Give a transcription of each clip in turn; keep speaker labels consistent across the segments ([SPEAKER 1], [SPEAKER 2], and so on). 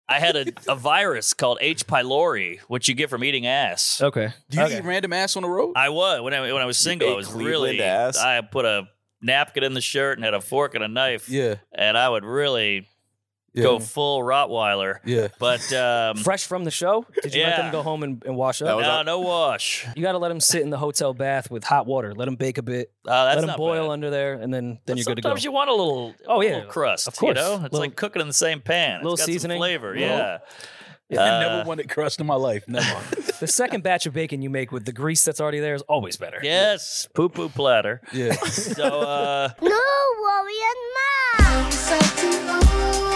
[SPEAKER 1] I had a virus called H. pylori, which you get from eating ass.
[SPEAKER 2] Okay.
[SPEAKER 3] Do you eat random ass on the road?
[SPEAKER 1] I was when I was single. I was really.
[SPEAKER 4] ass?
[SPEAKER 1] I put a napkin in the shirt and had a fork and a knife.
[SPEAKER 3] Yeah.
[SPEAKER 1] And I would really go full Rottweiler.
[SPEAKER 3] Yeah.
[SPEAKER 1] But
[SPEAKER 2] Fresh from the show? Did you let
[SPEAKER 1] Yeah.
[SPEAKER 2] them go home and wash up?
[SPEAKER 1] no wash.
[SPEAKER 2] You got to let them sit in the hotel bath with hot water. Let them bake a bit.
[SPEAKER 1] That's
[SPEAKER 2] Let them
[SPEAKER 1] not
[SPEAKER 2] boil
[SPEAKER 1] bad.
[SPEAKER 2] under there, and then
[SPEAKER 1] But
[SPEAKER 2] you're good to go.
[SPEAKER 1] sometimes you want a little, little crust.
[SPEAKER 2] of course.
[SPEAKER 1] You know? It's
[SPEAKER 2] Little-
[SPEAKER 1] like cooking in the same pan.
[SPEAKER 2] little
[SPEAKER 1] It's got
[SPEAKER 2] seasoning.
[SPEAKER 1] some flavor.
[SPEAKER 2] Little-
[SPEAKER 1] Yeah.
[SPEAKER 3] I never wanted crust in my life. Never.
[SPEAKER 2] The second batch of bacon you make with the grease that's already there is always better.
[SPEAKER 1] Yes. Poo-poo platter.
[SPEAKER 3] Yeah.
[SPEAKER 1] So,
[SPEAKER 5] No worry and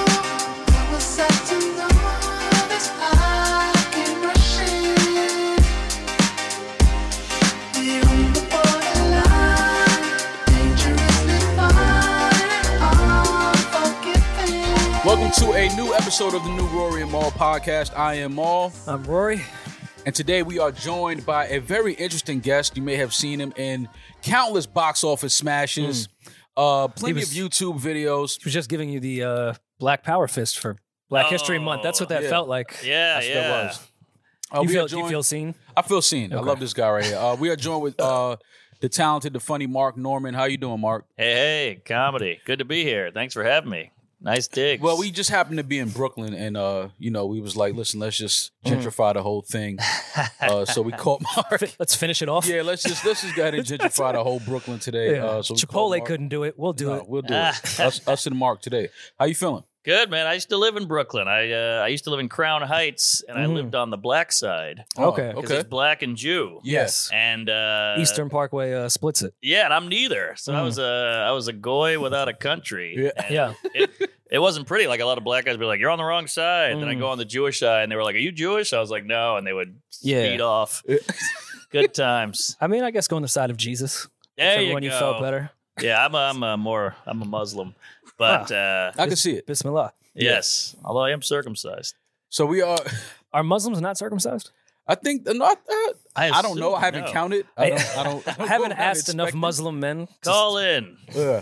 [SPEAKER 3] Welcome to a new episode of the new Rory and Maul podcast. I am Maul.
[SPEAKER 2] I'm Rory.
[SPEAKER 3] And today we are joined by a very interesting guest. You may have seen him in countless box office smashes, plenty of YouTube videos.
[SPEAKER 2] He was just giving you the Black Power fist for Black History Month. That's what that
[SPEAKER 3] yeah.
[SPEAKER 2] felt like.
[SPEAKER 1] yeah,
[SPEAKER 3] That's what
[SPEAKER 1] yeah.
[SPEAKER 3] it was.
[SPEAKER 2] Do you feel seen?
[SPEAKER 3] I feel seen. I
[SPEAKER 2] Okay.
[SPEAKER 3] love this guy right here. We are joined with the talented, the funny Mark Norman. How you doing, Mark?
[SPEAKER 1] Hey, comedy. Good to be here. Thanks for having me. Nice digs.
[SPEAKER 3] Well, we just happened to be in Brooklyn, and we was like, listen, let's just gentrify the whole thing. So we caught Mark.
[SPEAKER 2] Let's finish it off.
[SPEAKER 3] Yeah, let's just go ahead and gentrify the whole Brooklyn today.
[SPEAKER 2] Yeah.
[SPEAKER 3] So we caught
[SPEAKER 2] Chipotle
[SPEAKER 3] Mark.
[SPEAKER 2] couldn't do it. We'll do
[SPEAKER 3] No,
[SPEAKER 2] it.
[SPEAKER 3] we'll do it. Us and Mark today. How you feeling?
[SPEAKER 1] Good, man. I used to live in Brooklyn. I used to live in Crown Heights, and I lived on the black side.
[SPEAKER 2] Okay.
[SPEAKER 1] Because it's black and Jew.
[SPEAKER 3] Yes.
[SPEAKER 1] And
[SPEAKER 2] Eastern Parkway splits it.
[SPEAKER 1] Yeah, and I'm neither. So I was a goy without a country.
[SPEAKER 3] Yeah.
[SPEAKER 1] And
[SPEAKER 2] Yeah.
[SPEAKER 1] It wasn't pretty. Like a lot of black guys would be like, "You're on the wrong side." Then I go on the Jewish side, and they were like, "Are you Jewish?" I was like, "No," and they would speed off. Good times.
[SPEAKER 2] I mean, I guess go on the side of Jesus.
[SPEAKER 1] There
[SPEAKER 2] So
[SPEAKER 1] you
[SPEAKER 2] when
[SPEAKER 1] go.
[SPEAKER 2] you felt better.
[SPEAKER 1] Yeah, I'm a Muslim, but
[SPEAKER 3] I can see it.
[SPEAKER 2] Bismillah.
[SPEAKER 1] yes, although I am circumcised.
[SPEAKER 3] So we are.
[SPEAKER 2] Are Muslims not circumcised?
[SPEAKER 3] I think not. I don't know. I haven't
[SPEAKER 1] assume no.
[SPEAKER 3] counted. I don't
[SPEAKER 2] I haven't
[SPEAKER 3] go around
[SPEAKER 2] asked enough
[SPEAKER 3] inspecting.
[SPEAKER 2] Muslim men.
[SPEAKER 1] Call in.
[SPEAKER 3] Yeah.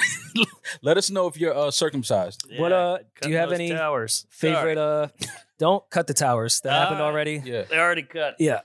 [SPEAKER 3] Let us know if you're circumcised.
[SPEAKER 2] What,
[SPEAKER 1] Yeah,
[SPEAKER 2] do you have
[SPEAKER 1] cutting
[SPEAKER 2] any
[SPEAKER 1] those towers?
[SPEAKER 2] favorite? Don't cut the towers. That happened already.
[SPEAKER 3] Yeah.
[SPEAKER 1] They already cut.
[SPEAKER 2] Yeah.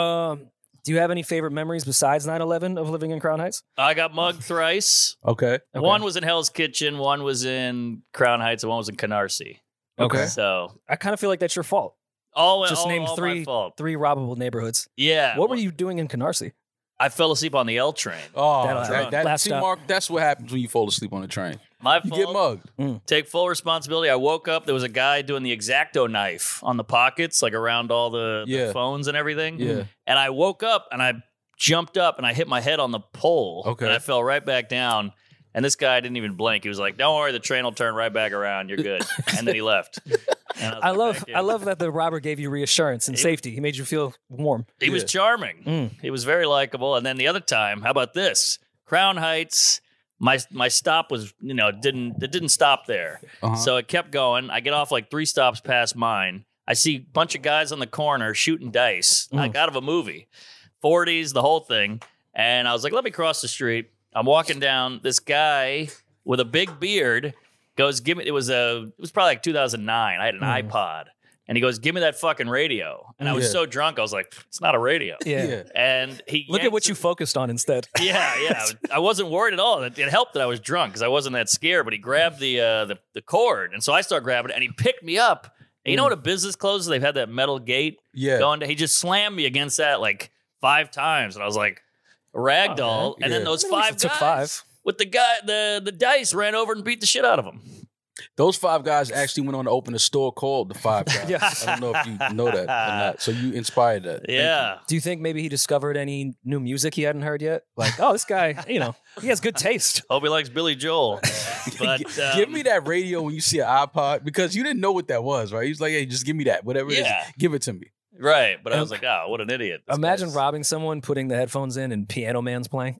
[SPEAKER 2] Do you have any favorite memories besides 9/11 of living in Crown Heights?
[SPEAKER 1] I got mugged thrice.
[SPEAKER 3] Okay.
[SPEAKER 1] One was in Hell's Kitchen, one was in Crown Heights, and one was in Canarsie.
[SPEAKER 3] Okay.
[SPEAKER 1] So
[SPEAKER 2] I kind of feel like that's your fault. Just name
[SPEAKER 1] all
[SPEAKER 2] three
[SPEAKER 1] my fault.
[SPEAKER 2] robbable neighborhoods.
[SPEAKER 1] Yeah.
[SPEAKER 2] What were you doing in Canarsie?
[SPEAKER 1] I fell asleep on the L train.
[SPEAKER 3] Oh,
[SPEAKER 2] That-
[SPEAKER 3] that,
[SPEAKER 2] last
[SPEAKER 3] see,
[SPEAKER 2] stop.
[SPEAKER 3] Mark, that's what happens when you fall asleep on a train.
[SPEAKER 1] My
[SPEAKER 3] You
[SPEAKER 1] fault.
[SPEAKER 3] get mugged.
[SPEAKER 1] Take full responsibility. I woke up. There was a guy doing the X-Acto knife on the pockets, like around all the
[SPEAKER 3] Yeah.
[SPEAKER 1] phones and everything.
[SPEAKER 3] Yeah.
[SPEAKER 1] And I woke up and I jumped up and I hit my head on the pole.
[SPEAKER 3] Okay.
[SPEAKER 1] And I fell right back down. And this guy didn't even blink. He was like, "Don't worry, the train will turn right back around. You're good." And then he left. And was
[SPEAKER 2] I
[SPEAKER 1] like,
[SPEAKER 2] love
[SPEAKER 1] "Thank you."
[SPEAKER 2] I love that the robber gave you reassurance and safety. He made you feel warm.
[SPEAKER 1] He was charming.
[SPEAKER 2] Mm.
[SPEAKER 1] He was very likable. And then the other time, how about this? Crown Heights. My stop was, didn't stop there.
[SPEAKER 3] Uh-huh.
[SPEAKER 1] So it kept going. I get off like 3 stops past mine. I see a bunch of guys on the corner shooting dice, like out of a movie. 40s, the whole thing. And I was like, let me cross the street. I'm walking down. This guy with a big beard goes, give me, it was probably like 2009. I had an iPod. And he goes, give me that fucking radio. And I was
[SPEAKER 3] Yeah.
[SPEAKER 1] so drunk, I was like, it's not a radio.
[SPEAKER 3] Yeah.
[SPEAKER 1] And he
[SPEAKER 2] Look at
[SPEAKER 1] yanks
[SPEAKER 2] what you
[SPEAKER 1] it-
[SPEAKER 2] focused on instead.
[SPEAKER 1] Yeah. I wasn't worried at all. It helped that I was drunk because I wasn't that scared. But he grabbed the cord, and so I started grabbing it, and he picked me up. And you know what a business closes? They've had that metal gate
[SPEAKER 3] Yeah.
[SPEAKER 1] going. He just slammed me against that like 5 times, and I was like ragdoll. And then
[SPEAKER 3] Yeah.
[SPEAKER 1] those
[SPEAKER 2] At least
[SPEAKER 1] 5
[SPEAKER 2] it took
[SPEAKER 1] guys
[SPEAKER 2] 5.
[SPEAKER 1] with the dice ran over and beat the shit out of him.
[SPEAKER 3] Those 5 guys actually went on to open a store called the 5 Guys.
[SPEAKER 2] Yeah.
[SPEAKER 3] I don't know if you know that or not. So you inspired that. Thank
[SPEAKER 1] Yeah.
[SPEAKER 2] Do you think maybe he discovered any new music he hadn't heard yet? Like, oh, this guy, he has good taste.
[SPEAKER 1] Hope he likes Billy Joel. But
[SPEAKER 3] Give me that radio when you see an iPod because you didn't know what that was, right? He's like, hey, just give me that. Whatever it
[SPEAKER 1] Yeah.
[SPEAKER 3] is, give it to me.
[SPEAKER 1] right. But I was like, oh, what an idiot. This
[SPEAKER 2] Imagine
[SPEAKER 1] guy's-
[SPEAKER 2] robbing someone, putting the headphones in, and Piano Man's playing.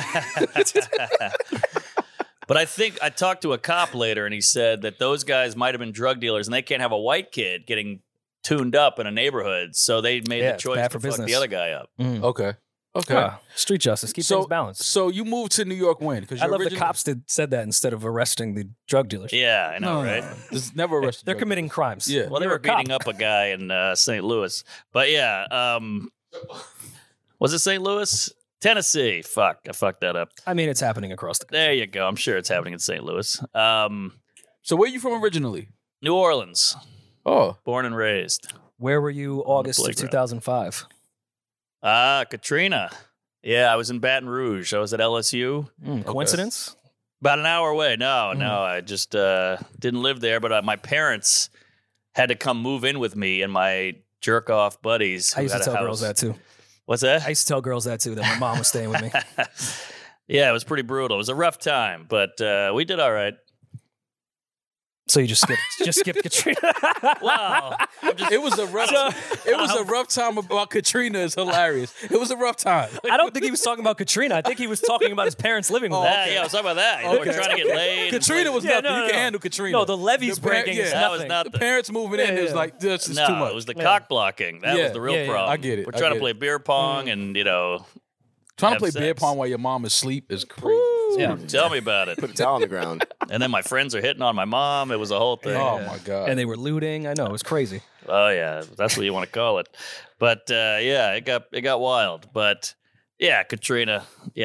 [SPEAKER 1] But I think I talked to a cop later, and he said that those guys might have been drug dealers, and they can't have a white kid getting tuned up in a neighborhood, so they made
[SPEAKER 2] Yeah,
[SPEAKER 1] the
[SPEAKER 2] it's
[SPEAKER 1] choice
[SPEAKER 2] bad
[SPEAKER 1] to
[SPEAKER 2] for
[SPEAKER 1] fuck the
[SPEAKER 2] business.
[SPEAKER 1] other guy up.
[SPEAKER 3] Okay. Okay.
[SPEAKER 2] Street justice. Keep things balanced.
[SPEAKER 3] So you moved to New York when? Because
[SPEAKER 2] I love the cops that said that instead of arresting the drug dealers.
[SPEAKER 1] Yeah, I know, right?
[SPEAKER 3] It's never arrested.
[SPEAKER 2] They're committing crimes.
[SPEAKER 3] Yeah.
[SPEAKER 1] Well, they were beating up a guy in St. Louis. But yeah, was it St. Louis? Tennessee. Fuck, I fucked that up.
[SPEAKER 2] I mean, it's happening across the country.
[SPEAKER 1] There you go. I'm sure it's happening in St. Louis.
[SPEAKER 3] So where are you from originally?
[SPEAKER 1] New Orleans.
[SPEAKER 3] Oh.
[SPEAKER 1] Born and raised.
[SPEAKER 2] Where were you August of
[SPEAKER 1] playground.
[SPEAKER 2] 2005?
[SPEAKER 1] Katrina. Yeah, I was in Baton Rouge. I was at LSU.
[SPEAKER 2] Coincidence?
[SPEAKER 1] About an hour away. No, I just didn't live there. But my parents had to come move in with me and my jerk off buddies.
[SPEAKER 2] I
[SPEAKER 1] who
[SPEAKER 2] used to
[SPEAKER 1] had a
[SPEAKER 2] tell girls
[SPEAKER 1] house.
[SPEAKER 2] that too.
[SPEAKER 1] What's that?
[SPEAKER 2] I used to tell girls that too, that my mom was staying with me.
[SPEAKER 1] Yeah, it was pretty brutal. It was a rough time, but we did all right.
[SPEAKER 2] So you just skipped Katrina.
[SPEAKER 1] Wow.
[SPEAKER 3] It was a rough time about Katrina. Is hilarious. It was a rough time.
[SPEAKER 2] I don't think he was talking about Katrina. I think he was talking about his parents living with him.
[SPEAKER 1] Yeah, I was talking about that. You know, we're trying to get laid.
[SPEAKER 3] Katrina was nothing. You can handle Katrina.
[SPEAKER 2] No, the levees breaking is
[SPEAKER 1] That was
[SPEAKER 2] nothing.
[SPEAKER 1] nothing.
[SPEAKER 3] The parents moving in is like, this is too much.
[SPEAKER 1] It was the cock blocking. That was the real problem.
[SPEAKER 3] I get it.
[SPEAKER 1] We're trying to play beer pong and,
[SPEAKER 3] Trying to
[SPEAKER 1] have
[SPEAKER 3] play beer
[SPEAKER 1] sex.
[SPEAKER 3] pong while your mom is asleep is crazy.
[SPEAKER 2] Yeah.
[SPEAKER 1] tell me about it.
[SPEAKER 4] Put a towel on the ground.
[SPEAKER 1] And then my friends are hitting on my mom. It was a whole thing.
[SPEAKER 3] Oh my god.
[SPEAKER 2] And they were looting. I know, it was crazy.
[SPEAKER 1] Oh yeah, that's what you want to call it. But yeah, it got wild. But yeah, Katrina,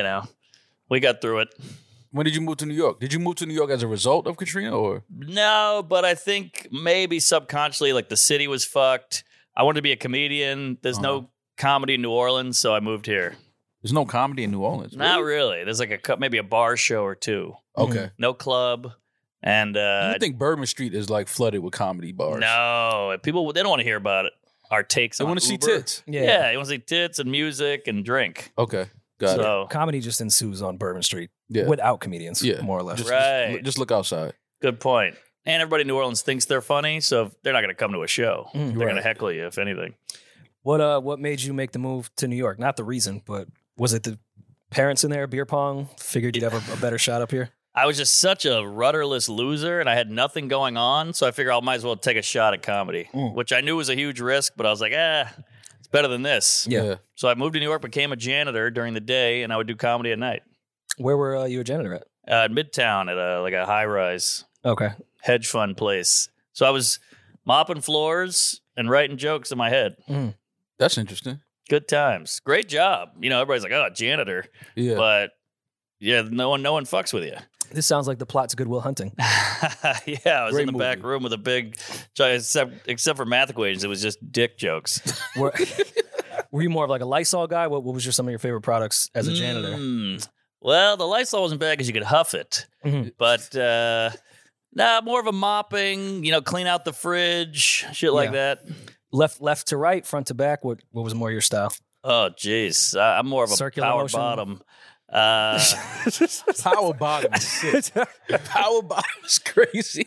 [SPEAKER 1] we got through it.
[SPEAKER 3] When did you move to New York? Did you move to New York as a result of Katrina or?
[SPEAKER 1] No, but I think maybe subconsciously, like the city was fucked. I wanted to be a comedian. There's no comedy in New Orleans, so I moved here.
[SPEAKER 3] There's no comedy in New Orleans.
[SPEAKER 1] Not really. There's like maybe a bar show or two.
[SPEAKER 3] Okay.
[SPEAKER 1] No club. And
[SPEAKER 3] You think Bourbon Street is like flooded with comedy bars?
[SPEAKER 1] no, people they don't want to hear about it. Our takes
[SPEAKER 3] They
[SPEAKER 1] on
[SPEAKER 3] want to see
[SPEAKER 1] Uber.
[SPEAKER 3] tits.
[SPEAKER 1] Yeah, you want to see tits and music and drink.
[SPEAKER 3] Okay. Got it.
[SPEAKER 1] So
[SPEAKER 2] Comedy just ensues on Bourbon Street
[SPEAKER 3] Yeah.
[SPEAKER 2] without comedians,
[SPEAKER 3] Yeah.
[SPEAKER 2] more or less.
[SPEAKER 1] Right.
[SPEAKER 3] Just look outside.
[SPEAKER 1] good point. And everybody in New Orleans thinks they're funny, so they're not going to come to a show. They're going to
[SPEAKER 3] Right.
[SPEAKER 1] heckle you, if anything.
[SPEAKER 2] What made you make the move to New York? Not the reason, but was it the parents in there, beer pong? Figured you'd have a better shot up here?
[SPEAKER 1] I was just such a rudderless loser, and I had nothing going on, so I figured I might as well take a shot at comedy, which I knew was a huge risk, but I was like, it's better than this.
[SPEAKER 2] Yeah.
[SPEAKER 1] So I moved to New York, became a janitor during the day, and I would do comedy at night.
[SPEAKER 2] Where were you a janitor at?
[SPEAKER 1] Midtown at a high-rise
[SPEAKER 2] Okay.
[SPEAKER 1] hedge fund place. So I was mopping floors and writing jokes in my head.
[SPEAKER 3] That's interesting.
[SPEAKER 1] Good times. Great job. Everybody's like, oh, janitor.
[SPEAKER 3] Yeah.
[SPEAKER 1] But yeah, no one fucks with you.
[SPEAKER 2] This sounds like the plot to Good Will Hunting.
[SPEAKER 1] Yeah, I was
[SPEAKER 3] Great
[SPEAKER 1] in the back
[SPEAKER 3] movie.
[SPEAKER 1] room with a big, except for math equations, it was just dick jokes.
[SPEAKER 2] Were you more of like a Lysol guy? What was some of your favorite products as a janitor?
[SPEAKER 1] Well, the Lysol wasn't bad because you could huff it.
[SPEAKER 2] Mhm.
[SPEAKER 1] But more of a mopping, clean out the fridge, shit like that.
[SPEAKER 2] Left to right, front to back. What was more your style?
[SPEAKER 1] Oh, jeez. I'm more of a
[SPEAKER 2] Circular
[SPEAKER 1] power
[SPEAKER 2] motion.
[SPEAKER 1] bottom.
[SPEAKER 3] Power bottom is sick. Power bottom is crazy.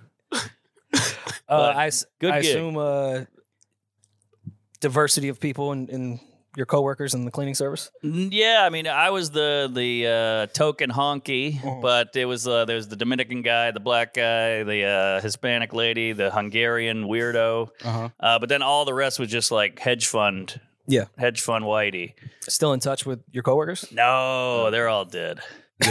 [SPEAKER 2] I
[SPEAKER 1] good gig.
[SPEAKER 2] assume diversity of people in your coworkers in the cleaning service.
[SPEAKER 1] Yeah, I mean, I was the token honky, but there was the Dominican guy, the black guy, the Hispanic lady, the Hungarian weirdo. But then all the rest was just like hedge fund whitey.
[SPEAKER 2] Still in touch with your coworkers?
[SPEAKER 1] No, they're all dead.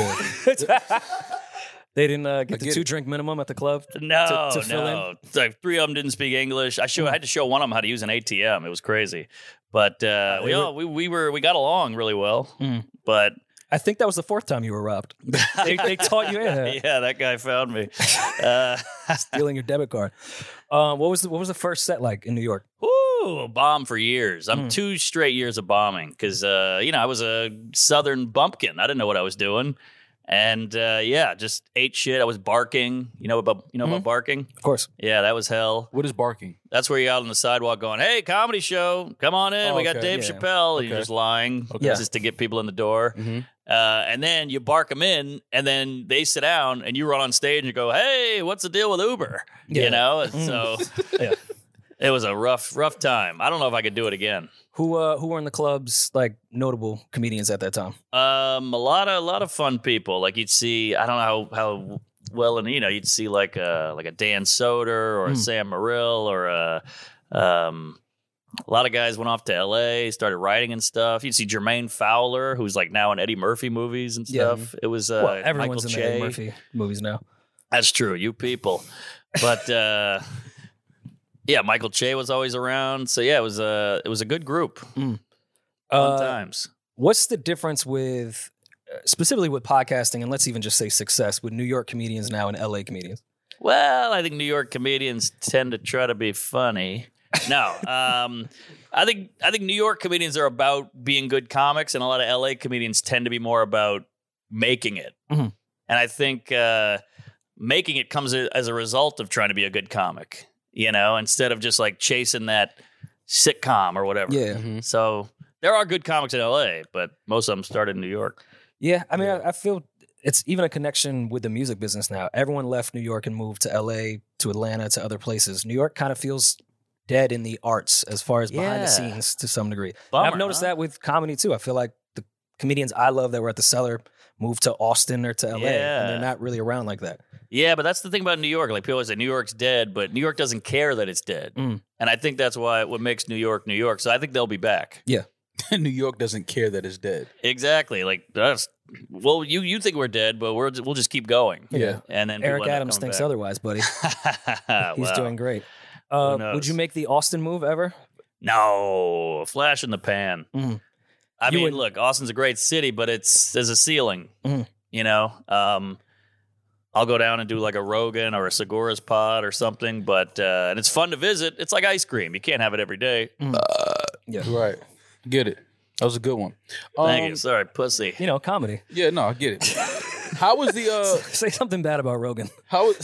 [SPEAKER 2] They didn't get the
[SPEAKER 3] get
[SPEAKER 2] 2-drink minimum at the club.
[SPEAKER 1] No,
[SPEAKER 2] to fill
[SPEAKER 1] no. It's like 3 of them didn't speak English. I had to show one of them how to use an ATM. It was crazy, but we got along really well. But
[SPEAKER 2] I think that was the 4th time you were robbed. they taught you
[SPEAKER 1] yeah, that guy found me.
[SPEAKER 2] stealing your debit card. What was the first set like in New York?
[SPEAKER 1] Ooh, bomb for years. I'm 2 straight years of bombing because I was a Southern bumpkin. I didn't know what I was doing, and just ate shit. I was barking. You know about barking?
[SPEAKER 2] Of course.
[SPEAKER 1] Yeah, that was hell.
[SPEAKER 3] What is barking?
[SPEAKER 1] That's where you're out on the sidewalk going, "Hey, comedy show, come on in. We got
[SPEAKER 3] okay.
[SPEAKER 1] Dave
[SPEAKER 2] Yeah.
[SPEAKER 1] Chappelle." And you're just lying just to get people in the door. And then you bark them in, and then they sit down, and you run on stage and you go, "Hey, what's the deal with Uber?"
[SPEAKER 2] Yeah.
[SPEAKER 1] So
[SPEAKER 2] Yeah.
[SPEAKER 1] it was a rough time. I don't know if I could do it again.
[SPEAKER 2] Who were in the clubs like notable comedians at that time?
[SPEAKER 1] A lot of fun people. Like you'd see, I don't know how well, and you'd see like a Dan Soder or a Sam Morrill or a A lot of guys went off to L.A., started writing and stuff. You'd see Jermaine Fowler, who's like now in Eddie Murphy movies and stuff. It was
[SPEAKER 2] everyone's
[SPEAKER 1] Michael
[SPEAKER 2] in the Eddie
[SPEAKER 1] Che.
[SPEAKER 2] Murphy movies now.
[SPEAKER 1] That's true, you people. But yeah, Michael Che was always around. So yeah, it was a good group. Fun times.
[SPEAKER 2] What's the difference with specifically with podcasting, and let's even just say success with New York comedians now and LA comedians?
[SPEAKER 1] Well, I think New York comedians tend to try to be funny. No, I think New York comedians are about being good comics, and a lot of LA comedians tend to be more about making it.
[SPEAKER 2] Mhm.
[SPEAKER 1] And I think making it comes as a result of trying to be a good comic, you know, instead of just like chasing that sitcom or whatever.
[SPEAKER 2] Yeah.
[SPEAKER 1] So there are good comics in LA, but most of them started in New York.
[SPEAKER 2] Yeah, I mean, I feel it's even a connection with the music business now. Everyone left New York and moved to LA, to Atlanta, to other places. New York kind of feels dead in the arts as far as behind the scenes to some degree.
[SPEAKER 1] Bummer,
[SPEAKER 2] I've noticed that with comedy too. I feel like the comedians I love that were at the Cellar moved to Austin or to LA, and they're not really around like that.
[SPEAKER 1] Yeah, but that's the thing about New York. Like people always say New York's dead, but New York doesn't care that it's dead. And I think that's what makes New York, New York. So I think they'll be back.
[SPEAKER 2] Yeah.
[SPEAKER 3] New York doesn't care that it's dead.
[SPEAKER 1] Exactly. Like that's you think we're dead, but we'll just keep going.
[SPEAKER 3] Yeah.
[SPEAKER 1] And then
[SPEAKER 2] Eric
[SPEAKER 1] people end up
[SPEAKER 2] Adams
[SPEAKER 1] coming
[SPEAKER 2] thinks
[SPEAKER 1] back.
[SPEAKER 2] otherwise, buddy. He's
[SPEAKER 1] Wow.
[SPEAKER 2] doing great.
[SPEAKER 1] knows?
[SPEAKER 2] Would you make the Austin move ever?
[SPEAKER 1] No, a flash in the pan.
[SPEAKER 2] Mhm.
[SPEAKER 1] I
[SPEAKER 2] You
[SPEAKER 1] mean,
[SPEAKER 2] would-
[SPEAKER 1] look, Austin's a great city, but there's a ceiling.
[SPEAKER 2] Mhm.
[SPEAKER 1] You know, I'll go down and do like a Rogan or a Segura's pod or something, but and it's fun to visit. It's like ice cream. You can't have it every day.
[SPEAKER 2] Yeah.
[SPEAKER 3] Right. Get it. That was a good one.
[SPEAKER 1] Thank you. Sorry, pussy.
[SPEAKER 2] You know, comedy.
[SPEAKER 3] Yeah, no, I get it. How was the
[SPEAKER 2] Say something bad about Rogan.
[SPEAKER 3] how was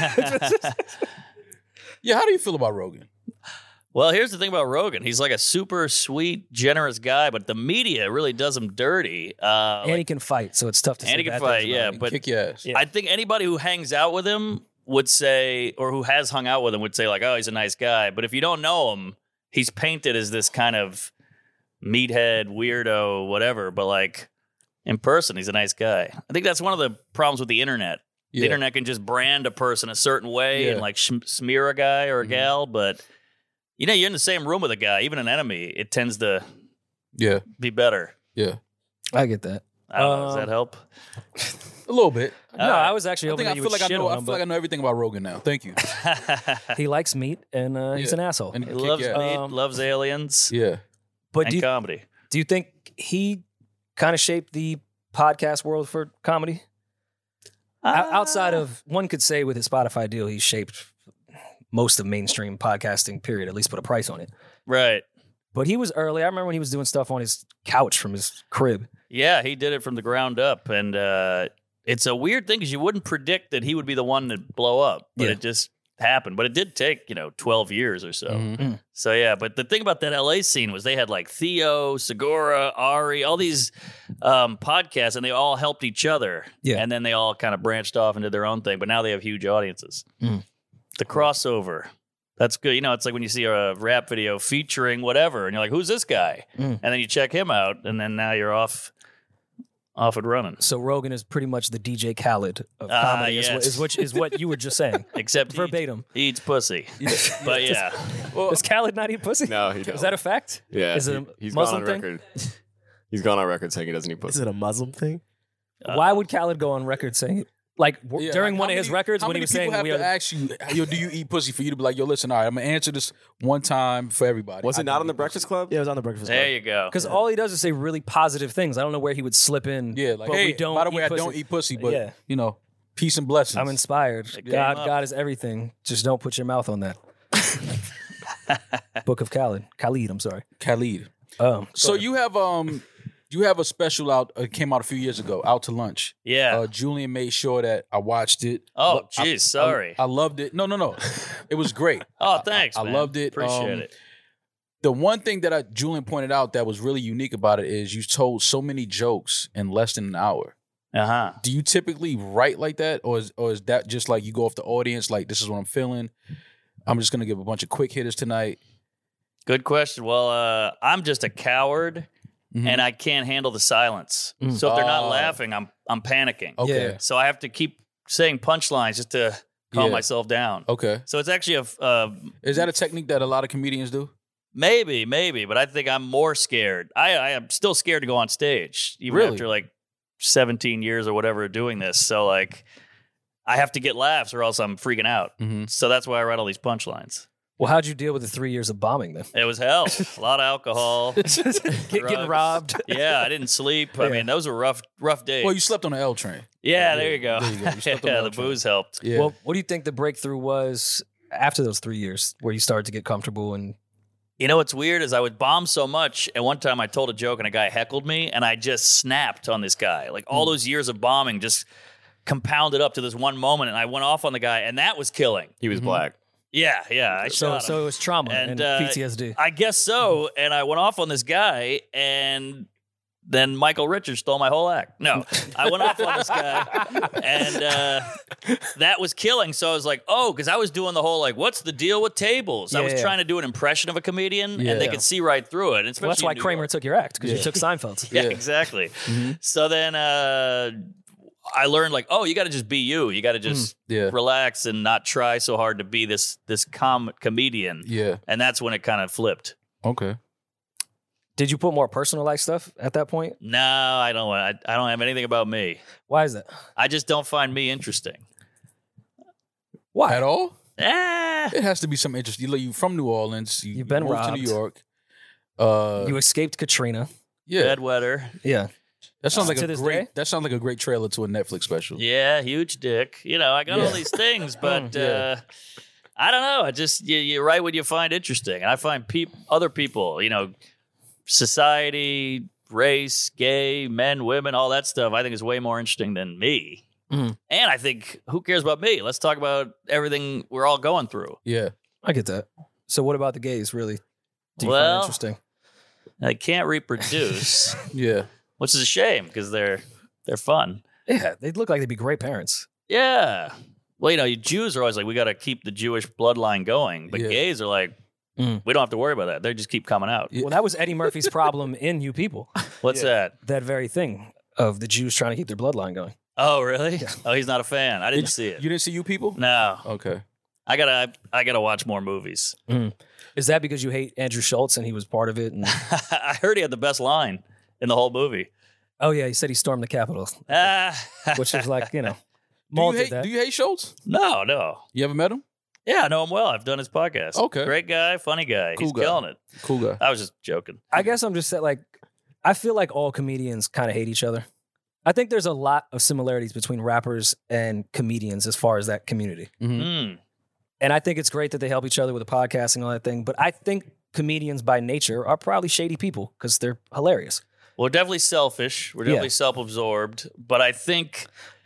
[SPEAKER 3] Yeah, how do you feel about Rogan?
[SPEAKER 1] Well, here's the thing about Rogan. He's like a super sweet, generous guy, but the media really does him dirty.
[SPEAKER 2] And he can fight, so it's tough to say
[SPEAKER 1] And he can
[SPEAKER 2] bad
[SPEAKER 1] fight,
[SPEAKER 2] things
[SPEAKER 1] yeah.
[SPEAKER 2] about him.
[SPEAKER 1] But
[SPEAKER 3] Kick your ass.
[SPEAKER 2] Yeah.
[SPEAKER 1] I think anybody who hangs out with him would say, or who has hung out with him would say, like, oh, he's a nice guy. But if you don't know him, he's painted as this kind of meathead, weirdo, whatever. But like in person, he's a nice guy. I think that's one of the problems with the internet. The
[SPEAKER 3] Yeah.
[SPEAKER 1] internet can just brand a person a certain way
[SPEAKER 3] Yeah.
[SPEAKER 1] and like smear a guy or a
[SPEAKER 3] Mhm.
[SPEAKER 1] gal. But, you know, you're in the same room with a guy, even an enemy, it tends to
[SPEAKER 3] Yeah.
[SPEAKER 1] be better.
[SPEAKER 3] Yeah.
[SPEAKER 2] I get that.
[SPEAKER 1] I don't know. Does that help?
[SPEAKER 3] A little bit.
[SPEAKER 2] No,
[SPEAKER 1] All right.
[SPEAKER 2] I was actually
[SPEAKER 3] I
[SPEAKER 2] hoping
[SPEAKER 3] think I
[SPEAKER 2] that you
[SPEAKER 3] feel
[SPEAKER 2] would
[SPEAKER 3] like I
[SPEAKER 2] shit
[SPEAKER 3] know
[SPEAKER 2] on
[SPEAKER 3] I
[SPEAKER 2] him,
[SPEAKER 3] feel like I know everything about Rogan now. Thank you.
[SPEAKER 2] but he likes meat and he's
[SPEAKER 3] Yeah.
[SPEAKER 2] an asshole.
[SPEAKER 3] And
[SPEAKER 1] He
[SPEAKER 3] he can
[SPEAKER 1] loves
[SPEAKER 3] kick your ass.
[SPEAKER 1] meat, loves aliens,
[SPEAKER 3] Yeah.
[SPEAKER 2] But
[SPEAKER 1] and comedy.
[SPEAKER 2] do you think he kind of shaped the podcast world for comedy? Outside of, one could say with his Spotify deal, he shaped most of mainstream podcasting, period, at least put a price on it.
[SPEAKER 1] Right.
[SPEAKER 2] But he was early. I remember when he was doing stuff on his couch from his crib.
[SPEAKER 1] Yeah, he did it from the ground up. And it's a weird thing because you wouldn't predict that he would be the one to blow up, but
[SPEAKER 2] Yeah.
[SPEAKER 1] it just happened. But it did take, 12 years or so.
[SPEAKER 3] Mhm.
[SPEAKER 1] So, yeah. But the thing about that LA scene was they had like Theo, Segura, Ari, all these podcasts, and they all helped each other.
[SPEAKER 2] Yeah.
[SPEAKER 1] And then they all kind of branched off and did their own thing. But now they have huge audiences.
[SPEAKER 2] Mm.
[SPEAKER 1] The crossover. That's good. It's like when you see a rap video featuring whatever, and you're like, who's this guy?
[SPEAKER 2] Mm.
[SPEAKER 1] And then you check him out, and then now you're off and running.
[SPEAKER 2] So Rogan is pretty much the DJ Khaled of
[SPEAKER 1] Ah,
[SPEAKER 2] comedy,
[SPEAKER 1] yes.
[SPEAKER 2] is what you were just saying.
[SPEAKER 1] Except
[SPEAKER 2] Verbatim.
[SPEAKER 1] he eats pussy. But yeah.
[SPEAKER 2] Does Khaled not eat pussy?
[SPEAKER 4] No, he
[SPEAKER 2] Is
[SPEAKER 4] doesn't.
[SPEAKER 2] that a fact?
[SPEAKER 4] Yeah,
[SPEAKER 2] Is it a
[SPEAKER 4] he's gone
[SPEAKER 2] Muslim
[SPEAKER 4] on
[SPEAKER 2] thing?
[SPEAKER 4] record. He's gone on record saying he doesn't eat
[SPEAKER 6] Is
[SPEAKER 4] pussy.
[SPEAKER 6] it a Muslim thing?
[SPEAKER 2] Why would Khaled go on record saying, like,
[SPEAKER 3] Yeah,
[SPEAKER 2] during
[SPEAKER 3] like,
[SPEAKER 2] one
[SPEAKER 3] how
[SPEAKER 2] of his
[SPEAKER 3] many-
[SPEAKER 2] records
[SPEAKER 3] how
[SPEAKER 2] when he
[SPEAKER 3] many
[SPEAKER 2] was saying,
[SPEAKER 3] people have
[SPEAKER 2] we
[SPEAKER 3] to
[SPEAKER 2] are
[SPEAKER 3] ask you, yo, do you eat pussy for you to be like, yo, listen, all right, I'm gonna answer this one time for everybody.
[SPEAKER 4] Was
[SPEAKER 3] I
[SPEAKER 4] it
[SPEAKER 3] do
[SPEAKER 4] not on
[SPEAKER 3] eat
[SPEAKER 4] the
[SPEAKER 3] pussy.
[SPEAKER 4] Breakfast Club?
[SPEAKER 6] Yeah, it was on the Breakfast Club.
[SPEAKER 1] There you go.
[SPEAKER 2] because all he does is say really positive things. I don't know where he would slip in.
[SPEAKER 3] Yeah, like,
[SPEAKER 2] but
[SPEAKER 3] hey,
[SPEAKER 2] we don't
[SPEAKER 3] by the way,
[SPEAKER 2] eat
[SPEAKER 3] I don't
[SPEAKER 2] pussy.
[SPEAKER 3] eat pussy, but
[SPEAKER 2] Yeah.
[SPEAKER 3] peace and blessings.
[SPEAKER 2] I'm inspired.
[SPEAKER 1] Game up.
[SPEAKER 2] God is everything. Just don't put your mouth on that. Book of Khaled. Khalid, I'm sorry.
[SPEAKER 3] Khalid.
[SPEAKER 2] go
[SPEAKER 3] So you have a special out. Came out a few years ago. Out to lunch.
[SPEAKER 1] Yeah.
[SPEAKER 3] Julian made sure that I watched it.
[SPEAKER 1] Oh, geez, sorry.
[SPEAKER 3] I loved it. No. It was great.
[SPEAKER 1] Oh, thanks,
[SPEAKER 3] I
[SPEAKER 1] man.
[SPEAKER 3] loved it.
[SPEAKER 1] Appreciate it.
[SPEAKER 3] The one thing that Julian pointed out that was really unique about it is you told so many jokes in less than an hour.
[SPEAKER 1] Uh-huh.
[SPEAKER 3] Do you typically write like that, or is that just like you go off the audience, like this is what I'm feeling? I'm just gonna give a bunch of quick hitters tonight.
[SPEAKER 1] Good question. Well, I'm just a coward,
[SPEAKER 3] Mhm.
[SPEAKER 1] and I can't handle the silence.
[SPEAKER 2] Mm.
[SPEAKER 1] So if they're not
[SPEAKER 3] Oh.
[SPEAKER 1] laughing, I'm panicking.
[SPEAKER 3] Okay.
[SPEAKER 2] Yeah.
[SPEAKER 1] So I have to keep saying punchlines just to calm
[SPEAKER 3] Yeah.
[SPEAKER 1] myself down.
[SPEAKER 3] Okay.
[SPEAKER 1] So it's actually
[SPEAKER 3] Is that a technique that a lot of comedians do?
[SPEAKER 1] Maybe, but I think I'm more scared. I am still scared to go on stage, even
[SPEAKER 3] Really?
[SPEAKER 1] after like 17 years or whatever of doing this. So like, I have to get laughs or else I'm freaking out.
[SPEAKER 3] Mhm.
[SPEAKER 1] So that's why I write all these punchlines.
[SPEAKER 2] Well, how'd you deal with the 3 years of bombing then?
[SPEAKER 1] It was hell. A lot of alcohol.
[SPEAKER 2] Getting
[SPEAKER 1] drugs.
[SPEAKER 2] robbed.
[SPEAKER 1] Yeah, I didn't sleep. I
[SPEAKER 2] Yeah.
[SPEAKER 1] mean, those were rough days.
[SPEAKER 3] Well, you slept on the L train.
[SPEAKER 1] yeah, there you go.
[SPEAKER 3] There you go. You slept on
[SPEAKER 1] Yeah,
[SPEAKER 3] the
[SPEAKER 1] the
[SPEAKER 3] train.
[SPEAKER 1] booze helped.
[SPEAKER 3] Yeah.
[SPEAKER 2] Well, what do you think the breakthrough was after those 3 years where you started to get comfortable and
[SPEAKER 1] You know what's weird is I would bomb so much, and one time I told a joke and a guy heckled me, and I just snapped on this guy. Like all those years of bombing just compounded up to this one moment, and I went off on the guy, and that was killing.
[SPEAKER 4] He was black.
[SPEAKER 1] Yeah, I
[SPEAKER 2] so
[SPEAKER 1] shot him.
[SPEAKER 2] it was trauma and, PTSD.
[SPEAKER 1] I guess so. And I went off on this guy, and then Michael Richards stole my whole act. No, I went off on this guy, and that was killing. So I was like, oh, because I was doing the whole, like, what's the deal with tables? I was trying to do an impression of a comedian, and they could see right through it. And
[SPEAKER 2] Well, that's why Kramer took your act, because you took Seinfeld's.
[SPEAKER 1] Yeah, exactly. So then I learned, like, oh, you got to just be you. You got to just relax and not try so hard to be this comedian.
[SPEAKER 3] Yeah.
[SPEAKER 1] And that's when it kind of flipped.
[SPEAKER 3] Okay.
[SPEAKER 2] Did you put more personal life stuff at that point?
[SPEAKER 1] No, I don't. I don't have anything about me.
[SPEAKER 2] Why is that?
[SPEAKER 1] I just don't find me interesting.
[SPEAKER 2] Why?
[SPEAKER 3] At all?
[SPEAKER 1] Eh.
[SPEAKER 3] It has to be some interest. You from New Orleans.
[SPEAKER 2] You've been
[SPEAKER 3] you moved
[SPEAKER 2] robbed.
[SPEAKER 3] to New York.
[SPEAKER 2] You escaped Katrina.
[SPEAKER 3] Yeah.
[SPEAKER 1] Bedwetter.
[SPEAKER 2] Yeah.
[SPEAKER 3] That sounds like
[SPEAKER 2] To
[SPEAKER 3] a
[SPEAKER 2] this
[SPEAKER 3] great.
[SPEAKER 2] day?
[SPEAKER 3] That sounds like a great trailer to a Netflix special.
[SPEAKER 1] Yeah, huge dick. You know, I got all these things, but I don't know. I just you write what you find interesting, and I find other people. You know, society, race, gay, men, women, all that stuff. I think is way more interesting than me.
[SPEAKER 2] Mhm.
[SPEAKER 1] And I think, who cares about me? Let's talk about everything we're all going through.
[SPEAKER 3] Yeah.
[SPEAKER 2] I get that. So what about the gays, really? Do you
[SPEAKER 1] Well-
[SPEAKER 2] find interesting?
[SPEAKER 1] I can't reproduce,
[SPEAKER 3] Yeah.
[SPEAKER 1] which is a shame because they're fun.
[SPEAKER 2] Yeah, they look like they'd be great parents.
[SPEAKER 1] Yeah. Well, you know, you Jews are always like, we got to keep the Jewish bloodline going. But
[SPEAKER 3] Yeah.
[SPEAKER 1] gays are like,
[SPEAKER 2] Mm.
[SPEAKER 1] we don't have to worry about that. They just keep coming out.
[SPEAKER 3] Yeah.
[SPEAKER 2] Well, that was Eddie Murphy's problem in You People.
[SPEAKER 1] What's that?
[SPEAKER 2] That very thing of the Jews trying to keep their bloodline going.
[SPEAKER 1] Oh, really? Oh, he's not a fan. I didn't see it.
[SPEAKER 3] You didn't see You People?
[SPEAKER 1] No.
[SPEAKER 3] Okay.
[SPEAKER 1] I gotta watch more movies.
[SPEAKER 2] Is that because you hate Andrew Schultz and he was part of it? And
[SPEAKER 1] I heard he had the best line in the whole movie.
[SPEAKER 2] oh yeah, he said he stormed the Capitol, which is like, you know,
[SPEAKER 3] Do
[SPEAKER 2] Maul
[SPEAKER 3] you,
[SPEAKER 2] did
[SPEAKER 3] hate,
[SPEAKER 2] that.
[SPEAKER 3] do you hate Schultz?
[SPEAKER 1] No.
[SPEAKER 3] You ever met him?
[SPEAKER 1] Yeah, I know him well. I've done his podcast.
[SPEAKER 3] Okay.
[SPEAKER 1] Great guy, funny guy.
[SPEAKER 3] Cool
[SPEAKER 1] He's
[SPEAKER 3] guy.
[SPEAKER 1] killing it.
[SPEAKER 3] Cool guy.
[SPEAKER 1] I was just joking.
[SPEAKER 2] I guess I'm just saying, like, I feel like all comedians kind of hate each other. I think there's a lot of similarities between rappers and comedians as far as that community.
[SPEAKER 1] Mm.
[SPEAKER 2] And I think it's great that they help each other with the podcast and all that thing. But I think comedians by nature are probably shady people because they're hilarious.
[SPEAKER 1] We're definitely selfish. We're definitely self-absorbed. But I think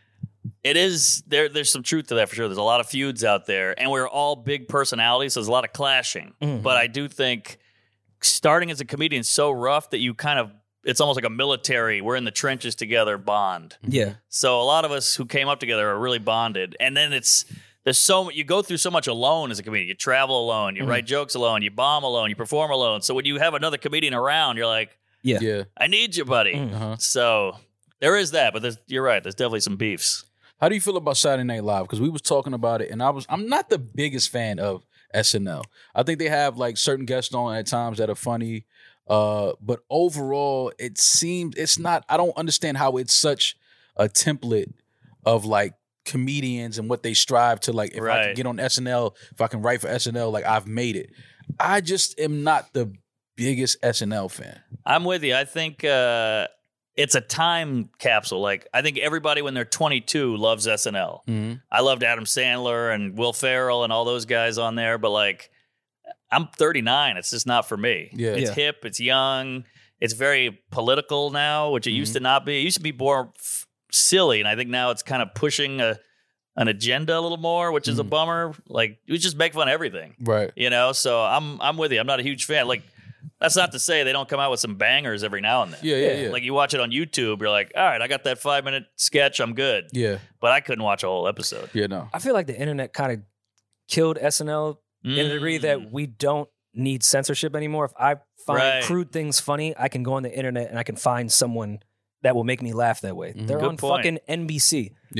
[SPEAKER 1] it is there's some truth to that for sure. There's a lot of feuds out there, and we're all big personalities, so there's a lot of clashing.
[SPEAKER 2] Mhm.
[SPEAKER 1] But I do think starting as a comedian is so rough that you kind of, it's almost like a military, we're in the trenches together bond.
[SPEAKER 2] Yeah.
[SPEAKER 1] So a lot of us who came up together are really bonded. And then you go through so much alone as a comedian. You travel alone, you write jokes alone, you bomb alone, you perform alone. So when you have another comedian around, you're like,
[SPEAKER 2] Yeah.
[SPEAKER 3] Yeah.
[SPEAKER 1] I need you, buddy.
[SPEAKER 3] Uh-huh.
[SPEAKER 1] So there is that, but you're right. There's definitely some beefs.
[SPEAKER 3] How do you feel about Saturday Night Live? Because we was talking about it, and I'm not the biggest fan of SNL. I think they have like certain guests on at times that are funny, but overall, it seems it's not. I don't understand how it's such a template of like comedians and what they strive to like. If I can
[SPEAKER 1] Right.
[SPEAKER 3] get on SNL, if I can write for SNL, like I've made it. I just am not the biggest SNL fan.
[SPEAKER 1] I'm with you. I think it's a time capsule. Like, I think everybody when they're 22 loves SNL.
[SPEAKER 3] Mm-hmm.
[SPEAKER 1] I loved Adam Sandler and Will Ferrell and all those guys on there, but like, I'm 39. It's just not for me.
[SPEAKER 3] Yeah.
[SPEAKER 1] It's
[SPEAKER 2] Yeah.
[SPEAKER 1] hip. It's young. It's very political now, which it used to not be. It used to be more silly, and I think now it's kind of pushing an agenda a little more, which is a bummer. Like, we just make fun of everything,
[SPEAKER 3] Right.
[SPEAKER 1] you know. So I'm with you. I'm not a huge fan. Like, that's not to say they don't come out with some bangers every now and then.
[SPEAKER 3] Yeah.
[SPEAKER 1] Like, you watch it on YouTube, you're like, all right, I got that 5-minute sketch, I'm good.
[SPEAKER 3] Yeah.
[SPEAKER 1] But I couldn't watch a whole episode.
[SPEAKER 3] Yeah. No.
[SPEAKER 2] I feel like the internet kind of killed SNL in a degree
[SPEAKER 1] Mm.
[SPEAKER 2] that we don't need censorship anymore. If I find
[SPEAKER 1] Right.
[SPEAKER 2] crude things funny, I can go on the internet and I can find someone that will make me laugh that way. They're
[SPEAKER 1] Good
[SPEAKER 2] on
[SPEAKER 1] point.
[SPEAKER 2] fucking NBC.
[SPEAKER 3] Yeah.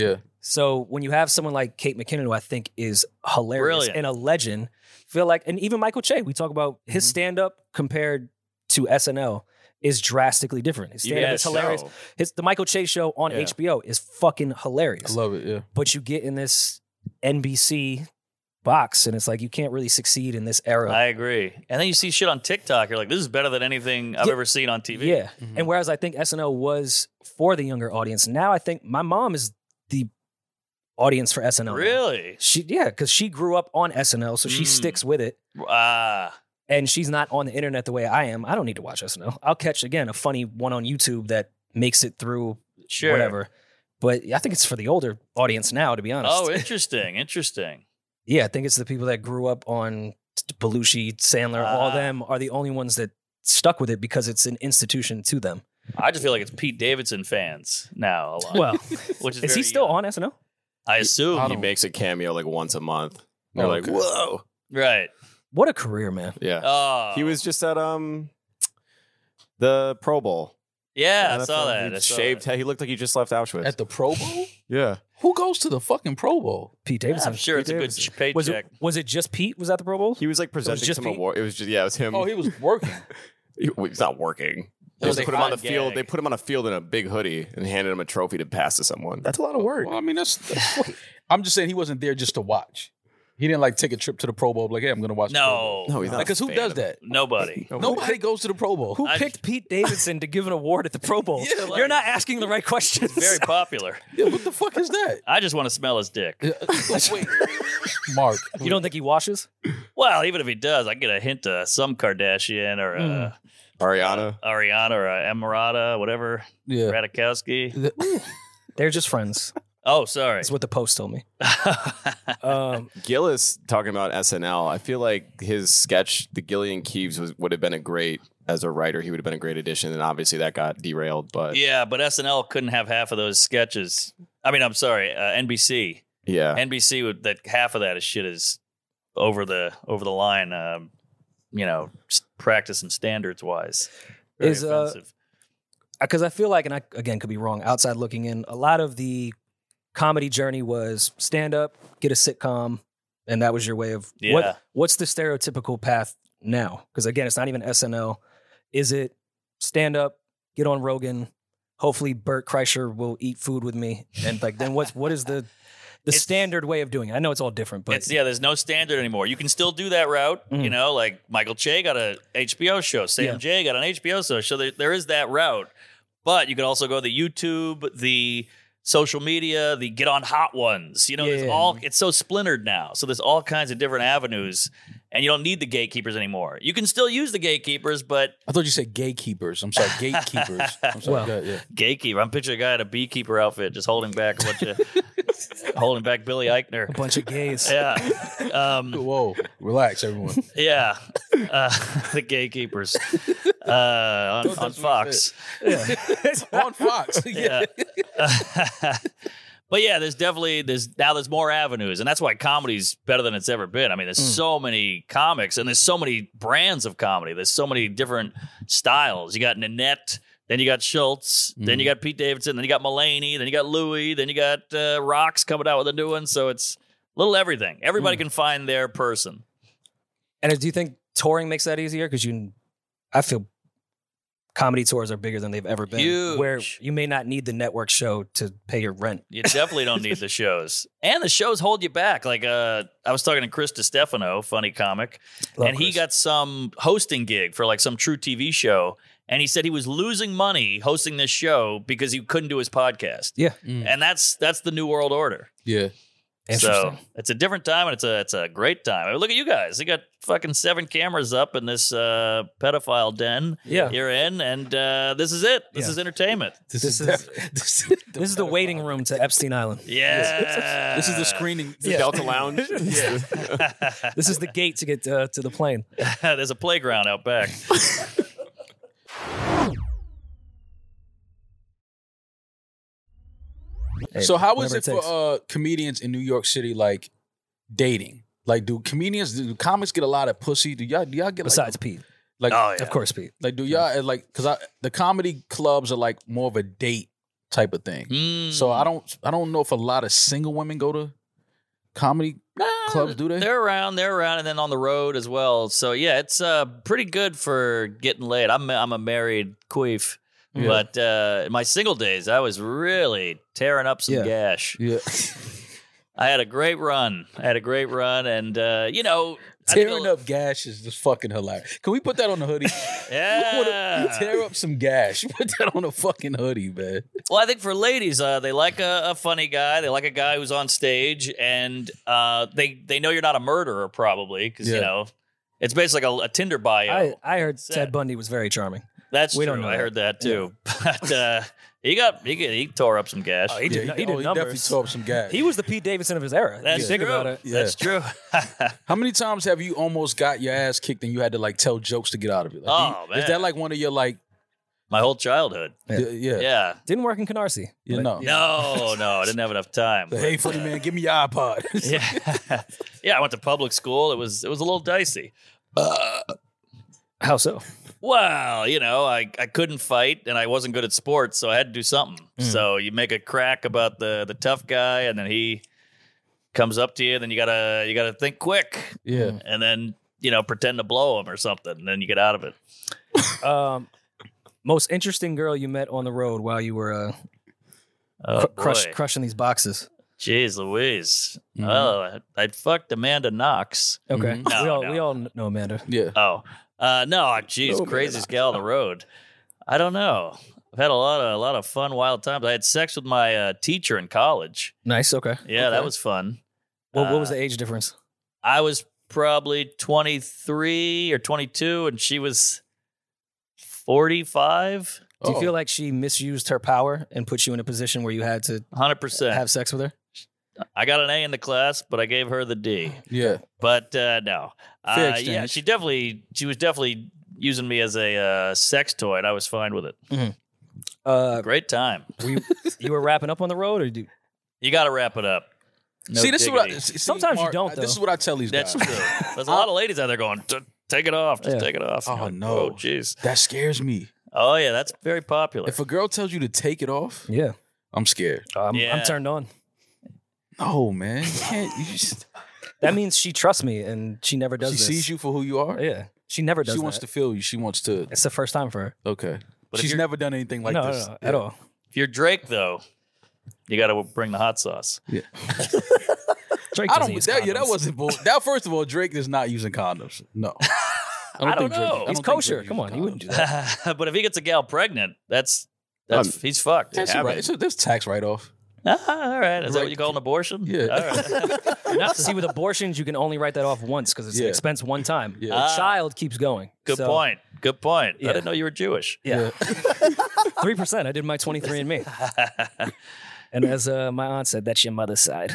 [SPEAKER 2] So when you have someone like Kate McKinnon, who I think is hilarious
[SPEAKER 1] Brilliant.
[SPEAKER 2] and a legend, feel like, and even Michael Che, we talk about his stand-up compared to SNL is drastically different. His stand-up is hilarious. The Michael Che show on HBO is fucking hilarious.
[SPEAKER 3] I love it, yeah.
[SPEAKER 2] But you get in this NBC box, and it's like you can't really succeed in this era.
[SPEAKER 1] I agree. And then you see shit on TikTok. You're like, this is better than anything I've ever seen on TV.
[SPEAKER 2] Yeah. And whereas I think SNL was for the younger audience, now I think my mom is the audience for SNL. now.
[SPEAKER 1] Really?
[SPEAKER 2] Because she grew up on SNL, so she sticks with it. And she's not on the internet the way I am. I don't need to watch SNL. I'll catch, again, a funny one on YouTube that makes it through whatever. But I think it's for the older audience now, to be honest.
[SPEAKER 1] Oh, interesting.
[SPEAKER 2] Yeah, I think it's the people that grew up on Belushi, Sandler, all them are the only ones that stuck with it because it's an institution to them.
[SPEAKER 1] I just feel like it's Pete Davidson fans now a lot.
[SPEAKER 2] Well,
[SPEAKER 1] which
[SPEAKER 2] is he still on SNL?
[SPEAKER 1] I assume.
[SPEAKER 4] He makes a cameo like once a month. They're like, whoa.
[SPEAKER 1] Right.
[SPEAKER 2] What a career, man.
[SPEAKER 4] Yeah.
[SPEAKER 1] Oh.
[SPEAKER 4] He was just at the Pro Bowl.
[SPEAKER 1] Yeah, I saw that.
[SPEAKER 4] He shaved head. He looked like he just left Auschwitz.
[SPEAKER 3] At the Pro Bowl?
[SPEAKER 4] Yeah.
[SPEAKER 3] Who goes to the fucking Pro Bowl?
[SPEAKER 2] Pete Davidson.
[SPEAKER 1] I'm sure
[SPEAKER 2] Pete
[SPEAKER 1] it's
[SPEAKER 2] Davidson.
[SPEAKER 1] a good paycheck.
[SPEAKER 2] Was it just Pete was at the Pro Bowl?
[SPEAKER 4] He was like presenting some award. It was just, it was him.
[SPEAKER 3] Oh, he was working.
[SPEAKER 4] He's not working. They just put him on the field. They put him on a field in a big hoodie and handed him a trophy to pass to someone. That's a lot of work.
[SPEAKER 3] Well, I mean, that's I'm just saying he wasn't there just to watch. He didn't like take a trip to the Pro Bowl. Like, hey, I'm going to watch the Pro Bowl.
[SPEAKER 4] No, he's not.
[SPEAKER 3] Because who does that?
[SPEAKER 1] Nobody.
[SPEAKER 3] Nobody goes to the Pro Bowl.
[SPEAKER 2] Who picked Pete Davidson to give an award at the Pro Bowl?
[SPEAKER 3] Yeah, like-
[SPEAKER 2] You're not asking the right questions.
[SPEAKER 1] Very popular.
[SPEAKER 3] Yeah, what the fuck is that?
[SPEAKER 1] I just want to smell his dick.
[SPEAKER 3] Wait, Mark.
[SPEAKER 2] You don't think he washes?
[SPEAKER 1] Well, even if he does, I get a hint of some Kardashian or
[SPEAKER 4] Ariana.
[SPEAKER 1] or Emirata, whatever.
[SPEAKER 3] Yeah.
[SPEAKER 1] Radikowski.
[SPEAKER 2] They're just friends.
[SPEAKER 1] Oh, sorry.
[SPEAKER 2] That's what the Post told me.
[SPEAKER 4] Gillis talking about SNL. I feel like his sketch, the Gillian Keeves, would have been a great, as a writer, he would have been a great addition. And obviously that got derailed. But
[SPEAKER 1] Yeah, but SNL couldn't have half of those sketches. I mean, I'm sorry, NBC.
[SPEAKER 4] yeah.
[SPEAKER 1] NBC would that half of that is shit is over the line. Practice and standards wise. Very
[SPEAKER 2] Is,
[SPEAKER 1] offensive.
[SPEAKER 2] Because I feel like, and I, again, could be wrong, outside looking in, a lot of the comedy journey was stand up, get a sitcom, and that was your way of what's the stereotypical path now? Because again, it's not even SNL. Is it stand up, get on Rogan, hopefully Bert Kreischer will eat food with me, and like then what is the standard way of doing it? I know it's all different, but
[SPEAKER 1] there's no standard anymore. You can still do that route, like Michael Che got a HBO show, Sam J got an HBO show, so there is that route. But you could also go the YouTube, the social media, the get on hot ones. It's so splintered now. So there's all kinds of different avenues, and you don't need the gatekeepers anymore. You can still use the gatekeepers, but
[SPEAKER 3] I thought you said gatekeepers. I'm sorry, gatekeepers. I'm sorry.
[SPEAKER 2] Well,
[SPEAKER 3] Go ahead, yeah.
[SPEAKER 1] gatekeeper. I'm picturing a guy in a beekeeper outfit just holding back a bunch of holding back Billy Eichner.
[SPEAKER 2] a bunch of gays.
[SPEAKER 1] Yeah.
[SPEAKER 3] Whoa, relax, everyone.
[SPEAKER 1] Yeah. The gatekeepers on Fox.
[SPEAKER 3] On Fox.
[SPEAKER 1] Yeah. But yeah, there's more avenues, and that's why comedy's better than it's ever been. I mean, there's so many comics, and there's so many brands of comedy. There's so many different styles. You got Nanette, then you got Schultz, then you got Pete Davidson, then you got Mulaney, then you got Louis, then you got Rocks coming out with a new one. So it's a little everything. Everybody can find their person.
[SPEAKER 2] And do you think touring makes that easier? Because I feel comedy tours are bigger than they've ever been.
[SPEAKER 1] Huge.
[SPEAKER 2] Where you may not need the network show to pay your rent.
[SPEAKER 1] You definitely don't need the shows. And the shows hold you back. Like I was talking to Chris DiStefano, funny comic,
[SPEAKER 2] Love
[SPEAKER 1] and he
[SPEAKER 2] Chris.
[SPEAKER 1] got some hosting gig for like some True TV show. And he said he was losing money hosting this show because he couldn't do his podcast.
[SPEAKER 2] Yeah.
[SPEAKER 1] And that's the new world order.
[SPEAKER 3] Yeah.
[SPEAKER 1] So it's a different time, and it's a great time. I mean, look at you guys. You got fucking 7 cameras up in this pedophile den you're in, and this is it. This is entertainment.
[SPEAKER 2] This is the waiting room to Epstein Island.
[SPEAKER 1] Yeah.
[SPEAKER 3] This is the screening.
[SPEAKER 4] Delta Lounge.
[SPEAKER 2] This is the gate to get to the plane.
[SPEAKER 1] There's a playground out back.
[SPEAKER 3] So how is
[SPEAKER 2] whatever
[SPEAKER 3] it
[SPEAKER 2] it takes.
[SPEAKER 3] for comedians in New York City, like dating? Like, do comics get a lot of pussy? Do y'all get
[SPEAKER 2] Besides Pete.
[SPEAKER 3] like
[SPEAKER 1] Oh, yeah.
[SPEAKER 2] Of course, Pete.
[SPEAKER 3] like do y'all like because the comedy clubs are like more of a date type of thing. So I don't know if a lot of single women go to comedy clubs, do they?
[SPEAKER 1] They're around, and then on the road as well. So yeah, it's pretty good for getting laid. I'm a married queef, but in my single days, I was really tearing up some gash.
[SPEAKER 3] Yeah.
[SPEAKER 1] I had a great run. And
[SPEAKER 3] Tearing up gash is just fucking hilarious. Can we put that on the hoodie?
[SPEAKER 1] Yeah.
[SPEAKER 3] Tear up some gash. Put that on a fucking hoodie, man.
[SPEAKER 1] Well, I think for ladies, they like a funny guy. They like a guy who's on stage, and they know you're not a murderer, probably, because it's basically like a Tinder bio.
[SPEAKER 2] I heard Ted Bundy was very charming.
[SPEAKER 1] That's
[SPEAKER 2] we
[SPEAKER 1] true.
[SPEAKER 2] Don't know
[SPEAKER 1] I heard that too. But he tore up some gash.
[SPEAKER 2] Oh, he did
[SPEAKER 3] He
[SPEAKER 2] numbers.
[SPEAKER 3] definitely tore up some gash.
[SPEAKER 2] He was the Pete Davidson of his era.
[SPEAKER 1] That's
[SPEAKER 2] if you think
[SPEAKER 1] true.
[SPEAKER 2] about it.
[SPEAKER 3] Yeah.
[SPEAKER 1] That's true.
[SPEAKER 3] How many times have you almost got your ass kicked and you had to like tell jokes to get out of it? Like,
[SPEAKER 1] man.
[SPEAKER 3] Is that like one of your like?
[SPEAKER 1] My whole childhood. Yeah.
[SPEAKER 2] Didn't work in Canarsie.
[SPEAKER 3] You know.
[SPEAKER 1] No, I didn't have enough time.
[SPEAKER 3] But, hey, funny man, give me your iPod.
[SPEAKER 1] Yeah, I went to public school. It was a little dicey.
[SPEAKER 2] How so?
[SPEAKER 1] Well, I couldn't fight and I wasn't good at sports, so I had to do something. So you make a crack about the tough guy, and then he comes up to you, and then you gotta think quick.
[SPEAKER 3] Yeah.
[SPEAKER 1] And then, pretend to blow him or something, and then you get out of it.
[SPEAKER 2] Most interesting girl you met on the road while you were crushing these boxes.
[SPEAKER 1] Jeez Louise. Oh, I'd fucked Amanda Knox.
[SPEAKER 2] Okay.
[SPEAKER 1] No,
[SPEAKER 2] we all know Amanda.
[SPEAKER 3] Yeah.
[SPEAKER 1] Oh. No, geez, craziest gal on the road. I don't know. I've had a lot of fun, wild times. I had sex with my teacher in college.
[SPEAKER 2] Nice. Okay.
[SPEAKER 1] Yeah, that was fun.
[SPEAKER 2] What was the age difference?
[SPEAKER 1] I was probably 23 or 22, and she was 45.
[SPEAKER 2] Do you feel like she misused her power and put you in a position where you had to
[SPEAKER 1] 100%.
[SPEAKER 2] have sex with her?
[SPEAKER 1] I got an A in the class, but I gave her the D.
[SPEAKER 3] Yeah.
[SPEAKER 1] But no.
[SPEAKER 3] Fair exchange.
[SPEAKER 1] Yeah, she was definitely using me as a sex toy, and I was fine with it. Great time.
[SPEAKER 2] You were wrapping up on the road, or
[SPEAKER 1] You got to wrap it up. No
[SPEAKER 3] See, this
[SPEAKER 1] diggity.
[SPEAKER 3] is what
[SPEAKER 2] Sometimes you don't, though.
[SPEAKER 3] This is what I tell these
[SPEAKER 1] That's
[SPEAKER 3] guys.
[SPEAKER 1] true. There's a lot of ladies out there going, take it off. Just take it off.
[SPEAKER 3] Oh,
[SPEAKER 1] You're like,
[SPEAKER 3] no.
[SPEAKER 1] Oh, jeez.
[SPEAKER 3] That scares me.
[SPEAKER 1] Oh, yeah, that's very popular.
[SPEAKER 3] If a girl tells you to take it off,
[SPEAKER 2] Yeah.
[SPEAKER 3] I'm scared.
[SPEAKER 2] I'm
[SPEAKER 1] Yeah.
[SPEAKER 2] turned on.
[SPEAKER 3] No, man. You can't. You just,
[SPEAKER 2] That means she trusts me and she never does
[SPEAKER 3] she
[SPEAKER 2] this.
[SPEAKER 3] sees you for who you are.
[SPEAKER 2] Yeah. She never does
[SPEAKER 3] She wants to feel you. She wants to.
[SPEAKER 2] It's the first time for her.
[SPEAKER 3] Okay.
[SPEAKER 1] But if
[SPEAKER 3] She's
[SPEAKER 1] you're-
[SPEAKER 3] never done anything like
[SPEAKER 2] no,
[SPEAKER 3] this.
[SPEAKER 2] no, at all.
[SPEAKER 1] If you're Drake, though, you got to bring the hot sauce.
[SPEAKER 3] Yeah.
[SPEAKER 2] Drake
[SPEAKER 3] I
[SPEAKER 2] doesn't
[SPEAKER 3] don't.
[SPEAKER 2] use
[SPEAKER 3] That
[SPEAKER 2] condoms.
[SPEAKER 3] wasn't bull. That first of all, Drake is not using condoms. No.
[SPEAKER 1] I don't know.
[SPEAKER 3] I don't
[SPEAKER 2] He's
[SPEAKER 3] think
[SPEAKER 2] kosher.
[SPEAKER 3] Drake
[SPEAKER 2] Come on,
[SPEAKER 3] uses
[SPEAKER 2] he wouldn't do that.
[SPEAKER 1] But if he gets a gal pregnant, that's he's fucked.
[SPEAKER 3] That's
[SPEAKER 1] Yeah,
[SPEAKER 3] right. There's tax write off.
[SPEAKER 1] all right. Is that what you call an abortion?
[SPEAKER 3] Yeah.
[SPEAKER 1] All right.
[SPEAKER 2] See, with abortions, you can 1 because it's an
[SPEAKER 3] Yeah.
[SPEAKER 2] expense one time.
[SPEAKER 3] Yeah.
[SPEAKER 2] The child keeps going.
[SPEAKER 1] Good
[SPEAKER 2] So,
[SPEAKER 1] point. Good point.
[SPEAKER 2] Yeah.
[SPEAKER 1] I didn't know you were Jewish.
[SPEAKER 2] Yeah. 3%. I did my 23andMe. And as my aunt said, that's your mother's side.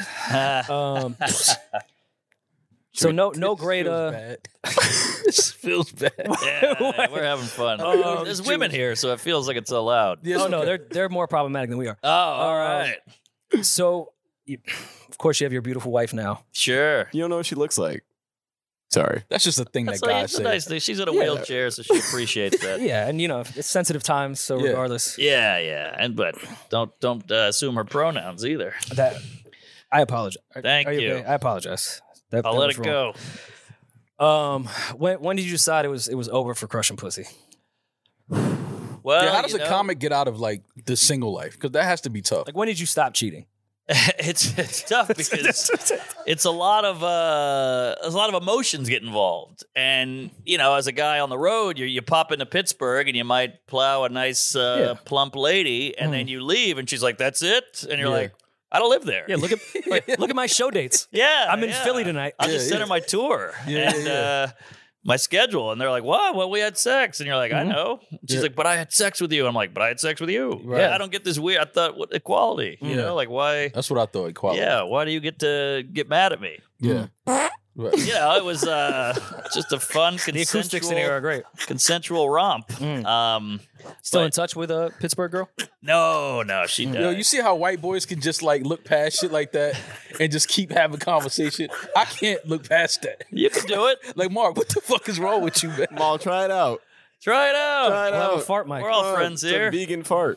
[SPEAKER 2] So no great.
[SPEAKER 3] This feels bad.
[SPEAKER 1] Yeah, we're having fun. There's women here, so it feels like it's allowed.
[SPEAKER 3] Yes,
[SPEAKER 2] Oh no,
[SPEAKER 3] okay.
[SPEAKER 2] they're more problematic than we are.
[SPEAKER 1] Oh, all right.
[SPEAKER 2] So, of course, you have your beautiful wife now.
[SPEAKER 1] Sure.
[SPEAKER 4] You don't know what she looks like. Sorry.
[SPEAKER 3] That's just a thing
[SPEAKER 1] That's
[SPEAKER 3] that
[SPEAKER 1] like,
[SPEAKER 3] guys
[SPEAKER 1] it's a
[SPEAKER 3] say.
[SPEAKER 1] nice thing. She's in a wheelchair, so she appreciates that.
[SPEAKER 2] Yeah, and it's sensitive times, so
[SPEAKER 3] Yeah.
[SPEAKER 2] regardless,
[SPEAKER 1] Yeah, but don't assume her pronouns either.
[SPEAKER 2] that I apologize.
[SPEAKER 1] Thank
[SPEAKER 2] Are
[SPEAKER 1] you.
[SPEAKER 2] okay? I apologize. That
[SPEAKER 1] I'll let
[SPEAKER 2] was
[SPEAKER 1] it
[SPEAKER 2] wrong.
[SPEAKER 1] go.
[SPEAKER 2] When did you decide it was over for crushing pussy?
[SPEAKER 1] Well,
[SPEAKER 3] Yeah, how does a comic get out of like the single life? Because that has to be tough.
[SPEAKER 2] Like, when did you stop cheating?
[SPEAKER 1] it's tough because it's a lot of emotions get involved, and as a guy on the road, you pop into Pittsburgh and you might plow a nice plump lady, and then you leave, and she's like, "That's it," and you're
[SPEAKER 3] Yeah.
[SPEAKER 1] like, "I don't live there."
[SPEAKER 2] Yeah, look at my show dates.
[SPEAKER 1] Yeah,
[SPEAKER 2] I'm in
[SPEAKER 1] yeah.
[SPEAKER 2] Philly tonight.
[SPEAKER 1] I'll just send her my tour and my schedule, and they're like, "What? Well, we had sex," and you're like, "I know." She's like, "But I had sex with you." I'm like, "But I had sex with you."
[SPEAKER 3] Right.
[SPEAKER 1] Yeah, I don't get this weird. I thought what equality. You know, like why?
[SPEAKER 3] That's what I thought. Equality.
[SPEAKER 1] Yeah, why do you get to get mad at me?
[SPEAKER 3] Yeah. Right.
[SPEAKER 1] It was just a fun
[SPEAKER 2] The acoustics in here are great.
[SPEAKER 1] consensual romp.
[SPEAKER 2] Still in touch with a Pittsburgh girl?
[SPEAKER 1] No, she died.
[SPEAKER 3] Yo, you see how white boys can just like look past shit like that and just keep having conversation? I can't look past that.
[SPEAKER 1] You can do it.
[SPEAKER 3] Like, Mark, what the fuck is wrong with you, man?
[SPEAKER 4] Mal, try it out.
[SPEAKER 1] Try it out.
[SPEAKER 4] Try it
[SPEAKER 2] We'll have a
[SPEAKER 4] out.
[SPEAKER 2] fart mic.
[SPEAKER 1] We're all friends
[SPEAKER 4] It's
[SPEAKER 1] here.
[SPEAKER 4] a vegan fart.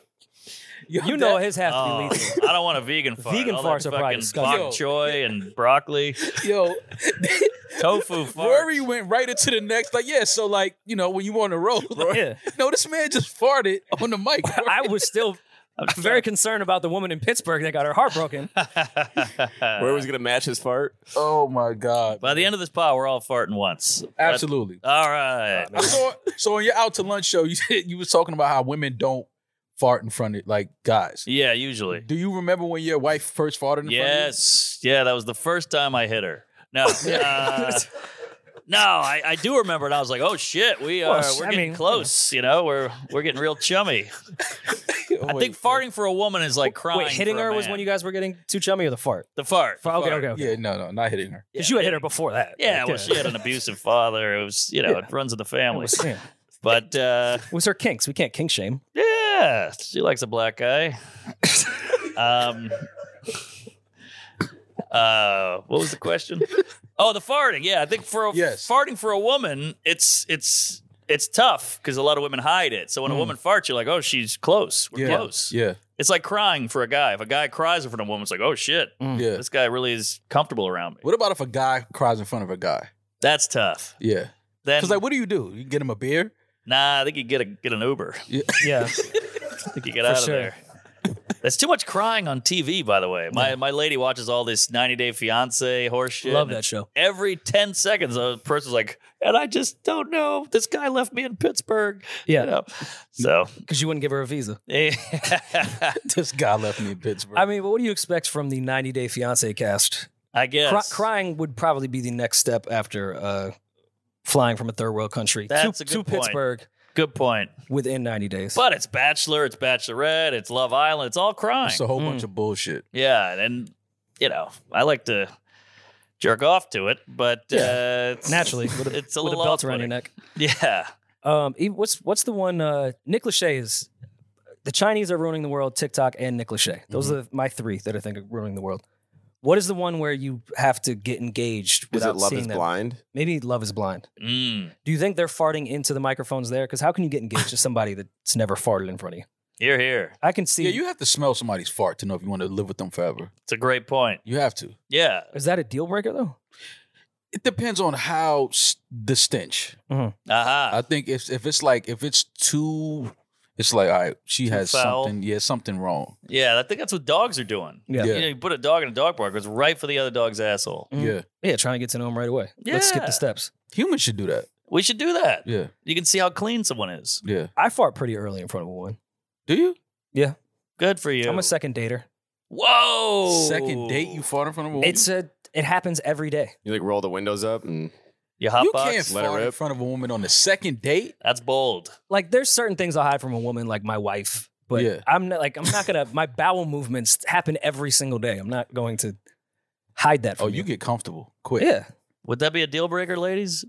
[SPEAKER 2] You know his have to be lethal.
[SPEAKER 1] I don't want a vegan fart.
[SPEAKER 2] Vegan
[SPEAKER 1] All
[SPEAKER 2] farts
[SPEAKER 1] that
[SPEAKER 2] are probably
[SPEAKER 1] fucking
[SPEAKER 2] disgusting.
[SPEAKER 1] bok choy and broccoli,
[SPEAKER 3] Yo,
[SPEAKER 1] tofu farts.
[SPEAKER 3] Rory went right into the next. Like, yeah, so like, you know, when you on the road, like,
[SPEAKER 2] Yeah.
[SPEAKER 3] no, this man just farted on the mic.
[SPEAKER 2] I was still very concerned about the woman in Pittsburgh that got her heart broken.
[SPEAKER 4] Where was he gonna match his fart?
[SPEAKER 3] Oh my God.
[SPEAKER 1] By the end of this pod, we're all farting once.
[SPEAKER 3] Absolutely.
[SPEAKER 1] All right.
[SPEAKER 3] So when you're out to lunch show, you was talking about how women don't fart in front of like guys.
[SPEAKER 1] Yeah, usually.
[SPEAKER 3] Do you remember when your wife first farted in front of you?
[SPEAKER 1] Yes. Yeah, that was the first time I hit her. No. No, I do remember it. I was like, "Oh shit, we're getting close. You know, we're getting real chummy." I think farting for a woman is like crying.
[SPEAKER 2] Wait, hitting
[SPEAKER 1] for a
[SPEAKER 2] her was
[SPEAKER 1] man.
[SPEAKER 2] when you guys were getting too chummy, or the fart?
[SPEAKER 1] The fart.
[SPEAKER 2] Okay.
[SPEAKER 3] Yeah, no, not hitting her.
[SPEAKER 2] Because you had hit her before that.
[SPEAKER 1] Yeah, well, she had an abusive father. It was, it runs in the family. But
[SPEAKER 2] It was her kinks. We can't kink shame.
[SPEAKER 1] yeah, she likes a black guy. What was the question? Oh, the farting. Yeah, I think farting for a woman, it's tough because a lot of women hide it. So when a woman farts, you're like, oh, she's close. We're close.
[SPEAKER 3] Yeah.
[SPEAKER 1] It's like crying for a guy. If a guy cries in front of a woman, it's like, oh shit,
[SPEAKER 3] Yeah.
[SPEAKER 1] this guy really is comfortable around me.
[SPEAKER 3] What about if a guy cries in front of a guy?
[SPEAKER 1] That's tough.
[SPEAKER 3] Yeah.
[SPEAKER 1] Then,
[SPEAKER 3] Because like, what do? You get him a beer?
[SPEAKER 1] nah, I think you get an Uber.
[SPEAKER 2] Yeah.
[SPEAKER 1] I think you get out of
[SPEAKER 2] sure.
[SPEAKER 1] there. That's too much crying on TV, by the way. My lady watches all this 90 Day Fiance horse shit.
[SPEAKER 2] Love that show.
[SPEAKER 1] Every 10 seconds, a person's like, and I just don't know. This guy left me in Pittsburgh.
[SPEAKER 2] Yeah.
[SPEAKER 1] You know? So,
[SPEAKER 2] Because you wouldn't give her a visa.
[SPEAKER 3] This guy left me in Pittsburgh.
[SPEAKER 2] I mean, what do you expect from the 90 Day Fiance cast?
[SPEAKER 1] I guess.
[SPEAKER 2] Crying would probably be the next step after flying from a third world country
[SPEAKER 1] That's a
[SPEAKER 2] to
[SPEAKER 1] good point.
[SPEAKER 2] Pittsburgh
[SPEAKER 1] Good point.
[SPEAKER 2] within 90 days.
[SPEAKER 1] But it's Bachelor, it's Bachelorette, it's Love Island. It's all crying.
[SPEAKER 3] It's a whole bunch of bullshit.
[SPEAKER 1] Yeah. And, I like to jerk off to it, but it's,
[SPEAKER 2] Naturally, with a,
[SPEAKER 1] it's a
[SPEAKER 2] with a
[SPEAKER 1] little
[SPEAKER 2] belt around your
[SPEAKER 1] off-putting.
[SPEAKER 2] neck.
[SPEAKER 1] Yeah.
[SPEAKER 2] What's the one? Nick Lachey is. The Chinese are ruining the world. TikTok and Nick Lachey. Those are my three that I think are ruining the world. What is the one where you have to get engaged
[SPEAKER 4] Is
[SPEAKER 2] without
[SPEAKER 4] it Love
[SPEAKER 2] seeing
[SPEAKER 4] is
[SPEAKER 2] them?
[SPEAKER 4] Blind?
[SPEAKER 2] Maybe Love is Blind.
[SPEAKER 1] Mm.
[SPEAKER 2] Do you think they're farting into the microphones there? Because how can you get engaged to somebody that's never farted in front of you?
[SPEAKER 1] Here, here.
[SPEAKER 2] I can see.
[SPEAKER 3] Yeah, you have to smell somebody's fart to know if you want to live with them forever.
[SPEAKER 1] It's a great point.
[SPEAKER 3] You have to.
[SPEAKER 1] Yeah.
[SPEAKER 2] Is that a deal breaker though?
[SPEAKER 3] It depends on how the stench.
[SPEAKER 1] Aha.
[SPEAKER 3] I think if it's too, it's like, all right, she has
[SPEAKER 1] foul.
[SPEAKER 3] something wrong.
[SPEAKER 1] Yeah, I think that's what dogs are doing.
[SPEAKER 2] Yeah.
[SPEAKER 3] Yeah.
[SPEAKER 1] You put a dog in a dog park, it's right for the other dog's asshole.
[SPEAKER 3] Yeah,
[SPEAKER 2] Yeah, trying to get to know them right away. Let's skip
[SPEAKER 1] Yeah.
[SPEAKER 2] the steps.
[SPEAKER 3] humans should do that.
[SPEAKER 1] We should do that.
[SPEAKER 3] Yeah,
[SPEAKER 1] You can see how clean someone is.
[SPEAKER 3] yeah.
[SPEAKER 2] I fart pretty early in front of a woman.
[SPEAKER 3] Do you?
[SPEAKER 2] Yeah,
[SPEAKER 1] Good for you.
[SPEAKER 2] I'm a second dater.
[SPEAKER 1] Whoa.
[SPEAKER 3] Second date, you fart in front of a woman?
[SPEAKER 2] It happens every day.
[SPEAKER 4] You like roll the windows up and
[SPEAKER 1] You hot
[SPEAKER 3] You
[SPEAKER 1] box?
[SPEAKER 3] can't
[SPEAKER 4] let it
[SPEAKER 3] fart in
[SPEAKER 4] rip.
[SPEAKER 3] front of a woman on the second date.
[SPEAKER 1] That's bold.
[SPEAKER 2] Like there's certain things I'll hide from a woman, like my wife. But
[SPEAKER 3] Yeah.
[SPEAKER 2] I'm not gonna. My bowel movements happen every single day. I'm not going to hide that from
[SPEAKER 3] Oh, you get comfortable quick.
[SPEAKER 2] Yeah.
[SPEAKER 1] Would that be a deal breaker, ladies?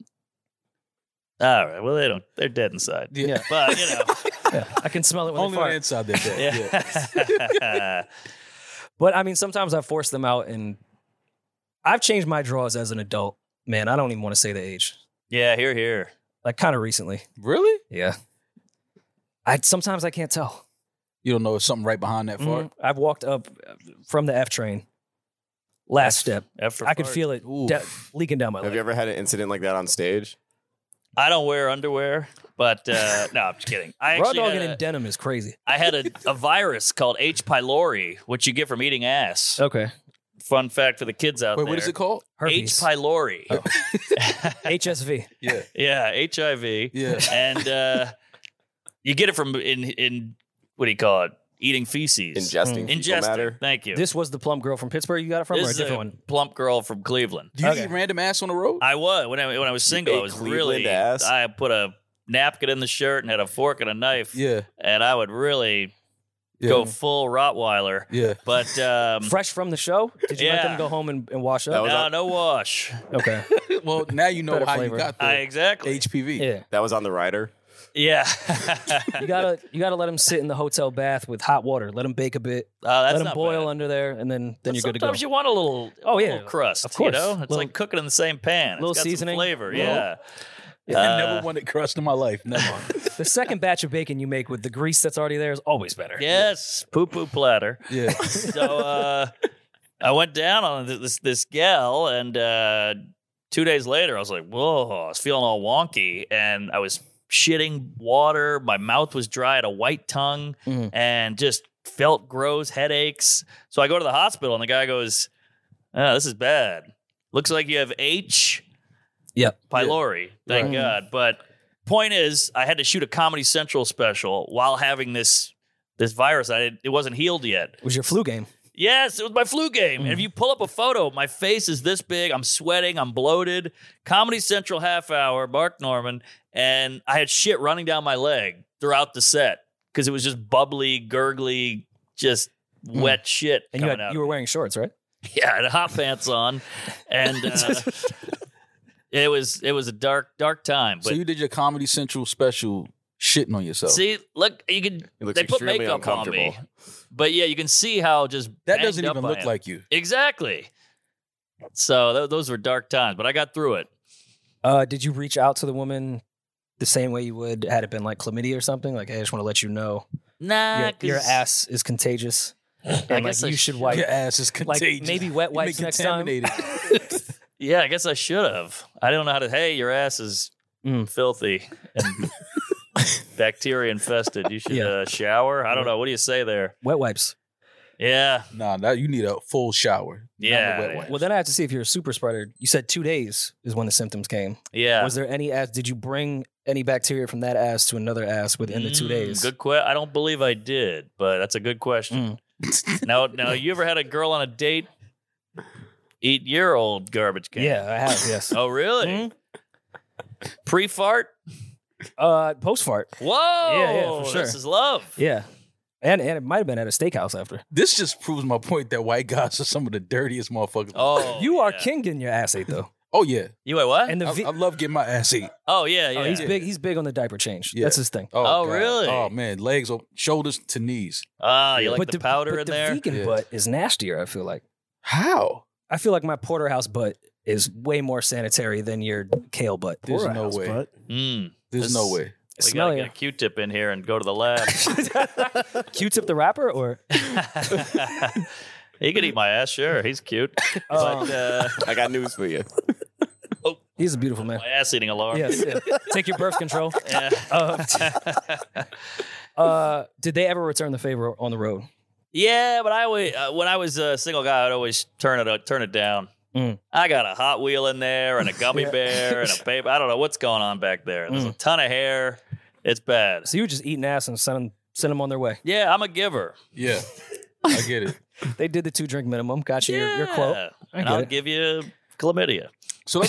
[SPEAKER 1] All right. Well, they're dead inside.
[SPEAKER 3] Yeah.
[SPEAKER 1] But,
[SPEAKER 2] Yeah. I can smell it when
[SPEAKER 3] Only
[SPEAKER 2] they
[SPEAKER 3] on
[SPEAKER 2] fart.
[SPEAKER 3] the inside they're dead. Yeah.
[SPEAKER 1] yeah.
[SPEAKER 2] But I mean, sometimes I force them out, and I've changed my drawers as an adult. Man, I don't even want to say the age.
[SPEAKER 1] Yeah, here.
[SPEAKER 2] Like kind of recently.
[SPEAKER 3] Really?
[SPEAKER 2] Yeah. Sometimes I can't tell.
[SPEAKER 3] You don't know if something right behind that fart?
[SPEAKER 2] I've walked up from the F train. Last step.
[SPEAKER 1] After
[SPEAKER 2] I could
[SPEAKER 1] fart.
[SPEAKER 2] feel it
[SPEAKER 3] Ooh.
[SPEAKER 2] leaking down my
[SPEAKER 4] have
[SPEAKER 2] leg.
[SPEAKER 4] you ever had an incident like that on stage?
[SPEAKER 1] I don't wear underwear, but no, I'm just kidding. I
[SPEAKER 2] Raw
[SPEAKER 1] actually
[SPEAKER 2] dogging
[SPEAKER 1] had
[SPEAKER 2] in denim is crazy.
[SPEAKER 1] I had a virus called H. pylori, which you get from eating ass.
[SPEAKER 2] Okay.
[SPEAKER 1] Fun fact for the kids out
[SPEAKER 3] Wait,
[SPEAKER 1] there.
[SPEAKER 3] what is it called?
[SPEAKER 1] H.
[SPEAKER 2] Herpes.
[SPEAKER 1] pylori.
[SPEAKER 2] HSV.
[SPEAKER 3] Yeah.
[SPEAKER 1] Yeah, HIV.
[SPEAKER 3] Yeah.
[SPEAKER 1] And you get it from in what do you call it? Eating feces.
[SPEAKER 4] Ingesting fecal
[SPEAKER 1] Ingesting.
[SPEAKER 4] matter?
[SPEAKER 1] Thank you.
[SPEAKER 2] This was the plump girl from Pittsburgh you got it from, or a
[SPEAKER 1] This is
[SPEAKER 2] different
[SPEAKER 1] a
[SPEAKER 2] one?
[SPEAKER 1] plump girl from Cleveland.
[SPEAKER 3] Do you
[SPEAKER 2] Okay.
[SPEAKER 3] eat random ass on the road?
[SPEAKER 1] I was when I was single. I
[SPEAKER 4] ate
[SPEAKER 1] was
[SPEAKER 4] Cleveland
[SPEAKER 1] really.
[SPEAKER 4] ass?
[SPEAKER 1] I put a napkin in the shirt and had a fork and a knife.
[SPEAKER 3] Yeah.
[SPEAKER 1] And I would really
[SPEAKER 3] Yeah.
[SPEAKER 1] go full Rottweiler.
[SPEAKER 3] Yeah.
[SPEAKER 1] But
[SPEAKER 2] Fresh from the show? Did you let
[SPEAKER 1] Yeah.
[SPEAKER 2] them go home and wash
[SPEAKER 4] That
[SPEAKER 2] up?
[SPEAKER 4] was
[SPEAKER 1] no wash.
[SPEAKER 2] Okay.
[SPEAKER 3] Well, now you know
[SPEAKER 2] Better
[SPEAKER 3] how
[SPEAKER 2] flavor.
[SPEAKER 3] you got the
[SPEAKER 1] Exactly.
[SPEAKER 3] HPV.
[SPEAKER 2] Yeah.
[SPEAKER 4] That was on the rider.
[SPEAKER 1] Yeah.
[SPEAKER 2] You gotta let them sit in the hotel bath with hot water. Let them bake a bit.
[SPEAKER 1] That's
[SPEAKER 2] Let them
[SPEAKER 1] not
[SPEAKER 2] boil
[SPEAKER 1] bad.
[SPEAKER 2] under there, and then you're good to go.
[SPEAKER 1] Sometimes you want a little,
[SPEAKER 2] Oh, yeah.
[SPEAKER 1] little crust.
[SPEAKER 2] Of course.
[SPEAKER 1] You know? It's
[SPEAKER 2] Little-
[SPEAKER 1] like cooking in the same pan.
[SPEAKER 2] little
[SPEAKER 1] It's got
[SPEAKER 2] seasoning.
[SPEAKER 1] some flavor.
[SPEAKER 2] Little-
[SPEAKER 1] Yeah.
[SPEAKER 3] I never wanted crust in my life. Never.
[SPEAKER 2] The second batch of bacon you make with the grease that's already there is always better.
[SPEAKER 1] Yes, poo-poo platter.
[SPEAKER 3] Yeah.
[SPEAKER 1] So I went down on this gal, and 2 days later, I was like, whoa, I was feeling all wonky, and I was shitting water. My mouth was dry, I had a white tongue, and just felt gross, headaches. So I go to the hospital, and the guy goes, oh, this is bad. Looks like you have H.
[SPEAKER 2] Yep.
[SPEAKER 1] pylori, thank God. But point is, I had to shoot a Comedy Central special while having this virus. It wasn't healed yet.
[SPEAKER 2] It was your flu game.
[SPEAKER 1] Yes, it was my flu game. And if you pull up a photo, my face is this big. I'm sweating. I'm bloated. Comedy Central half hour, Mark Norman, and I had shit running down my leg throughout the set because it was just bubbly, gurgly, just wet shit
[SPEAKER 2] And
[SPEAKER 1] coming out.
[SPEAKER 2] you were wearing shorts, right?
[SPEAKER 1] Yeah, I had hot pants on, and it was a dark time. But
[SPEAKER 3] So you did your Comedy Central special shitting on yourself.
[SPEAKER 1] see, look, you can.
[SPEAKER 4] It looks
[SPEAKER 1] They put
[SPEAKER 4] extremely
[SPEAKER 1] makeup on me,
[SPEAKER 4] uncomfortable.
[SPEAKER 1] but yeah, you can see how just
[SPEAKER 3] that
[SPEAKER 1] banged
[SPEAKER 3] doesn't
[SPEAKER 1] up
[SPEAKER 3] even
[SPEAKER 1] I
[SPEAKER 3] look
[SPEAKER 1] am.
[SPEAKER 3] like you.
[SPEAKER 1] Exactly. So those were dark times, but I got through it.
[SPEAKER 2] Did you reach out to the woman the same way you would had it been like chlamydia or something? Like, hey, I just want to let you know
[SPEAKER 1] Nah,
[SPEAKER 2] your
[SPEAKER 1] 'cause
[SPEAKER 2] ass is contagious.
[SPEAKER 1] I
[SPEAKER 2] And like
[SPEAKER 1] guess I
[SPEAKER 2] you should
[SPEAKER 1] should.
[SPEAKER 2] wipe.
[SPEAKER 3] Your ass is
[SPEAKER 2] Like
[SPEAKER 3] contagious.
[SPEAKER 2] maybe wet
[SPEAKER 3] You may
[SPEAKER 2] wipes next time.
[SPEAKER 3] contaminate it.
[SPEAKER 1] Yeah, I guess I should have. I don't know how to. Hey, your ass is filthy and bacteria infested. You should shower. I don't know. What do you say there?
[SPEAKER 2] Wet wipes.
[SPEAKER 1] Yeah,
[SPEAKER 3] Nah, now you need a full shower. not
[SPEAKER 1] Yeah,
[SPEAKER 3] the wet
[SPEAKER 1] yeah.
[SPEAKER 3] wipes.
[SPEAKER 2] Well, then I have to see if you're a super spreader. You said 2 days is when the symptoms came.
[SPEAKER 1] yeah.
[SPEAKER 2] Was there any ass? Did you bring any bacteria from that ass to another ass within the 2 days?
[SPEAKER 1] Good question. I don't believe I did, but that's a good question. Now, you ever had a girl on a date eat your old garbage can?
[SPEAKER 2] Yeah, I have. Yes.
[SPEAKER 1] Oh, really? Pre-fart?
[SPEAKER 2] Post fart.
[SPEAKER 1] Whoa!
[SPEAKER 2] Yeah, for sure.
[SPEAKER 1] This is love.
[SPEAKER 2] Yeah, and it might have been at a steakhouse after.
[SPEAKER 3] This just proves my point that white guys are some of the dirtiest motherfuckers.
[SPEAKER 1] Oh,
[SPEAKER 2] You are
[SPEAKER 1] yeah.
[SPEAKER 2] king getting your ass ate though.
[SPEAKER 3] Oh yeah.
[SPEAKER 1] You wait, what?
[SPEAKER 2] And the
[SPEAKER 3] I love getting my ass ate.
[SPEAKER 1] oh, yeah, yeah.
[SPEAKER 2] he's big. He's big on the diaper change.
[SPEAKER 3] Yeah.
[SPEAKER 2] That's his thing.
[SPEAKER 1] Oh,
[SPEAKER 3] God.
[SPEAKER 1] really?
[SPEAKER 3] Oh man, legs, shoulders to knees.
[SPEAKER 1] Ah, you like
[SPEAKER 2] But
[SPEAKER 1] the powder in
[SPEAKER 2] the
[SPEAKER 1] there?
[SPEAKER 2] vegan
[SPEAKER 3] Yeah.
[SPEAKER 2] butt is nastier. I feel like.
[SPEAKER 3] How?
[SPEAKER 2] I feel like my porterhouse butt is way more sanitary than your kale butt.
[SPEAKER 3] There's no
[SPEAKER 6] Porterhouse
[SPEAKER 3] way.
[SPEAKER 6] butt.
[SPEAKER 3] There's
[SPEAKER 1] This-
[SPEAKER 3] no way.
[SPEAKER 1] We gotta
[SPEAKER 2] Smelly.
[SPEAKER 1] get a Q-tip in here and go to the lab.
[SPEAKER 2] Q-tip the rapper or
[SPEAKER 1] He could eat my ass, sure. He's cute. But
[SPEAKER 4] I got news for you.
[SPEAKER 2] he's a beautiful man.
[SPEAKER 1] my ass eating alarm.
[SPEAKER 2] Yes. Yeah. Take your birth control.
[SPEAKER 1] Yeah.
[SPEAKER 2] Did they ever return the favor on the road?
[SPEAKER 1] Yeah, but I always, when I was a single guy, I'd always turn it down. I got a Hot Wheel in there and a gummy bear and a paper. I don't know what's going on back there. There's a ton of hair. It's bad.
[SPEAKER 2] So you were just eating ass and send them on their way.
[SPEAKER 1] Yeah, I'm a giver.
[SPEAKER 3] Yeah. I get it.
[SPEAKER 2] They did the 2-drink minimum. Got you your quote.
[SPEAKER 1] Yeah.
[SPEAKER 2] I
[SPEAKER 1] And
[SPEAKER 2] get
[SPEAKER 1] I'll
[SPEAKER 2] it.
[SPEAKER 1] give you chlamydia.
[SPEAKER 3] So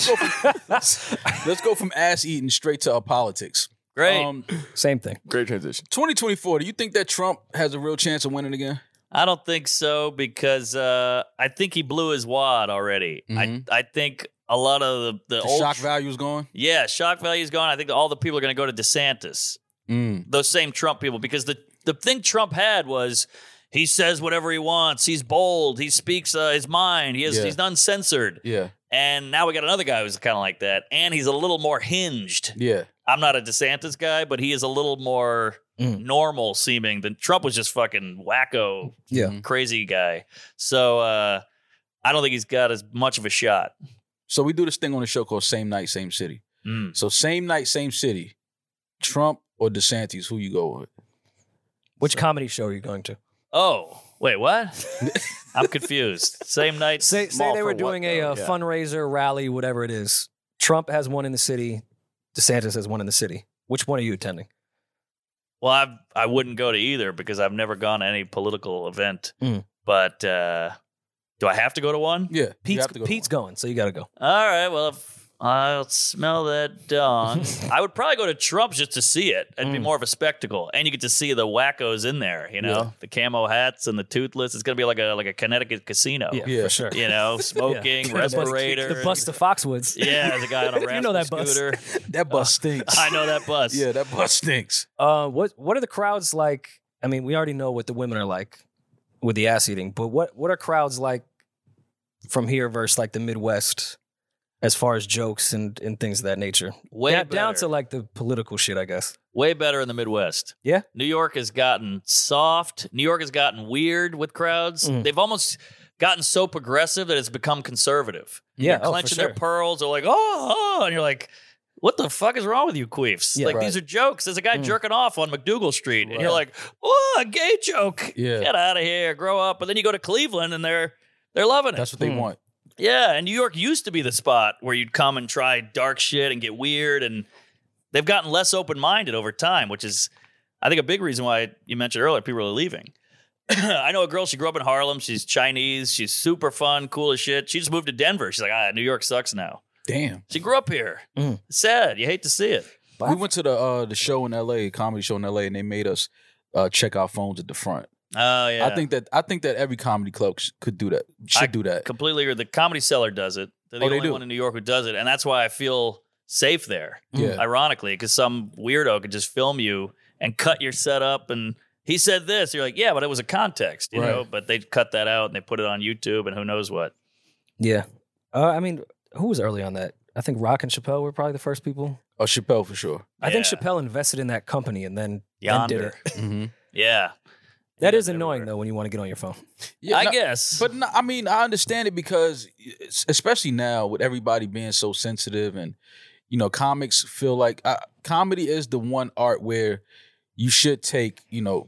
[SPEAKER 3] let's go from ass eating straight to politics.
[SPEAKER 1] Great.
[SPEAKER 2] Same thing.
[SPEAKER 4] Great transition.
[SPEAKER 3] 2024, do you think that Trump has a real chance of winning again?
[SPEAKER 1] I don't think so because I think he blew his wad already. I think a lot of the
[SPEAKER 3] The
[SPEAKER 1] old
[SPEAKER 3] shock value is gone?
[SPEAKER 1] Yeah, shock value's gone. I think all the people are going to go to DeSantis. Those same Trump people, because the thing Trump had was he says whatever he wants. He's bold. He speaks his mind. He's uncensored.
[SPEAKER 3] Yeah.
[SPEAKER 1] And now we got another guy who's kind of like that, and he's a little more hinged.
[SPEAKER 3] Yeah.
[SPEAKER 1] I'm not a DeSantis guy, but he is a little more normal seeming than Trump was. Just fucking wacko, crazy guy. So I don't think he's got as much of a shot.
[SPEAKER 3] So we do this thing on the show called Same Night, Same City. So same night, same city. Trump or DeSantis, who you go with?
[SPEAKER 2] Which comedy show are you going to?
[SPEAKER 1] Oh, wait, what? I'm confused. Same night.
[SPEAKER 2] Say
[SPEAKER 4] Small
[SPEAKER 2] they were
[SPEAKER 4] for what,
[SPEAKER 2] doing a
[SPEAKER 4] though? Yeah.
[SPEAKER 2] fundraiser, rally, whatever it is. Trump has one in the city. DeSantis has one in the city. Which one are you attending?
[SPEAKER 1] Well, I wouldn't go to either because I've never gone to any political event. But do I have to go to one?
[SPEAKER 3] Yeah. you
[SPEAKER 2] Pete's,
[SPEAKER 3] have to go to
[SPEAKER 2] Pete's
[SPEAKER 3] one.
[SPEAKER 2] going, so you got to go.
[SPEAKER 1] All right. Well, if I'll smell that dong. I would probably go to Trump's just to see it. It'd be more of a spectacle, and you get to see the wackos in there. You know, the camo hats and the toothless. It's gonna be like a Connecticut casino.
[SPEAKER 3] Yeah.
[SPEAKER 2] for sure.
[SPEAKER 1] You know, smoking,
[SPEAKER 2] The bus-
[SPEAKER 1] respirator.
[SPEAKER 2] The bus to Foxwoods.
[SPEAKER 1] Yeah, there's a guy on a rascal
[SPEAKER 2] You know that bus.
[SPEAKER 1] scooter.
[SPEAKER 3] That bus stinks.
[SPEAKER 1] I know that bus.
[SPEAKER 3] Yeah, that bus stinks.
[SPEAKER 2] What are the crowds like? I mean, we already know what the women are like with the ass eating, but what are crowds like from here versus like the Midwest? as far as jokes and things of that nature.
[SPEAKER 1] Way
[SPEAKER 2] down
[SPEAKER 1] better.
[SPEAKER 2] to like the political shit, I guess.
[SPEAKER 1] Way better in the Midwest.
[SPEAKER 2] Yeah.
[SPEAKER 1] New York has gotten soft. New York has gotten weird with crowds. They've almost gotten so progressive that it's become conservative.
[SPEAKER 2] Yeah,
[SPEAKER 1] They're clenching
[SPEAKER 2] for
[SPEAKER 1] their
[SPEAKER 2] sure.
[SPEAKER 1] pearls. They're like, and you're like, what the fuck is wrong with you, queefs?
[SPEAKER 2] Yeah,
[SPEAKER 1] like,
[SPEAKER 2] right.
[SPEAKER 1] these are jokes. There's a guy jerking off on McDougal Street, and you're like, a gay joke.
[SPEAKER 3] Yeah.
[SPEAKER 1] Get out of here. Grow up. But then you go to Cleveland, and they're loving it.
[SPEAKER 3] That's what they want.
[SPEAKER 1] Yeah, and New York used to be the spot where you'd come and try dark shit and get weird, and they've gotten less open-minded over time, which is, I think, a big reason why you mentioned earlier people are leaving. I know a girl, she grew up in Harlem. She's Chinese. She's super fun, cool as shit. She just moved to Denver. She's like, New York sucks now.
[SPEAKER 3] Damn.
[SPEAKER 1] She grew up here. Sad. You hate to see it.
[SPEAKER 3] We went to the show in LA, comedy show in LA, and they made us check our phones at the front.
[SPEAKER 1] Oh, yeah.
[SPEAKER 3] I think that every comedy club could do that. Should do that.
[SPEAKER 1] Completely agree. The Comedy Cellar does it. They're the
[SPEAKER 3] Oh, they
[SPEAKER 1] only
[SPEAKER 3] do?
[SPEAKER 1] one in New York who does it, and that's why I feel safe there.
[SPEAKER 3] Yeah.
[SPEAKER 1] Ironically, because some weirdo could just film you and cut your setup, and he said this. You're like, yeah, but it was a context, you
[SPEAKER 3] Right.
[SPEAKER 1] know. But they cut that out and they put it on YouTube, and who knows what.
[SPEAKER 2] Yeah. I mean, who was early on that? I think Rock and Chappelle were probably the first people.
[SPEAKER 3] Oh, Chappelle for sure.
[SPEAKER 2] I think
[SPEAKER 1] Yeah.
[SPEAKER 2] Chappelle invested in that company and then did
[SPEAKER 1] Yonder.
[SPEAKER 2] it.
[SPEAKER 3] Mm-hmm.
[SPEAKER 1] Yeah,
[SPEAKER 2] That is
[SPEAKER 1] Everywhere.
[SPEAKER 2] annoying, though, when you want to get on your phone.
[SPEAKER 3] Yeah,
[SPEAKER 1] I guess.
[SPEAKER 3] But no, I mean, I understand it because, especially now with everybody being so sensitive, and comics feel like comedy is the one art where you should take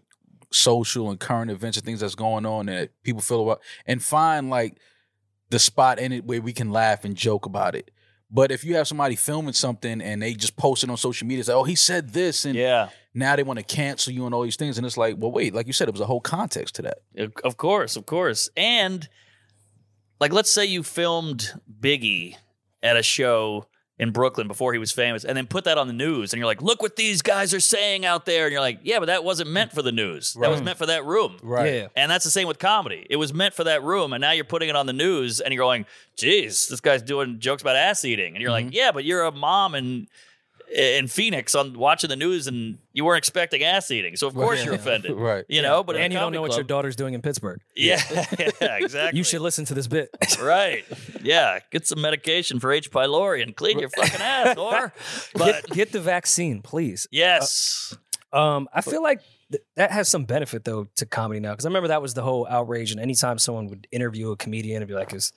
[SPEAKER 3] social and current events and things that's going on that people feel about and find like the spot in it where we can laugh and joke about it. But if you have somebody filming something and they just post it on social media, say, "Oh, he said this," and
[SPEAKER 1] yeah,
[SPEAKER 3] now they want to cancel you and all these things, and it's like, well, wait, like you said, it was a whole context to that.
[SPEAKER 1] of course, and like, let's say you filmed Biggie at a show in Brooklyn before he was famous, and then put that on the news, and you're like, look what these guys are saying out there, and you're like, yeah, but that wasn't meant for the news. That was meant for that room.
[SPEAKER 3] Right.
[SPEAKER 2] Yeah.
[SPEAKER 1] And that's the same with comedy. It was meant for that room, and now you're putting it on the news, and you're going, geez, this guy's doing jokes about ass eating. And you're like, yeah, but you're a mom in Phoenix on watching the news, and you weren't expecting ass eating. So, of course, you're offended.
[SPEAKER 3] Right.
[SPEAKER 1] You know, but in
[SPEAKER 2] And
[SPEAKER 1] a
[SPEAKER 2] you don't
[SPEAKER 1] comedy
[SPEAKER 2] know what your
[SPEAKER 1] club-
[SPEAKER 2] daughter's doing in Pittsburgh.
[SPEAKER 1] Yeah, yeah, exactly.
[SPEAKER 2] You should listen to this bit.
[SPEAKER 1] Right. Yeah. Get some medication for H. pylori and clean your fucking ass, or. But
[SPEAKER 2] Get the vaccine, please.
[SPEAKER 1] yes.
[SPEAKER 2] I feel like that has some benefit though to comedy now, because I remember that was the whole outrage, and anytime someone would interview a comedian and be like, "Is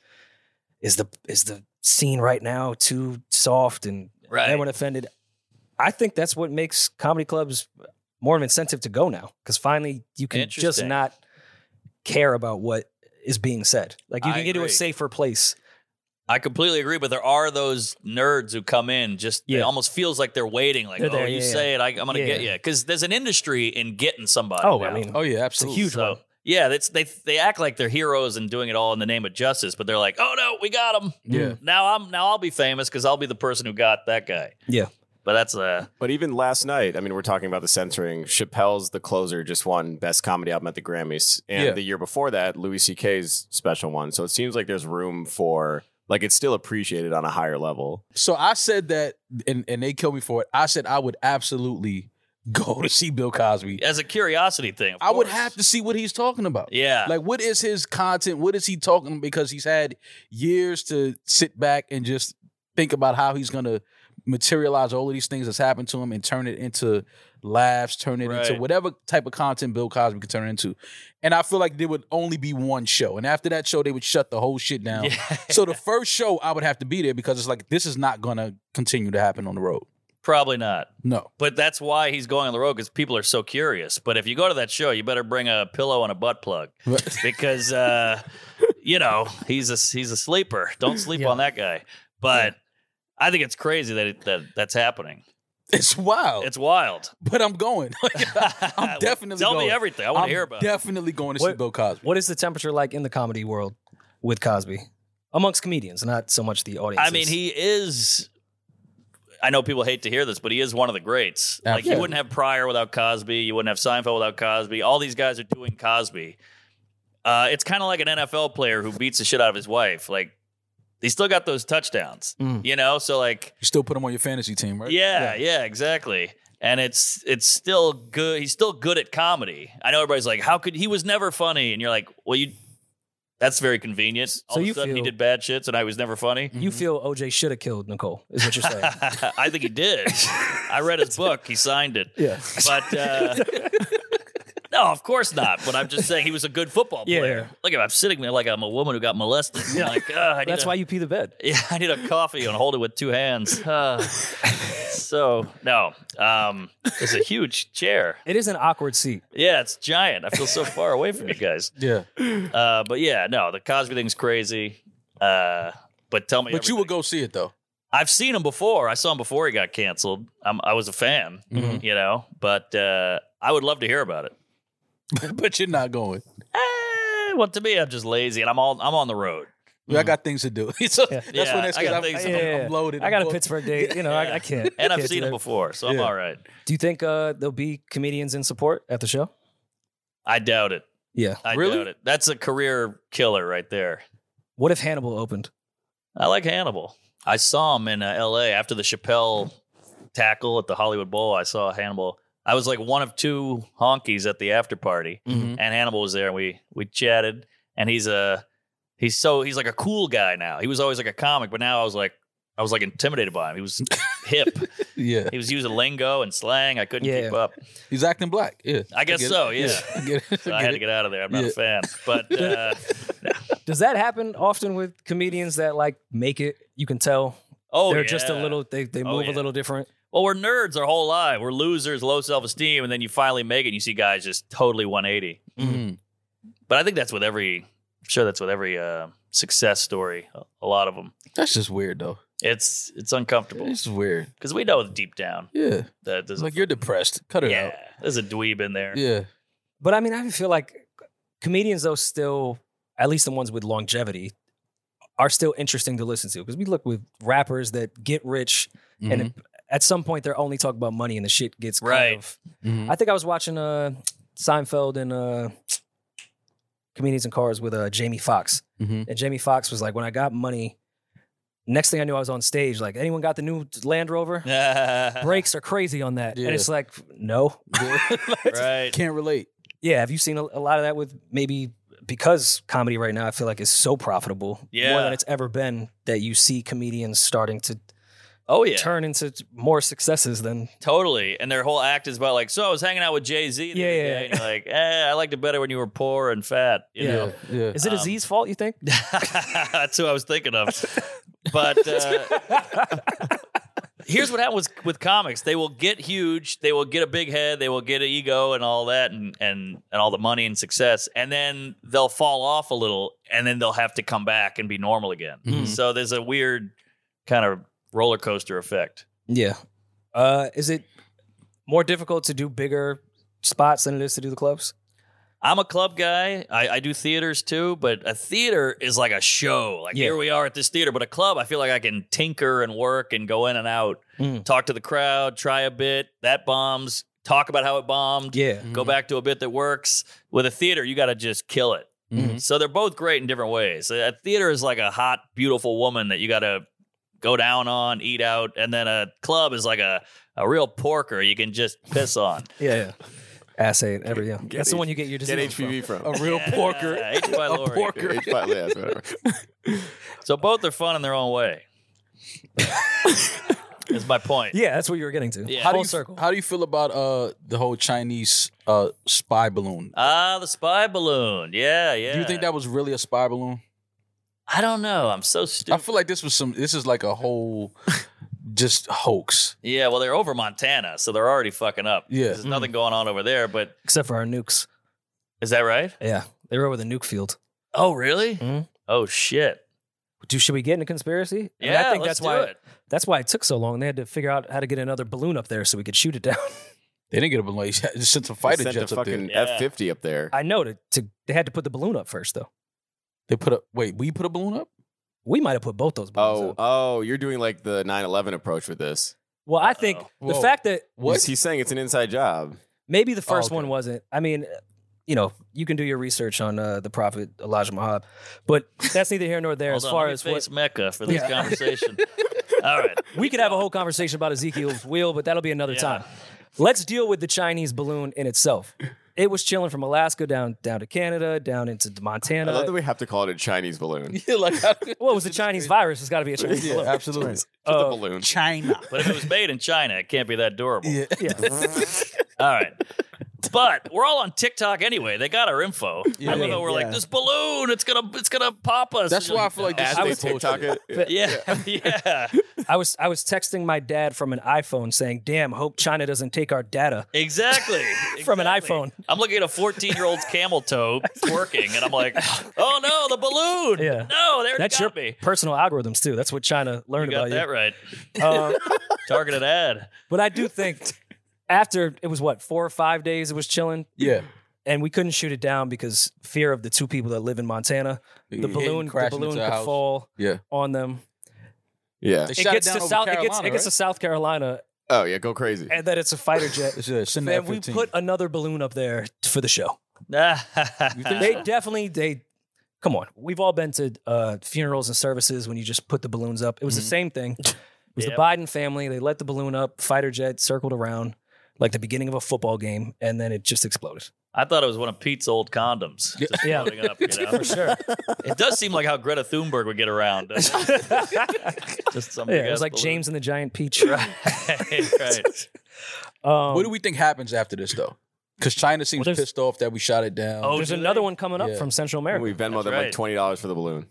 [SPEAKER 2] the scene right now too soft?" and
[SPEAKER 1] Right.
[SPEAKER 2] everyone offended. I think that's what makes comedy clubs more of an incentive to go now, because finally you can just
[SPEAKER 1] Interesting.
[SPEAKER 2] not care about what is being said. Like you
[SPEAKER 1] I
[SPEAKER 2] can get to a
[SPEAKER 1] agree.
[SPEAKER 2] safer place.
[SPEAKER 1] I completely agree, but there are those nerds who come in it
[SPEAKER 2] Yeah.
[SPEAKER 1] almost feels like they're waiting, like,
[SPEAKER 2] They're there,
[SPEAKER 1] you
[SPEAKER 2] yeah,
[SPEAKER 1] say it, I'm going to
[SPEAKER 2] Yeah.
[SPEAKER 1] get you. Because there's an industry in getting somebody.
[SPEAKER 2] Oh,
[SPEAKER 1] now.
[SPEAKER 2] I mean,
[SPEAKER 3] Oh yeah,
[SPEAKER 2] it's a
[SPEAKER 3] absolutely.
[SPEAKER 2] huge
[SPEAKER 1] So,
[SPEAKER 2] one.
[SPEAKER 1] yeah, they act like they're heroes and doing it all in the name of justice, but they're like, oh no, we got him.
[SPEAKER 3] Yeah.
[SPEAKER 1] Now I'll be famous because I'll be the person who got that guy.
[SPEAKER 2] Yeah.
[SPEAKER 1] But that's
[SPEAKER 4] But even last night, I mean, we're talking about the censoring. Chappelle's The Closer just won Best Comedy Album at the Grammys. And
[SPEAKER 3] Yeah.
[SPEAKER 4] the year before that, Louis C.K.'s special one. So it seems like there's room for, like, it's still appreciated on a higher level.
[SPEAKER 3] So I said that, and they killed me for it. I said I would absolutely go to see Bill Cosby.
[SPEAKER 1] as a curiosity thing. of
[SPEAKER 3] I would
[SPEAKER 1] course.
[SPEAKER 3] have to see what he's talking about.
[SPEAKER 1] Yeah.
[SPEAKER 3] Like, what is his content? What is he talking? Because he's had years to sit back and just think about how he's going to materialize all of these things that's happened to him and turn it into laughs, turn it into
[SPEAKER 1] Right.
[SPEAKER 3] whatever type of content Bill Cosby could turn it into. And I feel like there would only be one show. And after that show, they would shut the whole shit down.
[SPEAKER 1] Yeah.
[SPEAKER 3] So the first show, I would have to be there because it's like, this is not going to continue to happen on the road.
[SPEAKER 1] Probably not.
[SPEAKER 3] No.
[SPEAKER 1] But that's why he's going on the road, because people are so curious. But if you go to that show, you better bring a pillow and a butt plug, because he's a sleeper. Don't sleep
[SPEAKER 2] Yeah.
[SPEAKER 1] on that guy. But I think it's crazy that's happening.
[SPEAKER 3] It's wild.
[SPEAKER 1] It's wild.
[SPEAKER 3] But I'm going. I'm definitely
[SPEAKER 1] Tell
[SPEAKER 3] going.
[SPEAKER 1] me everything. I want
[SPEAKER 3] I'm
[SPEAKER 1] to hear about it.
[SPEAKER 3] definitely going to see
[SPEAKER 2] What-
[SPEAKER 3] Bill Cosby.
[SPEAKER 2] What is the temperature like in the comedy world with Cosby? Amongst comedians, not so much the audience.
[SPEAKER 1] I mean, he is. I know people hate to hear this, but he is one of the greats. Like, you
[SPEAKER 3] Absolutely.
[SPEAKER 1] wouldn't have Pryor without Cosby. You wouldn't have Seinfeld without Cosby. All these guys are doing Cosby. It's kind of like an NFL player who beats the shit out of his wife. Like, he still got those touchdowns, So, like,
[SPEAKER 3] You still put him on your fantasy team, right?
[SPEAKER 1] yeah, exactly. And it's still good. He's still good at comedy. I know everybody's like, how could he was never funny? And you're like, well, That's very convenient. All of
[SPEAKER 2] you
[SPEAKER 1] a sudden, he
[SPEAKER 2] feel-
[SPEAKER 1] did bad shit, and I was never funny.
[SPEAKER 2] You feel OJ should have killed Nicole, is what you're saying.
[SPEAKER 1] I think he did. I read his book. He signed it.
[SPEAKER 2] Yeah.
[SPEAKER 1] But no, of course not. But I'm just saying he was a good football player.
[SPEAKER 2] Yeah.
[SPEAKER 1] Look at him. I'm sitting there like I'm a woman who got molested. Yeah. Like,
[SPEAKER 2] That's why you pee the bed.
[SPEAKER 1] Yeah, I need a coffee and hold it with two hands. So, no. It's a huge chair.
[SPEAKER 2] It is an awkward seat.
[SPEAKER 1] Yeah, it's giant. I feel so far away from you guys.
[SPEAKER 3] Yeah.
[SPEAKER 1] But yeah, no, the Cosby thing's crazy. But tell me
[SPEAKER 3] But you
[SPEAKER 1] everything.
[SPEAKER 3] would go see it though.
[SPEAKER 1] I've seen him before. I saw him before he got canceled. I was a fan, you know, but I would love to hear about it.
[SPEAKER 3] But you're not going.
[SPEAKER 1] Well, to me, I'm just lazy, and I'm on the road.
[SPEAKER 3] I got things to do. So that's
[SPEAKER 1] Yeah,
[SPEAKER 3] when that's
[SPEAKER 1] I got
[SPEAKER 3] because
[SPEAKER 1] things to do.
[SPEAKER 3] I'm loaded.
[SPEAKER 2] I got a
[SPEAKER 3] I'm
[SPEAKER 2] Pittsburgh date. You know, I can't.
[SPEAKER 1] And I've
[SPEAKER 2] can't
[SPEAKER 1] seen
[SPEAKER 2] do
[SPEAKER 1] him
[SPEAKER 2] that.
[SPEAKER 1] before, so I'm
[SPEAKER 3] Yeah.
[SPEAKER 1] all right.
[SPEAKER 2] Do you think there'll be comedians in support at the show?
[SPEAKER 1] I doubt it.
[SPEAKER 2] Yeah.
[SPEAKER 1] I
[SPEAKER 3] Really?
[SPEAKER 1] doubt it. That's a career killer right there.
[SPEAKER 2] What if Hannibal opened?
[SPEAKER 1] I like Hannibal. I saw him in L.A. after the Chappelle tackle at the Hollywood Bowl. I saw Hannibal. I was like one of two honkies at the after party, and Hannibal was there, and we chatted. And he's like a cool guy now. He was always like a comic, but now I was like intimidated by him. He was hip.
[SPEAKER 3] Yeah.
[SPEAKER 1] He was using lingo and slang. I couldn't
[SPEAKER 2] Yeah.
[SPEAKER 1] keep up.
[SPEAKER 3] He's acting black. Yeah.
[SPEAKER 1] I guess
[SPEAKER 3] get
[SPEAKER 1] so.
[SPEAKER 3] it.
[SPEAKER 1] Yeah.
[SPEAKER 3] I get it.
[SPEAKER 1] So I had to get out of there. I'm not
[SPEAKER 3] Yeah.
[SPEAKER 1] a fan. But
[SPEAKER 2] Does that happen often with comedians that like make it? You can tell they're just a
[SPEAKER 1] yeah.
[SPEAKER 2] little. They move
[SPEAKER 1] yeah.
[SPEAKER 2] a little different.
[SPEAKER 1] Well, we're nerds our whole life. We're losers, low self-esteem, and then you finally make it and you see guys just totally 180.
[SPEAKER 3] Mhm.
[SPEAKER 1] But I think that's with every success story. A lot of them.
[SPEAKER 3] That's just weird though.
[SPEAKER 1] It's uncomfortable
[SPEAKER 3] It's just weird.
[SPEAKER 1] because we know deep down
[SPEAKER 3] Yeah.
[SPEAKER 1] that there's
[SPEAKER 3] It's like you're depressed. Cut it
[SPEAKER 1] yeah, there's a dweeb in there.
[SPEAKER 3] out. Yeah.
[SPEAKER 2] But I mean, I feel like comedians, though, still, at least the ones with longevity, are still interesting to listen to because we look with rappers that get rich and at some point they're only talking about money and the shit gets kind
[SPEAKER 1] Right.
[SPEAKER 2] of.
[SPEAKER 3] Mhm.
[SPEAKER 2] I think I was watching Seinfeld and Comedians in Cars with Jamie Foxx,
[SPEAKER 3] Mhm.
[SPEAKER 2] and Jamie Foxx was like, when I got money, next thing I knew, I was on stage. Like, anyone got the new Land Rover? Brakes are crazy on that,
[SPEAKER 3] Yeah.
[SPEAKER 2] and it's like, no.
[SPEAKER 1] Right.
[SPEAKER 3] Can't relate.
[SPEAKER 2] Yeah, have you seen a lot of that with maybe because comedy right now I feel like is so profitable more
[SPEAKER 1] Yeah.
[SPEAKER 2] than it's ever been that you see comedians starting to
[SPEAKER 1] Oh yeah.
[SPEAKER 2] turn into more successes than
[SPEAKER 1] Totally. And their whole act is about like, so I was hanging out with Jay-Z the
[SPEAKER 2] Yeah,
[SPEAKER 1] other
[SPEAKER 2] yeah.
[SPEAKER 1] day, and you're like, I liked it better when you were poor and fat. You know?
[SPEAKER 3] Yeah.
[SPEAKER 2] is it Aziz's fault, you think?
[SPEAKER 1] That's who I was thinking of. But here's what happens with comics. They will get huge. They will get a big head. They will get an ego and all that and all the money and success. And then they'll fall off a little and then they'll have to come back and be normal again.
[SPEAKER 3] Mhm.
[SPEAKER 1] So there's a weird kind of roller coaster effect.
[SPEAKER 2] Yeah. Is it more difficult to do bigger spots than it is to do the clubs?
[SPEAKER 1] I'm a club guy. I do theaters too, but a theater is like a show. Like
[SPEAKER 2] Yeah.
[SPEAKER 1] here we are at this theater, but a club, I feel like I can tinker and work and go in and out, talk to the crowd, try a bit that bombs, talk about how it bombed,
[SPEAKER 2] Yeah.
[SPEAKER 1] go back to a bit that works. With a theater, you got to just kill it.
[SPEAKER 3] Mhm.
[SPEAKER 1] So they're both great in different ways. A theater is like a hot, beautiful woman that you got to go down on, eat out, and then a club is like a real porker you can just piss on.
[SPEAKER 2] Yeah. Ass ate every yeah. That's the one you get your
[SPEAKER 4] Get
[SPEAKER 2] disease from.
[SPEAKER 4] HPV from.
[SPEAKER 3] A real porker.
[SPEAKER 1] H by Lori.
[SPEAKER 3] porker.
[SPEAKER 4] Yeah, whatever.
[SPEAKER 1] So both are fun in their own way. Is my point.
[SPEAKER 2] Yeah, that's what you were getting to.
[SPEAKER 1] Yeah.
[SPEAKER 3] How do
[SPEAKER 2] Full
[SPEAKER 3] you
[SPEAKER 2] circle.
[SPEAKER 3] How do you feel about the whole Chinese spy balloon?
[SPEAKER 1] The spy balloon. Yeah.
[SPEAKER 3] Do you think that was really a spy balloon?
[SPEAKER 1] I don't know. I'm so
[SPEAKER 3] I
[SPEAKER 1] stupid.
[SPEAKER 3] feel like this is like a whole just hoax.
[SPEAKER 1] Yeah, well, they're over Montana, so they're already fucking up.
[SPEAKER 3] Yeah.
[SPEAKER 1] There's nothing going on over there, but
[SPEAKER 2] Except for our nukes.
[SPEAKER 1] is that right?
[SPEAKER 2] Yeah. They were over the nuke field.
[SPEAKER 1] Oh, really?
[SPEAKER 2] Mhm.
[SPEAKER 1] Oh, shit.
[SPEAKER 2] Should we get into conspiracy? I mean,
[SPEAKER 1] Yeah,
[SPEAKER 2] I think
[SPEAKER 1] let's
[SPEAKER 2] that's why
[SPEAKER 1] do it.
[SPEAKER 2] that's why it took so long. They had to figure out how to get another balloon up there so we could shoot it down.
[SPEAKER 3] They didn't get a balloon. They just sent some
[SPEAKER 4] They
[SPEAKER 3] fighter
[SPEAKER 4] sent
[SPEAKER 3] jets
[SPEAKER 4] the
[SPEAKER 3] up there.
[SPEAKER 4] fucking
[SPEAKER 1] Yeah.
[SPEAKER 4] F-50 up there.
[SPEAKER 2] I know they had to put the balloon up first though.
[SPEAKER 3] They put up. Wait, we put a balloon up?
[SPEAKER 2] We might have put both those balloons up.
[SPEAKER 4] Oh, you're doing like the 9/11 approach with this.
[SPEAKER 2] Well, I think the
[SPEAKER 3] Whoa.
[SPEAKER 2] fact that
[SPEAKER 3] What?
[SPEAKER 4] He's saying it's an inside job.
[SPEAKER 2] maybe the first
[SPEAKER 3] okay.
[SPEAKER 2] one wasn't. I mean, you can do your research on the prophet Elijah Muhammad, but that's neither here nor there.
[SPEAKER 1] Hold
[SPEAKER 2] as
[SPEAKER 1] on,
[SPEAKER 2] far
[SPEAKER 1] let me
[SPEAKER 2] as
[SPEAKER 1] face
[SPEAKER 2] what
[SPEAKER 1] Mecca for this
[SPEAKER 2] Yeah.
[SPEAKER 1] conversation. All right.
[SPEAKER 2] we could have a whole conversation about Ezekiel's wheel, but that'll be another
[SPEAKER 1] Yeah.
[SPEAKER 2] time. Let's deal with the Chinese balloon in itself. It was chilling from Alaska down to Canada, down into
[SPEAKER 4] I
[SPEAKER 2] Montana.
[SPEAKER 4] love that we have to call it a Chinese balloon.
[SPEAKER 3] Yeah, like
[SPEAKER 2] Well, it was the Chinese virus. It's got to be a Chinese
[SPEAKER 3] yeah,
[SPEAKER 2] balloon.
[SPEAKER 3] absolutely.
[SPEAKER 4] Just a balloon.
[SPEAKER 3] China.
[SPEAKER 1] But if it was made in China, it can't be that durable.
[SPEAKER 3] Yeah.
[SPEAKER 2] Yeah.
[SPEAKER 1] All right. But we're all on TikTok anyway. They got our info.
[SPEAKER 3] Yeah.
[SPEAKER 1] I know we're like, this balloon, it's gonna pop us.
[SPEAKER 3] That's why I feel like this
[SPEAKER 4] As
[SPEAKER 3] is
[SPEAKER 4] they
[SPEAKER 3] bullshit.
[SPEAKER 4] TikTok it.
[SPEAKER 1] Yeah.
[SPEAKER 2] I was texting my dad from an iPhone saying, "Damn, hope China doesn't take our data."
[SPEAKER 1] Exactly.
[SPEAKER 2] From an
[SPEAKER 1] Exactly.
[SPEAKER 2] iPhone.
[SPEAKER 1] I'm looking at a 14-year-old's camel toe twerking, and I'm like, oh no, the balloon.
[SPEAKER 2] Yeah.
[SPEAKER 1] No, they already
[SPEAKER 2] That's your
[SPEAKER 1] got me.
[SPEAKER 2] personal algorithms too. That's what China
[SPEAKER 1] You
[SPEAKER 2] learned
[SPEAKER 1] got
[SPEAKER 2] about
[SPEAKER 1] that
[SPEAKER 2] you.
[SPEAKER 1] right.
[SPEAKER 2] Uh,
[SPEAKER 1] Targeted ad.
[SPEAKER 2] but I do think after it was 4 or 5 days, it was chilling,
[SPEAKER 3] Yeah.
[SPEAKER 2] and we couldn't shoot it down because fear of the two people that live in Montana. The
[SPEAKER 3] Hitting,
[SPEAKER 2] balloon
[SPEAKER 3] crashing into
[SPEAKER 2] could
[SPEAKER 3] a house.
[SPEAKER 2] fall
[SPEAKER 3] Yeah.
[SPEAKER 2] on them.
[SPEAKER 4] Yeah.
[SPEAKER 3] They
[SPEAKER 2] It
[SPEAKER 3] shot
[SPEAKER 2] gets
[SPEAKER 3] down
[SPEAKER 2] to
[SPEAKER 3] over
[SPEAKER 2] South.
[SPEAKER 3] Carolina,
[SPEAKER 2] It gets to
[SPEAKER 3] right?
[SPEAKER 2] South Carolina,
[SPEAKER 4] Oh yeah, go crazy.
[SPEAKER 2] and then it's a fighter jet.
[SPEAKER 3] It's a Cinder
[SPEAKER 2] Man, we
[SPEAKER 3] F-15.
[SPEAKER 2] put another balloon up there for the show.
[SPEAKER 3] think
[SPEAKER 2] They definitely come on. We've all been to funerals and services when you just put the balloons up. It was the same thing. It was
[SPEAKER 1] Yep.
[SPEAKER 2] the Biden family. They let the balloon up. Fighter jet circled around like the beginning of a football game, and then it just exploded.
[SPEAKER 1] I thought it was one of Pete's old condoms. Just
[SPEAKER 2] Yeah.
[SPEAKER 1] floating up, you know?
[SPEAKER 2] For sure.
[SPEAKER 1] It does seem like how Greta Thunberg would get around. doesn't it? Just some
[SPEAKER 2] Yeah, it
[SPEAKER 1] big-ass
[SPEAKER 2] was like
[SPEAKER 1] balloon.
[SPEAKER 2] James and the Giant Peach.
[SPEAKER 1] right.
[SPEAKER 3] What do we think happens after this, though? Because China seems
[SPEAKER 2] there's-
[SPEAKER 3] pissed off that we shot it down.
[SPEAKER 1] Oh,
[SPEAKER 2] There's
[SPEAKER 1] do
[SPEAKER 2] another
[SPEAKER 1] they?
[SPEAKER 2] one coming up
[SPEAKER 3] Yeah.
[SPEAKER 2] from Central America,
[SPEAKER 4] We Venmo
[SPEAKER 1] That's
[SPEAKER 4] them
[SPEAKER 1] right.
[SPEAKER 4] like $20 for the balloon.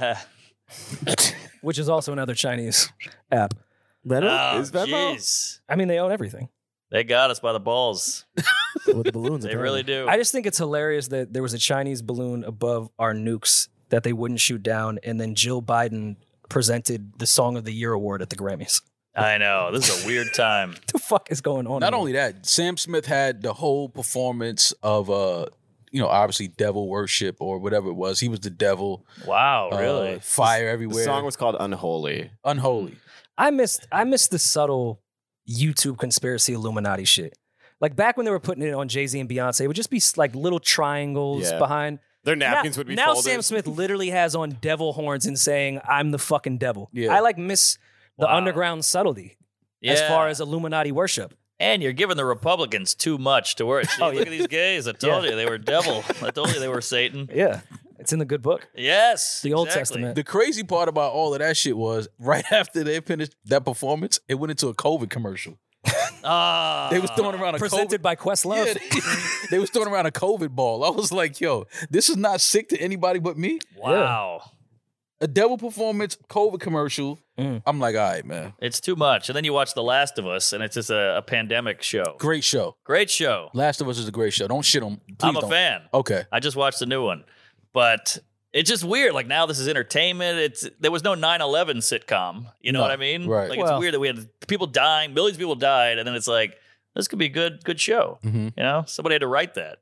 [SPEAKER 2] which is also another Chinese app.
[SPEAKER 1] Oh,
[SPEAKER 4] Is Venmo?
[SPEAKER 1] jeez.
[SPEAKER 2] I mean, they own everything.
[SPEAKER 1] They got us by the balls.
[SPEAKER 6] with the balloons.
[SPEAKER 1] They really do.
[SPEAKER 2] I just think it's hilarious that there was a Chinese balloon above our nukes that they wouldn't shoot down, and then Jill Biden presented the Song of the Year award at the Grammys.
[SPEAKER 1] I know. This is a weird time.
[SPEAKER 2] What the fuck is going on?
[SPEAKER 3] Not
[SPEAKER 2] here?
[SPEAKER 3] only that, Sam Smith had the whole performance of obviously devil worship or whatever it was. He was the devil.
[SPEAKER 1] Wow, really?
[SPEAKER 3] Fire
[SPEAKER 4] The
[SPEAKER 3] everywhere.
[SPEAKER 4] song was called Unholy.
[SPEAKER 3] Unholy.
[SPEAKER 2] I missed the subtle YouTube conspiracy Illuminati shit. Like back when they were putting it on Jay-Z and Beyonce, it would just be like little triangles
[SPEAKER 4] Yeah.
[SPEAKER 2] behind.
[SPEAKER 4] Their napkins would be
[SPEAKER 2] now
[SPEAKER 4] folded.
[SPEAKER 2] Sam Smith literally has on devil horns and saying, "I'm the fucking devil."
[SPEAKER 3] Yeah.
[SPEAKER 2] I like miss the
[SPEAKER 1] Wow.
[SPEAKER 2] underground subtlety as
[SPEAKER 1] Yeah.
[SPEAKER 2] far as Illuminati worship.
[SPEAKER 1] And you're giving the Republicans too much to worry.
[SPEAKER 2] Oh,
[SPEAKER 1] Look at these gays. I told you they were devil. I told you they were Satan.
[SPEAKER 2] Yeah, it's in the good book,
[SPEAKER 1] Yes.
[SPEAKER 2] the Old
[SPEAKER 1] exactly.
[SPEAKER 2] Testament.
[SPEAKER 3] The crazy part about all of that shit was right after they finished that performance, it went into a COVID commercial.
[SPEAKER 1] Ah.
[SPEAKER 3] They was throwing around a
[SPEAKER 2] Presented
[SPEAKER 3] COVID.
[SPEAKER 2] by Questlove.
[SPEAKER 3] Yeah, they was throwing around a COVID ball. I was like, yo, this is not sick to anybody but me.
[SPEAKER 1] Wow.
[SPEAKER 3] A devil performance, COVID commercial.
[SPEAKER 2] Mm.
[SPEAKER 3] I'm like, all right, man.
[SPEAKER 1] It's too much. And then you watch The Last of Us, and it's just a pandemic show.
[SPEAKER 3] Great show.
[SPEAKER 1] Great show.
[SPEAKER 3] Last of Us is a great show. Don't shit on. Please
[SPEAKER 1] I'm a
[SPEAKER 3] don't.
[SPEAKER 1] fan.
[SPEAKER 3] Okay.
[SPEAKER 1] I just watched the new one. But it's just weird. Like now this is entertainment. There was no 9/11 sitcom. You know
[SPEAKER 3] No,
[SPEAKER 1] what I mean?
[SPEAKER 3] right.
[SPEAKER 1] Like
[SPEAKER 2] Well-
[SPEAKER 1] it's weird that we had people dying, millions of people died, and then it's like, this could be a good show.
[SPEAKER 3] Mhm.
[SPEAKER 1] You know? Somebody had to write that.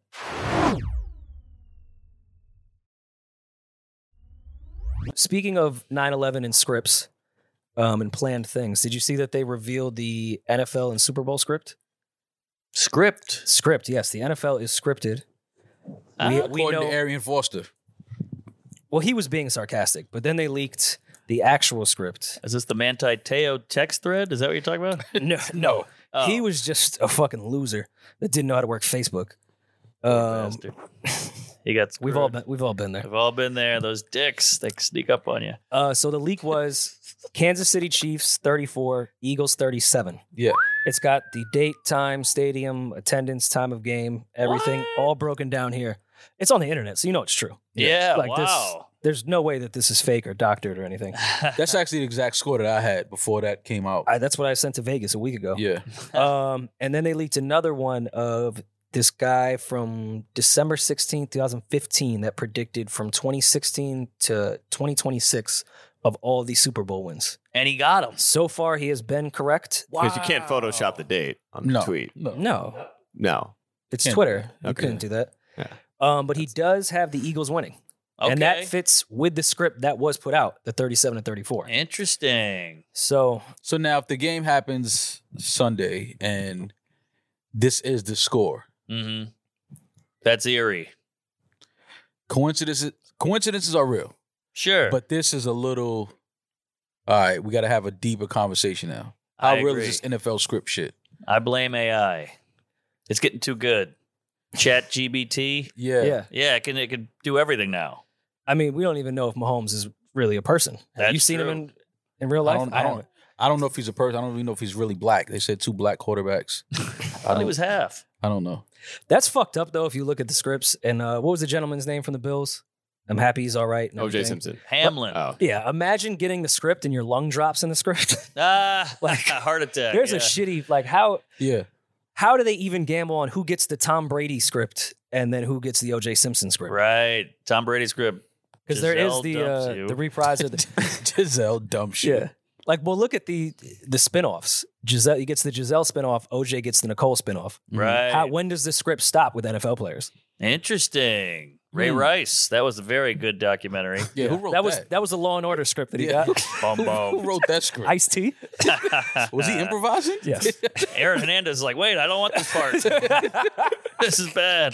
[SPEAKER 2] Speaking of 9/11 and scripts and planned things, did you see that they revealed the NFL and Super Bowl script?
[SPEAKER 1] Script.
[SPEAKER 2] Script, yes. The NFL is scripted.
[SPEAKER 1] Ah,
[SPEAKER 2] we
[SPEAKER 3] According
[SPEAKER 2] know.
[SPEAKER 3] to Arian Foster.
[SPEAKER 2] Well, he was being sarcastic, but then they leaked the actual script.
[SPEAKER 1] Is this the Manti Te'o text thread? Is that what you're talking about?
[SPEAKER 2] No.
[SPEAKER 1] Oh.
[SPEAKER 2] He was just a fucking loser that didn't know how to work Facebook.
[SPEAKER 1] Bastard. He got screwed.
[SPEAKER 2] We've all been there.
[SPEAKER 1] We've all been there. Those dicks, they sneak up on you.
[SPEAKER 2] So the leak was Kansas City Chiefs 34, Eagles 37.
[SPEAKER 3] Yeah.
[SPEAKER 2] It's got the date, time, stadium, attendance, time of game, everything
[SPEAKER 1] What?
[SPEAKER 2] all broken down here. It's on the internet, so you know it's true.
[SPEAKER 1] Yeah,
[SPEAKER 2] Like
[SPEAKER 1] wow.
[SPEAKER 2] There's no way that this is fake or doctored or anything.
[SPEAKER 3] That's actually the exact score that I had before that came out.
[SPEAKER 2] That's what I sent to Vegas a week ago.
[SPEAKER 3] Yeah.
[SPEAKER 2] And then they leaked another one of this guy from December 16th, 2015 that predicted from 2016 to 2026 of all the Super Bowl wins.
[SPEAKER 1] And he got him.
[SPEAKER 2] So far, he has been correct.
[SPEAKER 4] Because you can't Photoshop the date on the
[SPEAKER 3] No.
[SPEAKER 4] tweet.
[SPEAKER 2] No,
[SPEAKER 4] No.
[SPEAKER 2] it's
[SPEAKER 3] Can't do
[SPEAKER 2] Twitter. You
[SPEAKER 4] Okay.
[SPEAKER 2] couldn't do that.
[SPEAKER 4] Yeah.
[SPEAKER 2] But he does have the Eagles winning.
[SPEAKER 1] Okay.
[SPEAKER 2] And that fits with the script that was put out, the 37 and 34.
[SPEAKER 1] Interesting.
[SPEAKER 2] So
[SPEAKER 3] So now if the game happens Sunday and this is the score,
[SPEAKER 1] Mm-hmm. That's eerie.
[SPEAKER 3] coincidences are real.
[SPEAKER 1] Sure.
[SPEAKER 3] But this is a little, all right, we got to have a deeper conversation now. How
[SPEAKER 1] I
[SPEAKER 3] real
[SPEAKER 1] agree.
[SPEAKER 3] is this NFL script shit?
[SPEAKER 1] I blame AI. It's getting too good. Chat GBT.
[SPEAKER 3] Yeah.
[SPEAKER 1] Yeah, it can do everything now.
[SPEAKER 2] I mean, we don't even know if Mahomes is really a person. Have
[SPEAKER 1] That's
[SPEAKER 2] you seen
[SPEAKER 1] true.
[SPEAKER 2] him in real life?
[SPEAKER 3] I don't know if he's a person. I don't even know if he's really black. They said 2 black quarterbacks.
[SPEAKER 1] I thought he was half.
[SPEAKER 3] I don't know.
[SPEAKER 2] That's fucked up, though, if you look at the scripts. And what was the gentleman's name from the Bills? I'm happy he's all right. and
[SPEAKER 4] O.J.
[SPEAKER 2] everything.
[SPEAKER 4] Simpson.
[SPEAKER 1] Hamlin.
[SPEAKER 4] Oh.
[SPEAKER 2] Yeah, imagine getting the script and your lung drops in the script.
[SPEAKER 1] Like heart attack.
[SPEAKER 2] There's a
[SPEAKER 1] yeah.
[SPEAKER 2] shitty, like, how
[SPEAKER 3] Yeah.
[SPEAKER 2] do they even gamble on who gets the Tom Brady script and then who gets the O.J. Simpson script?
[SPEAKER 1] Right. Tom Brady's script.
[SPEAKER 2] Because there is
[SPEAKER 1] Giselle dumps you.
[SPEAKER 2] the reprise of the
[SPEAKER 3] Giselle, dumb shit.
[SPEAKER 2] yeah. Like, well, look at the spinoffs. Giselle, he gets the Giselle spinoff. OJ gets the Nicole spinoff.
[SPEAKER 1] Right.
[SPEAKER 2] When does the script stop with NFL players?
[SPEAKER 1] Interesting. Ray Rice. That was a very good documentary.
[SPEAKER 3] Yeah, who wrote that?
[SPEAKER 2] That was a Law and Order script that he
[SPEAKER 3] Yeah.
[SPEAKER 2] got.
[SPEAKER 1] Bum,
[SPEAKER 3] Who
[SPEAKER 1] bum.
[SPEAKER 3] wrote that script?
[SPEAKER 2] Ice-T.
[SPEAKER 3] Was he improvising?
[SPEAKER 2] Yes.
[SPEAKER 1] Aaron Hernandez is like, wait, I don't want this part. This is bad.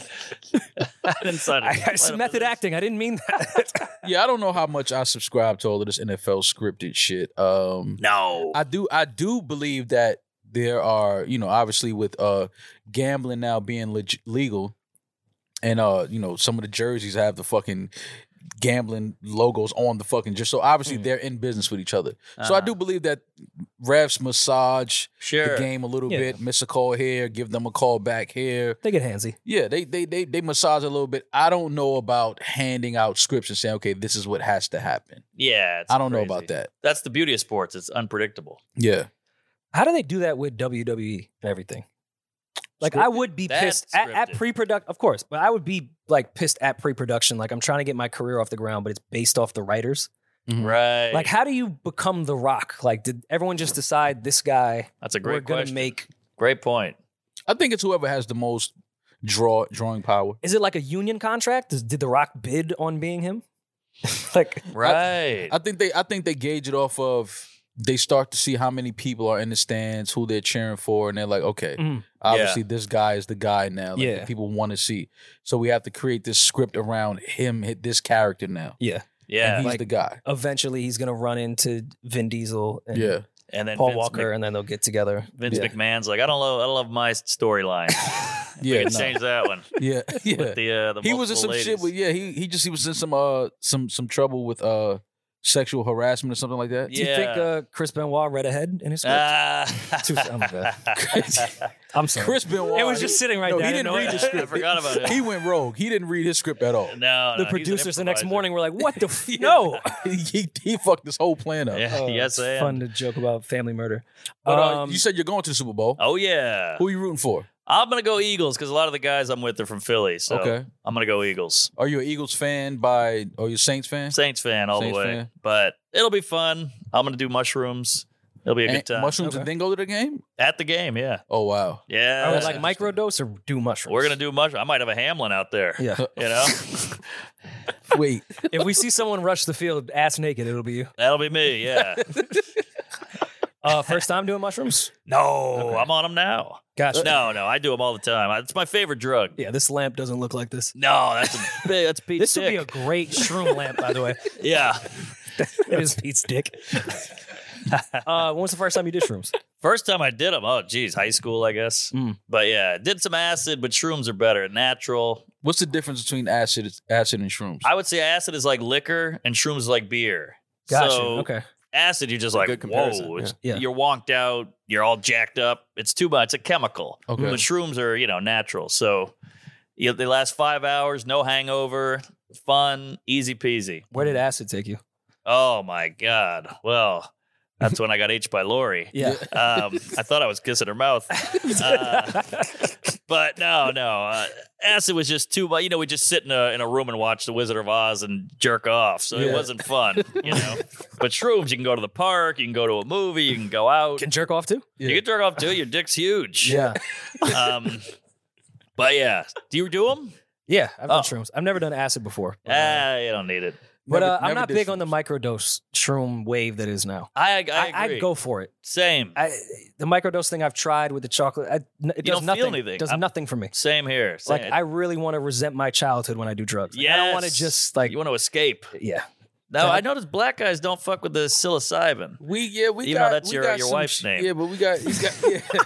[SPEAKER 1] I didn't sign it.
[SPEAKER 2] It's method acting. I didn't mean that.
[SPEAKER 3] Yeah, I don't know how much I subscribe to all of this NFL scripted shit.
[SPEAKER 1] No.
[SPEAKER 3] I do believe that there are, obviously with gambling now being legal, and some of the jerseys have the fucking gambling logos on the fucking just so obviously they're in business with each other. So I do believe that refs massage
[SPEAKER 1] Sure.
[SPEAKER 3] the game a little
[SPEAKER 2] Yeah.
[SPEAKER 3] bit, miss a call here, give them a call back here.
[SPEAKER 2] They get handsy.
[SPEAKER 3] Yeah, they massage a little bit. I don't know about handing out scripts and saying, okay, this is what has to happen.
[SPEAKER 1] Yeah. It's
[SPEAKER 3] I don't know
[SPEAKER 1] crazy.
[SPEAKER 3] about that.
[SPEAKER 1] That's the beauty of sports. It's unpredictable.
[SPEAKER 3] Yeah.
[SPEAKER 2] How do they do that with WWE and everything? Like, I would be
[SPEAKER 1] That's
[SPEAKER 2] pissed at
[SPEAKER 1] scripted.
[SPEAKER 2] pre-production, of course, but I would be like pissed at pre-production. Like, I'm trying to get my career off the ground, but it's based off the writers.
[SPEAKER 1] Right.
[SPEAKER 2] Like, how do you become The Rock? Like, did everyone just decide this guy?
[SPEAKER 1] That's a
[SPEAKER 2] We're
[SPEAKER 1] great
[SPEAKER 2] gonna
[SPEAKER 1] question.
[SPEAKER 2] make.
[SPEAKER 1] Great point.
[SPEAKER 3] I think it's whoever has the most drawing power.
[SPEAKER 2] Is it like a union contract? Did The Rock bid on being him? Like,
[SPEAKER 1] Right.
[SPEAKER 3] I think they gauge it off of they start to see how many people are in the stands, who they're cheering for, and they're like, okay, obviously this guy is the guy now. Like,
[SPEAKER 2] Yeah.
[SPEAKER 3] that people want to see. So we have to create this script around him, this character now.
[SPEAKER 2] yeah.
[SPEAKER 1] yeah.
[SPEAKER 3] And he's
[SPEAKER 2] like-
[SPEAKER 3] the guy.
[SPEAKER 2] Eventually, he's gonna run into Vin Diesel and
[SPEAKER 3] Yeah.
[SPEAKER 1] And then
[SPEAKER 2] Paul
[SPEAKER 1] Vince
[SPEAKER 2] Walker, and then they'll get together.
[SPEAKER 1] Vince
[SPEAKER 3] Yeah.
[SPEAKER 1] McMahon's like, I don't love my storyline.
[SPEAKER 3] Yeah.
[SPEAKER 1] We can
[SPEAKER 3] no.
[SPEAKER 1] change that one.
[SPEAKER 3] Yeah. Yeah.
[SPEAKER 1] With the
[SPEAKER 3] He was in some
[SPEAKER 1] multiple
[SPEAKER 3] shit with
[SPEAKER 1] ladies.
[SPEAKER 3] he was in some trouble with sexual harassment or something like that.
[SPEAKER 2] Do you think Chris Benoit read ahead in his script? Oh my God. I'm sorry.
[SPEAKER 3] Chris Benoit.
[SPEAKER 2] It was just sitting right
[SPEAKER 3] no,
[SPEAKER 2] there.
[SPEAKER 3] he
[SPEAKER 2] I
[SPEAKER 3] didn't
[SPEAKER 2] know
[SPEAKER 3] read
[SPEAKER 2] it.
[SPEAKER 3] the script.
[SPEAKER 1] I forgot about it.
[SPEAKER 3] He went rogue. He didn't read his script at all.
[SPEAKER 1] No,
[SPEAKER 2] The
[SPEAKER 1] he's an
[SPEAKER 2] producers the next
[SPEAKER 1] improviser.
[SPEAKER 2] morning were like, "What the no?"
[SPEAKER 3] he fucked this whole plan up.
[SPEAKER 1] Yeah, yes,
[SPEAKER 2] it's
[SPEAKER 1] I am.
[SPEAKER 2] fun to joke about family murder.
[SPEAKER 3] But you said you're going to the Super Bowl.
[SPEAKER 1] Oh yeah,
[SPEAKER 3] Who are you rooting for?
[SPEAKER 1] I'm gonna go Eagles because a lot of the guys I'm with are from Philly. So
[SPEAKER 3] Okay.
[SPEAKER 1] I'm gonna go Eagles.
[SPEAKER 3] Are you an Eagles fan or you a Saints fan?
[SPEAKER 1] Saints fan all
[SPEAKER 3] Saints
[SPEAKER 1] the way,
[SPEAKER 3] fan.
[SPEAKER 1] but it'll be fun. I'm gonna do mushrooms. It'll be a good time.
[SPEAKER 3] Mushrooms
[SPEAKER 2] Okay.
[SPEAKER 3] and then go to the game?
[SPEAKER 1] At the game, yeah,
[SPEAKER 3] Oh, wow.
[SPEAKER 1] yeah.
[SPEAKER 2] I would like microdose or do mushrooms.
[SPEAKER 1] We're gonna do mushroom. I might have a Hamlin out there.
[SPEAKER 2] Yeah.
[SPEAKER 1] You know,
[SPEAKER 3] Wait.
[SPEAKER 2] If we see someone rush the field ass naked, it'll be you.
[SPEAKER 1] that'll be me. Yeah.
[SPEAKER 2] First time doing mushrooms?
[SPEAKER 1] No, I'm on them now.
[SPEAKER 2] Gotcha.
[SPEAKER 1] No, I do them all the time. It's my favorite drug.
[SPEAKER 2] Yeah, this lamp doesn't look like this.
[SPEAKER 1] No, that's Pete's
[SPEAKER 2] This would be a
[SPEAKER 1] dick.
[SPEAKER 2] great shroom lamp, by the way.
[SPEAKER 1] Yeah.
[SPEAKER 2] It is Pete's dick. When was the first time you did shrooms?
[SPEAKER 1] First time I did them, oh geez, high school, I guess. But yeah, did some acid, but shrooms are better, natural.
[SPEAKER 3] What's the difference between acid and shrooms?
[SPEAKER 1] I would say acid is like liquor and shrooms is like beer.
[SPEAKER 2] Gotcha.
[SPEAKER 1] So
[SPEAKER 2] okay.
[SPEAKER 1] acid, you're just
[SPEAKER 4] a
[SPEAKER 1] like,
[SPEAKER 4] good comparison,
[SPEAKER 1] whoa,
[SPEAKER 2] yeah.
[SPEAKER 1] you're wonked out, you're all jacked up. It's too much. It's a chemical.
[SPEAKER 3] Okay.
[SPEAKER 1] But shrooms are, natural. So they last 5 hours, no hangover, fun, easy peasy.
[SPEAKER 2] Where did acid take you?
[SPEAKER 1] Oh my God. Well, that's when I got H by Lori.
[SPEAKER 2] Yeah.
[SPEAKER 1] I thought I was kissing her mouth. But no. Acid was just too much. We just sit in a room and watch The Wizard of Oz and jerk off. So it
[SPEAKER 3] Yeah.
[SPEAKER 1] wasn't fun, But shrooms, you can go to the park, you can go to a movie, you can go out.
[SPEAKER 2] Can jerk off too?
[SPEAKER 1] You can jerk off too. Your dick's huge.
[SPEAKER 2] Yeah.
[SPEAKER 1] But yeah. Do you do them?
[SPEAKER 2] Yeah, I've done
[SPEAKER 1] Oh.
[SPEAKER 2] shrooms. I've never done acid before. But,
[SPEAKER 1] You don't need it.
[SPEAKER 2] but I'm
[SPEAKER 3] Never
[SPEAKER 2] not
[SPEAKER 3] did
[SPEAKER 2] big on the
[SPEAKER 3] shrooms.
[SPEAKER 2] microdose shroom wave that is now.
[SPEAKER 1] I agree.
[SPEAKER 2] I'd go for it.
[SPEAKER 1] Same.
[SPEAKER 2] The microdose thing I've tried with the chocolate, it
[SPEAKER 1] You
[SPEAKER 2] does
[SPEAKER 1] don't
[SPEAKER 2] nothing.
[SPEAKER 1] feel anything.
[SPEAKER 2] Does nothing for me.
[SPEAKER 1] Same here.
[SPEAKER 2] Like
[SPEAKER 1] Same.
[SPEAKER 2] I really want to resent my childhood when I do drugs. Like, I don't want to
[SPEAKER 1] Yes.
[SPEAKER 2] just like
[SPEAKER 1] You want to escape.
[SPEAKER 2] yeah.
[SPEAKER 1] No, I noticed black guys don't fuck with the psilocybin.
[SPEAKER 3] We
[SPEAKER 1] Even
[SPEAKER 3] got
[SPEAKER 1] though that's
[SPEAKER 3] we
[SPEAKER 1] your
[SPEAKER 3] got some
[SPEAKER 1] wife's name.
[SPEAKER 3] Yeah, but we got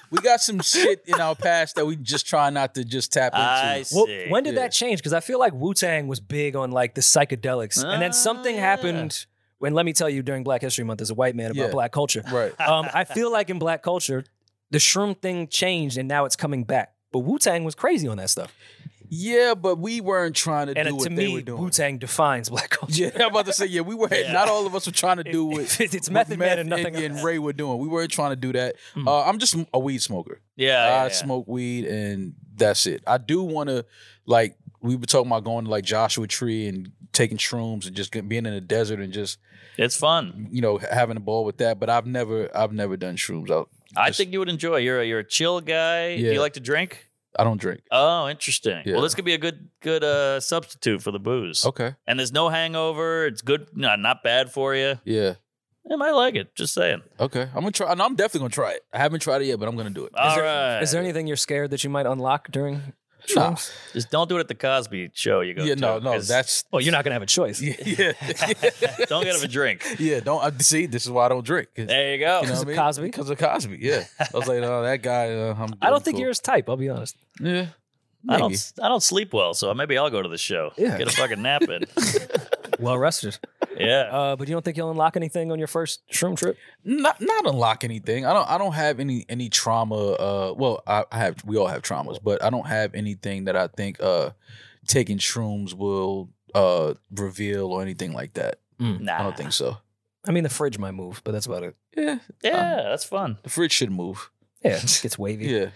[SPEAKER 3] we got some shit in our past that we just try not to just tap into.
[SPEAKER 1] I
[SPEAKER 2] Well,
[SPEAKER 1] see.
[SPEAKER 2] when did that change? Because I feel like Wu-Tang was big on like the psychedelics, and then something happened. When let me tell you, during Black History Month, as a white man about Black culture,
[SPEAKER 3] Right.
[SPEAKER 2] I feel like in Black culture, the shroom thing changed, and now it's coming back. But Wu-Tang was crazy on that stuff.
[SPEAKER 3] Yeah, but we weren't trying to
[SPEAKER 2] And
[SPEAKER 3] do what
[SPEAKER 2] to
[SPEAKER 3] they
[SPEAKER 2] me,
[SPEAKER 3] were doing.
[SPEAKER 2] Wu-Tang defines Black culture.
[SPEAKER 3] Yeah, I'm about to say, we were. Not all of us were trying to do what
[SPEAKER 2] It's Method Man and nothing
[SPEAKER 3] and
[SPEAKER 2] else.
[SPEAKER 3] Ray were doing. We weren't trying to do that. I'm just a weed smoker. I smoke weed and that's it. I do want to, like, we were talking about going to like Joshua Tree and taking shrooms and just being in the desert and just,
[SPEAKER 1] It's fun.
[SPEAKER 3] having a ball with that. But I've never done shrooms.
[SPEAKER 1] I think you would enjoy. You're a chill guy. Do
[SPEAKER 3] Yeah.
[SPEAKER 1] you like to drink?
[SPEAKER 3] I don't drink.
[SPEAKER 1] Oh, interesting.
[SPEAKER 3] Yeah.
[SPEAKER 1] Well, this could be a good substitute for the booze.
[SPEAKER 3] Okay.
[SPEAKER 1] And there's no hangover. It's good, not bad for you.
[SPEAKER 3] Yeah.
[SPEAKER 1] I might like it. Just saying.
[SPEAKER 3] Okay. I'm gonna try. And I'm definitely gonna try it. I haven't tried it yet, but I'm gonna do it.
[SPEAKER 1] All right.
[SPEAKER 2] Is there anything you're scared that you might unlock during
[SPEAKER 3] Nah.
[SPEAKER 2] shrooms?
[SPEAKER 1] Just don't do it at the Cosby show you go to.
[SPEAKER 3] No.
[SPEAKER 1] 'cause
[SPEAKER 3] That's
[SPEAKER 2] Well, you're not going to have a choice.
[SPEAKER 3] yeah.
[SPEAKER 1] don't get him a drink.
[SPEAKER 3] Yeah. Don't see. This is why I don't drink.
[SPEAKER 1] There you go.
[SPEAKER 3] You know what I
[SPEAKER 2] of
[SPEAKER 3] mean?
[SPEAKER 2] Cosby?
[SPEAKER 3] Because of Cosby, yeah. I was like, oh, that guy,
[SPEAKER 2] I don't think you're his type, I'll be honest.
[SPEAKER 3] Yeah.
[SPEAKER 1] I
[SPEAKER 3] Maybe.
[SPEAKER 1] don't sleep well, so maybe I'll go to the show.
[SPEAKER 2] Yeah.
[SPEAKER 1] Get a fucking nap in.
[SPEAKER 2] Well rested.
[SPEAKER 1] Yeah.
[SPEAKER 2] But you don't think you'll unlock anything on your first shroom trip?
[SPEAKER 3] Not unlock anything. I don't have any trauma. Well, we all have traumas, but I don't have anything that I think taking shrooms will reveal or anything like that.
[SPEAKER 1] Nah.
[SPEAKER 3] I don't think so.
[SPEAKER 2] I mean, the fridge might move, but that's about it.
[SPEAKER 3] Yeah.
[SPEAKER 1] Yeah, that's fun.
[SPEAKER 3] The fridge should move.
[SPEAKER 2] Yeah, it gets wavy.
[SPEAKER 3] Yeah.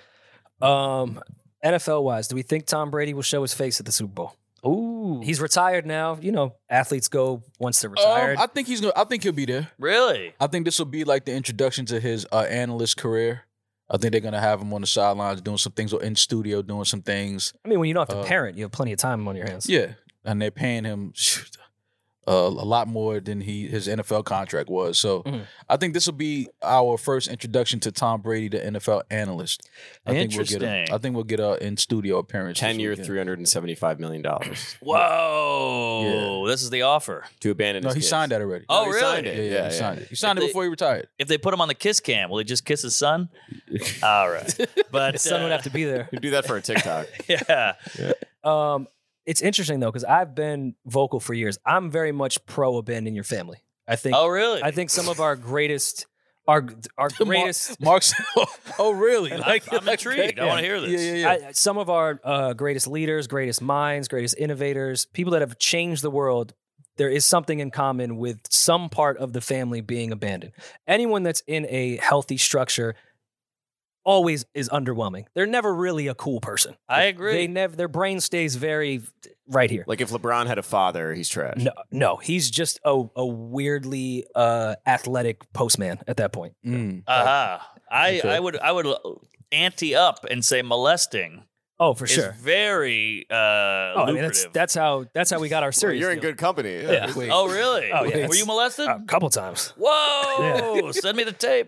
[SPEAKER 2] NFL wise, do we think Tom Brady will show his face at the Super Bowl?
[SPEAKER 1] Ooh.
[SPEAKER 2] He's retired now. Athletes go once they're retired.
[SPEAKER 3] I think I think he'll be there.
[SPEAKER 1] Really?
[SPEAKER 3] I think this will be like the introduction to his analyst career. I think they're gonna have him on the sidelines doing some things or in studio doing some things.
[SPEAKER 2] I mean, when you don't have to parent, you have plenty of time on your hands.
[SPEAKER 3] Yeah, and they're paying him a lot more than his NFL contract was. So I think this will be our first introduction to Tom Brady, the NFL analyst. I think we'll get a in studio appearance.
[SPEAKER 4] 10-year, $375 million
[SPEAKER 1] Whoa. This is the offer.
[SPEAKER 4] to abandon.
[SPEAKER 3] No,
[SPEAKER 4] his
[SPEAKER 3] he
[SPEAKER 4] kids.
[SPEAKER 3] signed that already.
[SPEAKER 1] Oh,
[SPEAKER 4] he
[SPEAKER 1] really?
[SPEAKER 4] signed it.
[SPEAKER 3] Yeah, he signed it. He signed
[SPEAKER 1] If
[SPEAKER 3] it
[SPEAKER 1] they-
[SPEAKER 3] before he retired.
[SPEAKER 1] If they put him on the kiss cam, will he just kiss his son? All right. But
[SPEAKER 2] His son would have to be there.
[SPEAKER 4] You do that for a TikTok.
[SPEAKER 1] Yeah.
[SPEAKER 2] It's interesting though, because I've been vocal for years. I'm very much pro abandon your family. I think.
[SPEAKER 1] Oh, really?
[SPEAKER 2] I think some of our greatest, our greatest,
[SPEAKER 3] Mark said, oh, really?
[SPEAKER 1] I'm intrigued. I want to hear this.
[SPEAKER 3] Yeah.
[SPEAKER 2] some of our greatest leaders, greatest minds, greatest innovators, people that have changed the world. There is something in common with some part of the family being abandoned. Anyone that's in a healthy structure always is underwhelming. They're never really a cool person.
[SPEAKER 1] I agree.
[SPEAKER 2] Their brain stays very right here.
[SPEAKER 4] Like if LeBron had a father, he's trash.
[SPEAKER 2] No, he's just a weirdly athletic postman at that point.
[SPEAKER 1] I would ante up and say molesting
[SPEAKER 2] Oh, for
[SPEAKER 1] is
[SPEAKER 2] sure.
[SPEAKER 1] very
[SPEAKER 2] I mean,
[SPEAKER 1] lucrative.
[SPEAKER 2] that's how we got our
[SPEAKER 4] Well,
[SPEAKER 2] series.
[SPEAKER 4] you're in
[SPEAKER 2] deal.
[SPEAKER 4] good company.
[SPEAKER 2] Yeah.
[SPEAKER 3] Wait.
[SPEAKER 1] Oh, really?
[SPEAKER 2] Oh, yeah.
[SPEAKER 1] Were you molested?
[SPEAKER 2] A couple times.
[SPEAKER 1] Whoa! Send me the tape.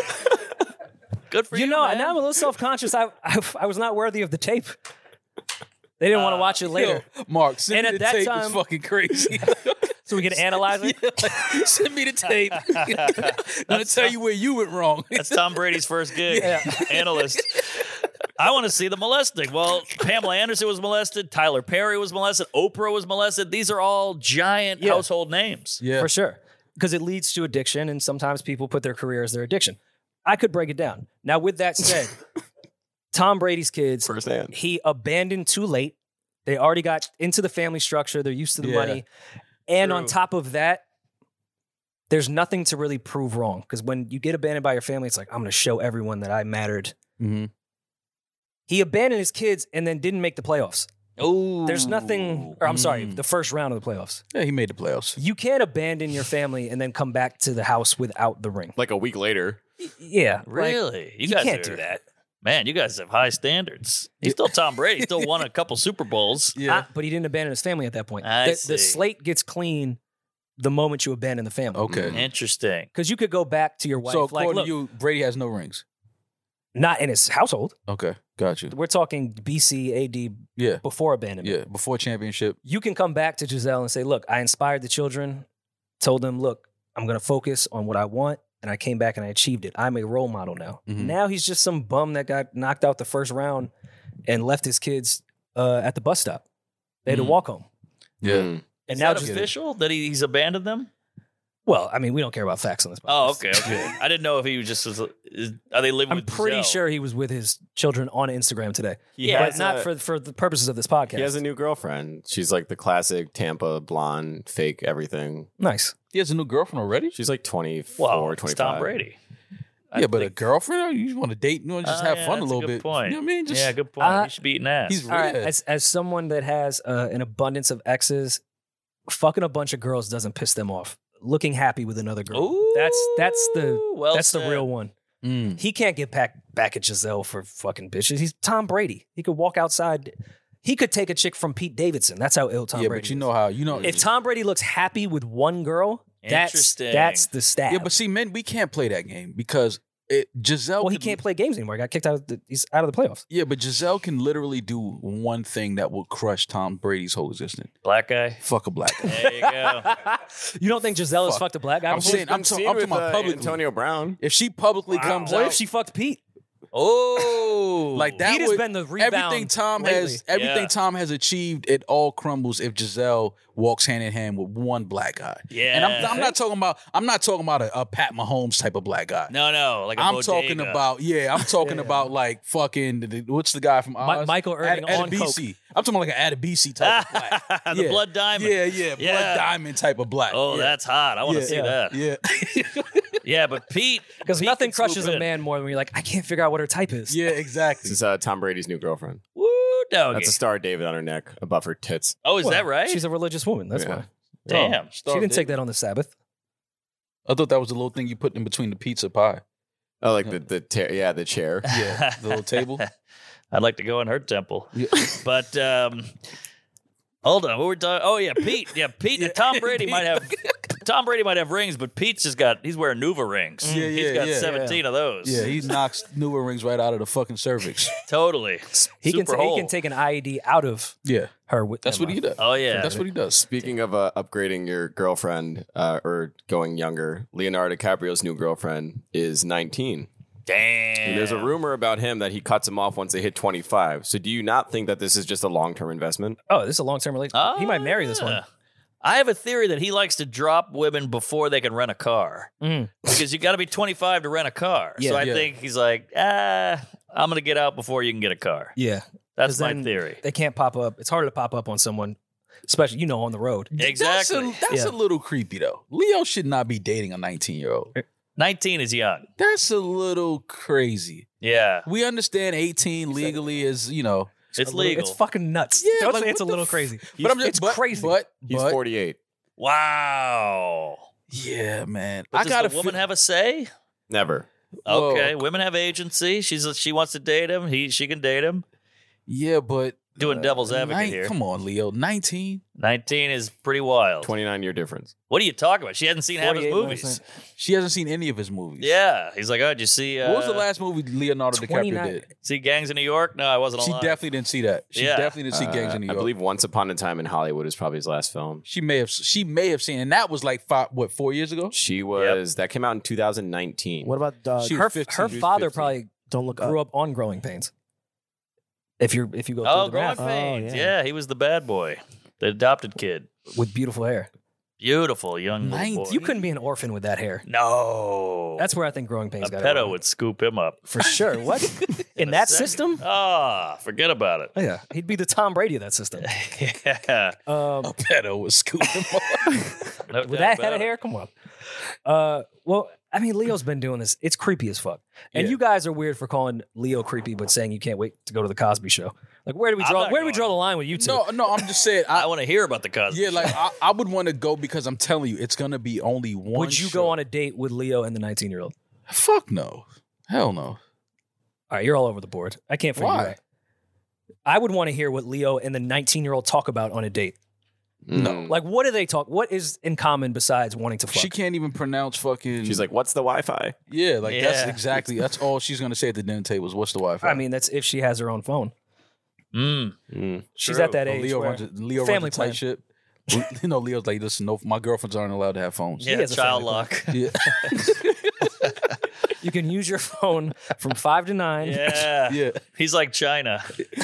[SPEAKER 1] Good for you.
[SPEAKER 2] You know,
[SPEAKER 1] man.
[SPEAKER 2] now I'm a little self-conscious. I was not worthy of the tape. They didn't want to watch it later.
[SPEAKER 3] Yo, Mark, send
[SPEAKER 2] And
[SPEAKER 3] me
[SPEAKER 2] at
[SPEAKER 3] the
[SPEAKER 2] that
[SPEAKER 3] tape.
[SPEAKER 2] time-
[SPEAKER 3] It's fucking crazy.
[SPEAKER 2] So we can analyze it.
[SPEAKER 3] Send me the tape. I'm gonna tell you where you went wrong.
[SPEAKER 1] That's Tom Brady's first gig. Analyst. I want to see the molesting. Well, Pamela Anderson was molested. Tyler Perry was molested. Oprah was molested. These are all giant household names.
[SPEAKER 3] Yeah.
[SPEAKER 2] For sure. Because it leads to addiction, and sometimes people put their career as their addiction. I could break it down. Now, with that said, Tom Brady's kids,
[SPEAKER 4] Firsthand.
[SPEAKER 2] he abandoned too late. They already got into the family structure. They're used to the
[SPEAKER 3] Yeah.
[SPEAKER 2] money. And
[SPEAKER 1] True.
[SPEAKER 2] on top of that, there's nothing to really prove wrong. Because when you get abandoned by your family, it's like, I'm going to show everyone that I mattered.
[SPEAKER 3] Mm-hmm.
[SPEAKER 2] He abandoned his kids and then didn't make the playoffs.
[SPEAKER 1] Oh,
[SPEAKER 2] There's nothing, or I'm sorry, the first round of the playoffs.
[SPEAKER 3] Yeah, he made the playoffs.
[SPEAKER 2] You can't abandon your family and then come back to the house without the ring.
[SPEAKER 4] Like a week later.
[SPEAKER 2] Yeah. like,
[SPEAKER 1] Really?
[SPEAKER 2] you
[SPEAKER 1] guys
[SPEAKER 2] can't
[SPEAKER 1] are-
[SPEAKER 2] do that.
[SPEAKER 1] Man, you guys have high standards. He's still Tom Brady. He still won a couple Super Bowls.
[SPEAKER 3] Yeah.
[SPEAKER 2] But he didn't abandon his family at that point.
[SPEAKER 1] I
[SPEAKER 2] The
[SPEAKER 1] see.
[SPEAKER 2] slate gets clean the moment you abandon the family.
[SPEAKER 3] Okay.
[SPEAKER 1] Interesting.
[SPEAKER 2] Because you could go back to your wife.
[SPEAKER 3] So
[SPEAKER 2] like,
[SPEAKER 3] according
[SPEAKER 2] look,
[SPEAKER 3] to you, Brady has no rings.
[SPEAKER 2] not in his household.
[SPEAKER 3] Okay, got you.
[SPEAKER 2] We're talking BC, AD,
[SPEAKER 3] Yeah,
[SPEAKER 2] before abandonment.
[SPEAKER 3] yeah. Before championship.
[SPEAKER 2] You can come back to Giselle and say, look, I inspired the children, told them, look, I'm going to focus on what I want. and I came back and I achieved it. I'm a role model now.
[SPEAKER 3] Mhm.
[SPEAKER 2] Now he's just some bum that got knocked out the first round and left his kids at the bus stop. They had to
[SPEAKER 3] Mhm.
[SPEAKER 2] walk home.
[SPEAKER 3] Yeah.
[SPEAKER 4] Mm.
[SPEAKER 2] And
[SPEAKER 1] Is
[SPEAKER 2] now
[SPEAKER 1] that
[SPEAKER 2] just
[SPEAKER 1] official that he's abandoned them?
[SPEAKER 2] well, I mean, we don't care about facts on this.
[SPEAKER 1] Oh,
[SPEAKER 2] podcast.
[SPEAKER 1] okay. I didn't know if he was just. Are they living
[SPEAKER 2] I'm
[SPEAKER 1] with
[SPEAKER 2] pretty
[SPEAKER 1] Giselle?
[SPEAKER 2] sure he was with his children on Instagram today,
[SPEAKER 1] Yeah,
[SPEAKER 2] but not for the purposes of this podcast.
[SPEAKER 4] He has a new girlfriend. She's like the classic Tampa blonde, fake everything.
[SPEAKER 2] Nice.
[SPEAKER 3] He has a new girlfriend already?
[SPEAKER 4] She's like 24,
[SPEAKER 1] Well, it's
[SPEAKER 4] 25.
[SPEAKER 1] Tom Brady.
[SPEAKER 3] Yeah, but a girlfriend? You just want to date, you want to just have
[SPEAKER 1] yeah,
[SPEAKER 3] fun a
[SPEAKER 1] that's
[SPEAKER 3] little
[SPEAKER 1] good
[SPEAKER 3] bit.
[SPEAKER 1] Point.
[SPEAKER 3] You know what I mean? Just,
[SPEAKER 1] Yeah, good point.
[SPEAKER 2] Uh,
[SPEAKER 1] He should be eating ass.
[SPEAKER 3] He's
[SPEAKER 2] All right,
[SPEAKER 3] Yeah.
[SPEAKER 2] as someone that has an abundance of exes, fucking a bunch of girls doesn't piss them off. Looking happy with another girl.
[SPEAKER 1] Ooh,
[SPEAKER 2] That's the
[SPEAKER 1] well
[SPEAKER 2] that's the
[SPEAKER 1] said.
[SPEAKER 2] real one.
[SPEAKER 3] Mm.
[SPEAKER 2] He can't get back at Giselle for fucking bitches. He's Tom Brady. He could walk outside. He could take a chick from Pete Davidson. That's how ill Tom
[SPEAKER 3] Yeah,
[SPEAKER 2] Brady
[SPEAKER 3] but you
[SPEAKER 2] is.
[SPEAKER 3] know how, you know.
[SPEAKER 2] If Tom Brady looks happy with one girl, that's the stat.
[SPEAKER 3] Yeah, but see, men, we can't play that game because Giselle.
[SPEAKER 2] well, he
[SPEAKER 3] could-
[SPEAKER 2] can't play games anymore. He got kicked out. He's out of the playoffs.
[SPEAKER 3] Yeah, but Giselle can literally do one thing that will crush Tom Brady's whole existence.
[SPEAKER 1] Black guy.
[SPEAKER 3] Fuck a black guy.
[SPEAKER 1] There you go.
[SPEAKER 2] You don't think Giselle has
[SPEAKER 3] Fuck.
[SPEAKER 2] fucked a black guy
[SPEAKER 3] I'm
[SPEAKER 2] before?
[SPEAKER 3] saying, I'm talking about publicly.
[SPEAKER 4] Antonio Brown.
[SPEAKER 3] If she publicly comes
[SPEAKER 2] What
[SPEAKER 3] out,
[SPEAKER 2] if she fucked Pete?
[SPEAKER 1] Oh,
[SPEAKER 3] like that,
[SPEAKER 2] Pete has been the rebound lately.
[SPEAKER 1] Yeah.
[SPEAKER 3] Tom has achieved, it all crumbles if Giselle walks hand in hand with one black guy.
[SPEAKER 1] Yeah.
[SPEAKER 3] And I'm not talking about a Pat Mahomes type of black guy.
[SPEAKER 1] No, like a
[SPEAKER 3] I'm
[SPEAKER 1] bodega.
[SPEAKER 3] talking about about like fucking what's the guy from Oz?
[SPEAKER 2] Michael Irving on coke.
[SPEAKER 3] Adebisi. I'm talking like an Adebisi type of black.
[SPEAKER 1] the
[SPEAKER 3] Yeah.
[SPEAKER 1] blood diamond.
[SPEAKER 3] Yeah,
[SPEAKER 1] Yeah.
[SPEAKER 3] blood diamond type of black.
[SPEAKER 1] Oh,
[SPEAKER 3] yeah.
[SPEAKER 1] that's hot. I want to
[SPEAKER 3] Yeah.
[SPEAKER 1] see that.
[SPEAKER 3] Yeah.
[SPEAKER 1] Yeah, but Pete,
[SPEAKER 2] Because
[SPEAKER 1] Pete
[SPEAKER 2] nothing
[SPEAKER 1] can swoop
[SPEAKER 2] crushes a
[SPEAKER 1] in.
[SPEAKER 2] man more than when you're like, I can't figure out what her type is.
[SPEAKER 3] Yeah, exactly.
[SPEAKER 4] This is Tom Brady's new girlfriend.
[SPEAKER 1] Woo, doggy.
[SPEAKER 4] That's a Star of David on her neck above her tits.
[SPEAKER 1] Oh, is
[SPEAKER 2] Well,
[SPEAKER 1] that right?
[SPEAKER 2] She's a religious woman. That's
[SPEAKER 4] Yeah.
[SPEAKER 2] why.
[SPEAKER 1] Damn.
[SPEAKER 2] She didn't take that on the Sabbath.
[SPEAKER 3] I thought that was the little thing you put in between the pizza pie.
[SPEAKER 4] Oh, like the chair.
[SPEAKER 3] Yeah, the little table.
[SPEAKER 1] I'd like to go in her temple.
[SPEAKER 3] Yeah.
[SPEAKER 1] But hold on, what we're talking? Oh yeah, Pete. Yeah, Pete. Tom Brady might have rings, but Pete's he's wearing Nuva rings.
[SPEAKER 3] Yeah,
[SPEAKER 1] He's
[SPEAKER 3] yeah,
[SPEAKER 1] got
[SPEAKER 3] yeah.
[SPEAKER 1] 17 of those.
[SPEAKER 3] Yeah, he knocks newer rings right out of the fucking cervix.
[SPEAKER 1] Totally.
[SPEAKER 2] He
[SPEAKER 1] Super
[SPEAKER 2] can
[SPEAKER 1] hole.
[SPEAKER 2] take an IED out of
[SPEAKER 3] Yeah,
[SPEAKER 2] her. With
[SPEAKER 3] that's what he does.
[SPEAKER 1] Oh yeah.
[SPEAKER 3] That's what he does.
[SPEAKER 4] Speaking of upgrading your girlfriend or going younger, Leonardo DiCaprio's new girlfriend is 19.
[SPEAKER 1] Damn.
[SPEAKER 4] And there's a rumor about him that he cuts them off once they hit 25. So do you not think that this is just a long-term investment?
[SPEAKER 2] Oh, this is a long-term relationship. He might marry this one.
[SPEAKER 1] Ah. I have a theory that he likes to drop women before they can rent a car.
[SPEAKER 2] Mm.
[SPEAKER 1] Because you got to be 25 to rent a car.
[SPEAKER 2] Yeah.
[SPEAKER 1] So I
[SPEAKER 3] Yeah.
[SPEAKER 1] think he's like, I'm going to get out before you can get a car.
[SPEAKER 2] Yeah.
[SPEAKER 1] That's
[SPEAKER 2] 'Cause
[SPEAKER 1] my
[SPEAKER 2] then
[SPEAKER 1] theory.
[SPEAKER 2] They can't pop up. It's harder to pop up on someone, especially, on the road.
[SPEAKER 1] Exactly.
[SPEAKER 3] That's
[SPEAKER 2] Yeah.
[SPEAKER 3] a little creepy though. Leo should not be dating a 19-year-old.
[SPEAKER 1] 19 is young.
[SPEAKER 3] That's a little crazy.
[SPEAKER 1] Yeah.
[SPEAKER 3] We understand 18 legally is,
[SPEAKER 1] It's legal.
[SPEAKER 2] It's fucking nuts.
[SPEAKER 3] Yeah,
[SPEAKER 2] Don't
[SPEAKER 3] like,
[SPEAKER 2] say it's a
[SPEAKER 3] what the
[SPEAKER 2] little crazy.
[SPEAKER 3] but I'm just,
[SPEAKER 2] it's crazy.
[SPEAKER 3] But
[SPEAKER 4] He's 48.
[SPEAKER 1] Wow.
[SPEAKER 3] yeah, man.
[SPEAKER 1] But
[SPEAKER 3] I
[SPEAKER 1] does
[SPEAKER 3] gotta
[SPEAKER 1] the woman have a say?
[SPEAKER 4] Never.
[SPEAKER 3] Whoa.
[SPEAKER 1] Okay, women have agency. She wants to date him. She can date him.
[SPEAKER 3] Yeah, but
[SPEAKER 1] Doing devil's advocate here.
[SPEAKER 3] Come on, Leo. 19.
[SPEAKER 1] 19 is pretty wild.
[SPEAKER 4] 29-year difference.
[SPEAKER 1] What are you talking about? She hasn't seen half his
[SPEAKER 2] 48
[SPEAKER 1] movies.
[SPEAKER 3] She hasn't seen any of his movies.
[SPEAKER 1] Yeah, he's like, oh, did you see?
[SPEAKER 3] What was the last movie Leonardo DiCaprio
[SPEAKER 2] 29.
[SPEAKER 3] did?
[SPEAKER 1] See Gangs in New York? No, I wasn't
[SPEAKER 3] She
[SPEAKER 1] alive.
[SPEAKER 3] definitely didn't see that. She
[SPEAKER 1] Yeah.
[SPEAKER 3] definitely didn't see Gangs in New
[SPEAKER 4] I
[SPEAKER 3] York.
[SPEAKER 4] believe Once Upon a Time in Hollywood is probably his last film.
[SPEAKER 3] She may have seen, and that was like 4 years ago.
[SPEAKER 4] She was that came out in 2019.
[SPEAKER 6] What about
[SPEAKER 3] She-
[SPEAKER 2] her
[SPEAKER 3] 15,
[SPEAKER 2] her
[SPEAKER 3] she was
[SPEAKER 2] father
[SPEAKER 3] 15.
[SPEAKER 2] probably
[SPEAKER 6] Don't Look Up?
[SPEAKER 2] grew up on Growing Pains. If you go through
[SPEAKER 1] Oh,
[SPEAKER 2] the
[SPEAKER 1] Growing
[SPEAKER 2] math,
[SPEAKER 1] Pains.
[SPEAKER 6] Oh,
[SPEAKER 1] yeah.
[SPEAKER 6] yeah.
[SPEAKER 1] He was the bad boy, the adopted kid.
[SPEAKER 2] with beautiful hair.
[SPEAKER 1] Beautiful young little boy.
[SPEAKER 2] You couldn't be an orphan with that hair.
[SPEAKER 1] No.
[SPEAKER 2] That's where I think Growing Pains
[SPEAKER 1] a
[SPEAKER 2] got it
[SPEAKER 1] pedo
[SPEAKER 2] wrong.
[SPEAKER 1] would scoop him up.
[SPEAKER 2] For sure. What? In that system?
[SPEAKER 1] Forget about it.
[SPEAKER 2] Oh, yeah. He'd be the Tom Brady of that system.
[SPEAKER 1] Yeah.
[SPEAKER 3] A pedo was scooping him up.
[SPEAKER 1] No
[SPEAKER 2] With
[SPEAKER 1] doubt
[SPEAKER 2] that head
[SPEAKER 1] about
[SPEAKER 2] of
[SPEAKER 1] it.
[SPEAKER 2] hair? Come on. Well, I mean, Leo's been doing this. It's creepy as fuck. And
[SPEAKER 3] Yeah.
[SPEAKER 2] you guys are weird for calling Leo creepy, but saying you can't wait to go to the Cosby Show. Like, where do we
[SPEAKER 1] I'm
[SPEAKER 2] draw?
[SPEAKER 1] not
[SPEAKER 2] Where do we
[SPEAKER 1] going.
[SPEAKER 2] draw the line with you two?
[SPEAKER 3] No, I'm just saying.
[SPEAKER 1] I want to hear about the Cosby.
[SPEAKER 3] Yeah, like I would want to go because I'm telling you, it's gonna be only one.
[SPEAKER 2] Would you go on a date with Leo and the 19-year-old?
[SPEAKER 3] Fuck no, hell no.
[SPEAKER 2] All right, you're all over the board. I can't figure
[SPEAKER 3] Why?
[SPEAKER 2] you out. I would want to hear what Leo and the 19-year-old talk about on a date.
[SPEAKER 3] No.
[SPEAKER 2] Like, what do they talk? What is in common besides wanting to fuck?
[SPEAKER 3] She can't even pronounce fucking.
[SPEAKER 4] She's like, "What's the Wi-Fi?"
[SPEAKER 3] yeah, like
[SPEAKER 1] Yeah.
[SPEAKER 3] that's all she's gonna say at the dinner table is what's the Wi-Fi.
[SPEAKER 2] I mean, that's if she has her own phone.
[SPEAKER 1] Mm.
[SPEAKER 4] Mm.
[SPEAKER 2] She's
[SPEAKER 1] True.
[SPEAKER 2] at that
[SPEAKER 3] Oh,
[SPEAKER 2] age
[SPEAKER 3] Leo
[SPEAKER 2] where
[SPEAKER 3] runs Leo
[SPEAKER 2] family
[SPEAKER 3] runs a tight
[SPEAKER 2] plan.
[SPEAKER 3] ship. Leo's like, listen, no, my girlfriends aren't allowed to have phones.
[SPEAKER 1] Yeah,
[SPEAKER 2] has a
[SPEAKER 1] child
[SPEAKER 2] family
[SPEAKER 1] lock.
[SPEAKER 3] Yeah.
[SPEAKER 2] You can use your phone from 5 to 9.
[SPEAKER 1] Yeah.
[SPEAKER 3] Yeah.
[SPEAKER 1] He's like China.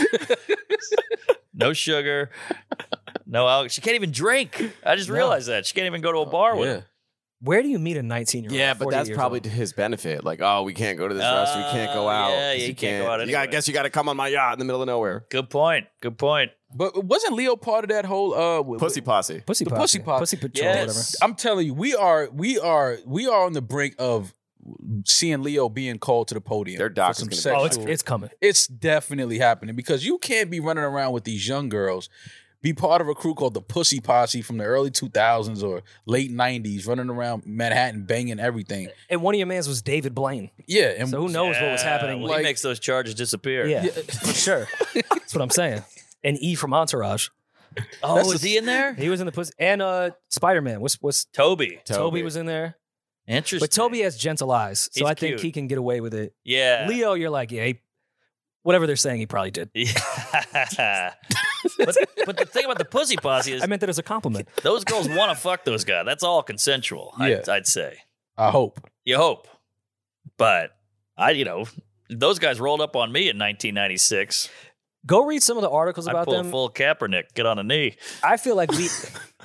[SPEAKER 1] No sugar. No alcohol. She can't even drink. I just realized that. She can't even go to a bar with
[SPEAKER 3] Yeah.
[SPEAKER 1] him.
[SPEAKER 2] Where do you meet a 19-year-old?
[SPEAKER 4] Yeah, but
[SPEAKER 2] 48
[SPEAKER 4] that's
[SPEAKER 2] years
[SPEAKER 4] probably
[SPEAKER 2] old?
[SPEAKER 4] to his benefit. Like, oh, we can't go to this restaurant. We can't go out.
[SPEAKER 1] yeah,
[SPEAKER 4] 'cause
[SPEAKER 1] you can't go out
[SPEAKER 4] You gotta,
[SPEAKER 1] anyway.
[SPEAKER 4] guess you got to come on my yacht in the middle of nowhere.
[SPEAKER 1] Good point. Good point.
[SPEAKER 3] But wasn't Leo part of that whole
[SPEAKER 4] Pussy posse.
[SPEAKER 2] Pussy
[SPEAKER 3] the
[SPEAKER 2] Posse.
[SPEAKER 3] Pussy Posse.
[SPEAKER 2] Pussy Patrol,
[SPEAKER 1] Yes.
[SPEAKER 3] I'm telling you, we are on the brink of seeing Leo being called to the podium.
[SPEAKER 4] Their doc
[SPEAKER 3] for some
[SPEAKER 4] is gonna be-
[SPEAKER 2] whatever. Oh,
[SPEAKER 3] sexual-
[SPEAKER 2] it's coming.
[SPEAKER 3] It's definitely happening because you can't be running around with these young girls, be part of a crew called the Pussy Posse from the early 2000s or late 90s, running around Manhattan banging everything.
[SPEAKER 2] And one of your mans was David Blaine.
[SPEAKER 3] Yeah, and
[SPEAKER 2] So who knows what was
[SPEAKER 1] Yeah,
[SPEAKER 2] happening?
[SPEAKER 1] Well,
[SPEAKER 3] like-
[SPEAKER 1] he makes those charges disappear.
[SPEAKER 2] Yeah, for sure. That's what I'm saying. And E from Entourage.
[SPEAKER 1] Oh,
[SPEAKER 3] That's
[SPEAKER 1] is
[SPEAKER 3] the-
[SPEAKER 1] he in there?
[SPEAKER 2] He was in the Pussy. And Spider-Man. What's
[SPEAKER 1] Toby.
[SPEAKER 2] Toby was in there.
[SPEAKER 1] Interesting.
[SPEAKER 2] But Toby has gentle eyes. So
[SPEAKER 1] He's
[SPEAKER 2] I think
[SPEAKER 1] cute.
[SPEAKER 2] he can get away with it.
[SPEAKER 1] Yeah.
[SPEAKER 2] Leo, you're like, yeah, whatever they're saying, he probably did.
[SPEAKER 1] Yeah. but the thing about the Pussy Posse is
[SPEAKER 2] I meant that as a compliment.
[SPEAKER 1] those girls want to fuck those guys. That's all consensual,
[SPEAKER 3] Yeah.
[SPEAKER 1] I'd say.
[SPEAKER 3] I hope.
[SPEAKER 1] You hope. But those guys rolled up on me in 1996.
[SPEAKER 2] Go read some of the articles
[SPEAKER 1] I
[SPEAKER 2] about
[SPEAKER 1] pull
[SPEAKER 2] them.
[SPEAKER 1] a full Kaepernick, get on a knee.
[SPEAKER 2] I feel like we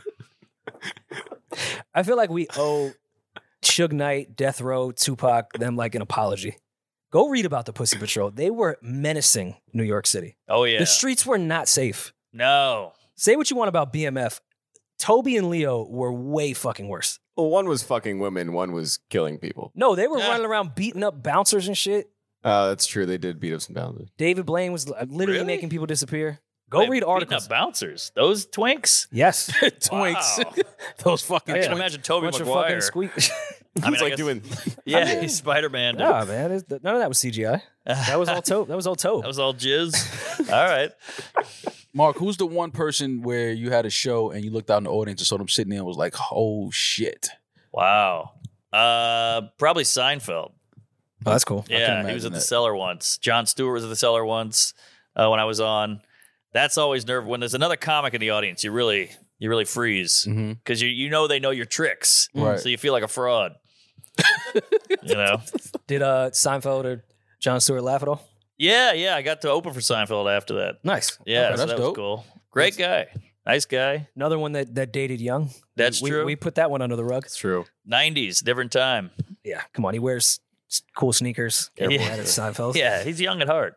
[SPEAKER 2] owe Suge Knight, Death Row, Tupac, them like an apology. Go read about the Pussy Patrol. They were menacing New York City.
[SPEAKER 1] Oh, yeah.
[SPEAKER 2] The streets were not safe.
[SPEAKER 1] No.
[SPEAKER 2] Say what you want about BMF. Toby and Leo were way fucking worse.
[SPEAKER 4] Well, one was fucking women, one was killing people.
[SPEAKER 2] No, they were
[SPEAKER 1] Yeah.
[SPEAKER 2] running around beating up bouncers and shit.
[SPEAKER 4] That's true. They did beat up some boundaries.
[SPEAKER 2] David Blaine was literally
[SPEAKER 1] Really?
[SPEAKER 2] making people disappear. Go
[SPEAKER 1] Wait,
[SPEAKER 2] read
[SPEAKER 1] beating
[SPEAKER 2] articles.
[SPEAKER 1] up bouncers. Those twinks?
[SPEAKER 2] Yes.
[SPEAKER 3] Twinks.
[SPEAKER 1] Wow.
[SPEAKER 3] Those fucking
[SPEAKER 1] I can
[SPEAKER 3] twinks.
[SPEAKER 1] imagine Toby
[SPEAKER 2] Bunch of
[SPEAKER 1] Maguire.
[SPEAKER 2] fucking squeak.
[SPEAKER 1] I mean,
[SPEAKER 4] It's
[SPEAKER 1] I
[SPEAKER 4] like
[SPEAKER 1] guess-
[SPEAKER 4] doing.
[SPEAKER 1] Yeah, he's Spider-Man. dude.
[SPEAKER 2] Nah, man. None of that was CGI. That was all Tobe. That was all Tobe.
[SPEAKER 1] That was all jizz. All right.
[SPEAKER 3] Mark, who's the one person where you had a show and you looked out in the audience and saw them sitting there and was like, oh shit.
[SPEAKER 1] Wow. Probably Seinfeld.
[SPEAKER 2] Oh, that's cool.
[SPEAKER 1] Yeah, he was
[SPEAKER 3] imagine
[SPEAKER 1] at the
[SPEAKER 3] that.
[SPEAKER 1] Cellar once. John Stewart was at the Cellar once when I was on. That's always nerve. When there's another comic in the audience, you really freeze
[SPEAKER 3] Mm-hmm.
[SPEAKER 1] because you know they know your tricks,
[SPEAKER 3] Right.
[SPEAKER 1] so you feel like a fraud. You know?
[SPEAKER 2] Did Seinfeld or Jon Stewart laugh at all?
[SPEAKER 1] Yeah. I got to open for Seinfeld after that.
[SPEAKER 2] Nice.
[SPEAKER 1] Yeah,
[SPEAKER 3] Okay,
[SPEAKER 1] so
[SPEAKER 3] that's
[SPEAKER 1] that was
[SPEAKER 3] dope.
[SPEAKER 1] cool. Great guy, nice guy.
[SPEAKER 2] Another one that dated young.
[SPEAKER 1] That's
[SPEAKER 2] we,
[SPEAKER 1] true.
[SPEAKER 2] We put that one under the rug.
[SPEAKER 4] It's true.
[SPEAKER 1] 90s, different time.
[SPEAKER 2] Yeah, come on. He wears cool sneakers.
[SPEAKER 1] Yeah.
[SPEAKER 2] That is Seinfeld.
[SPEAKER 1] Yeah, he's young at heart.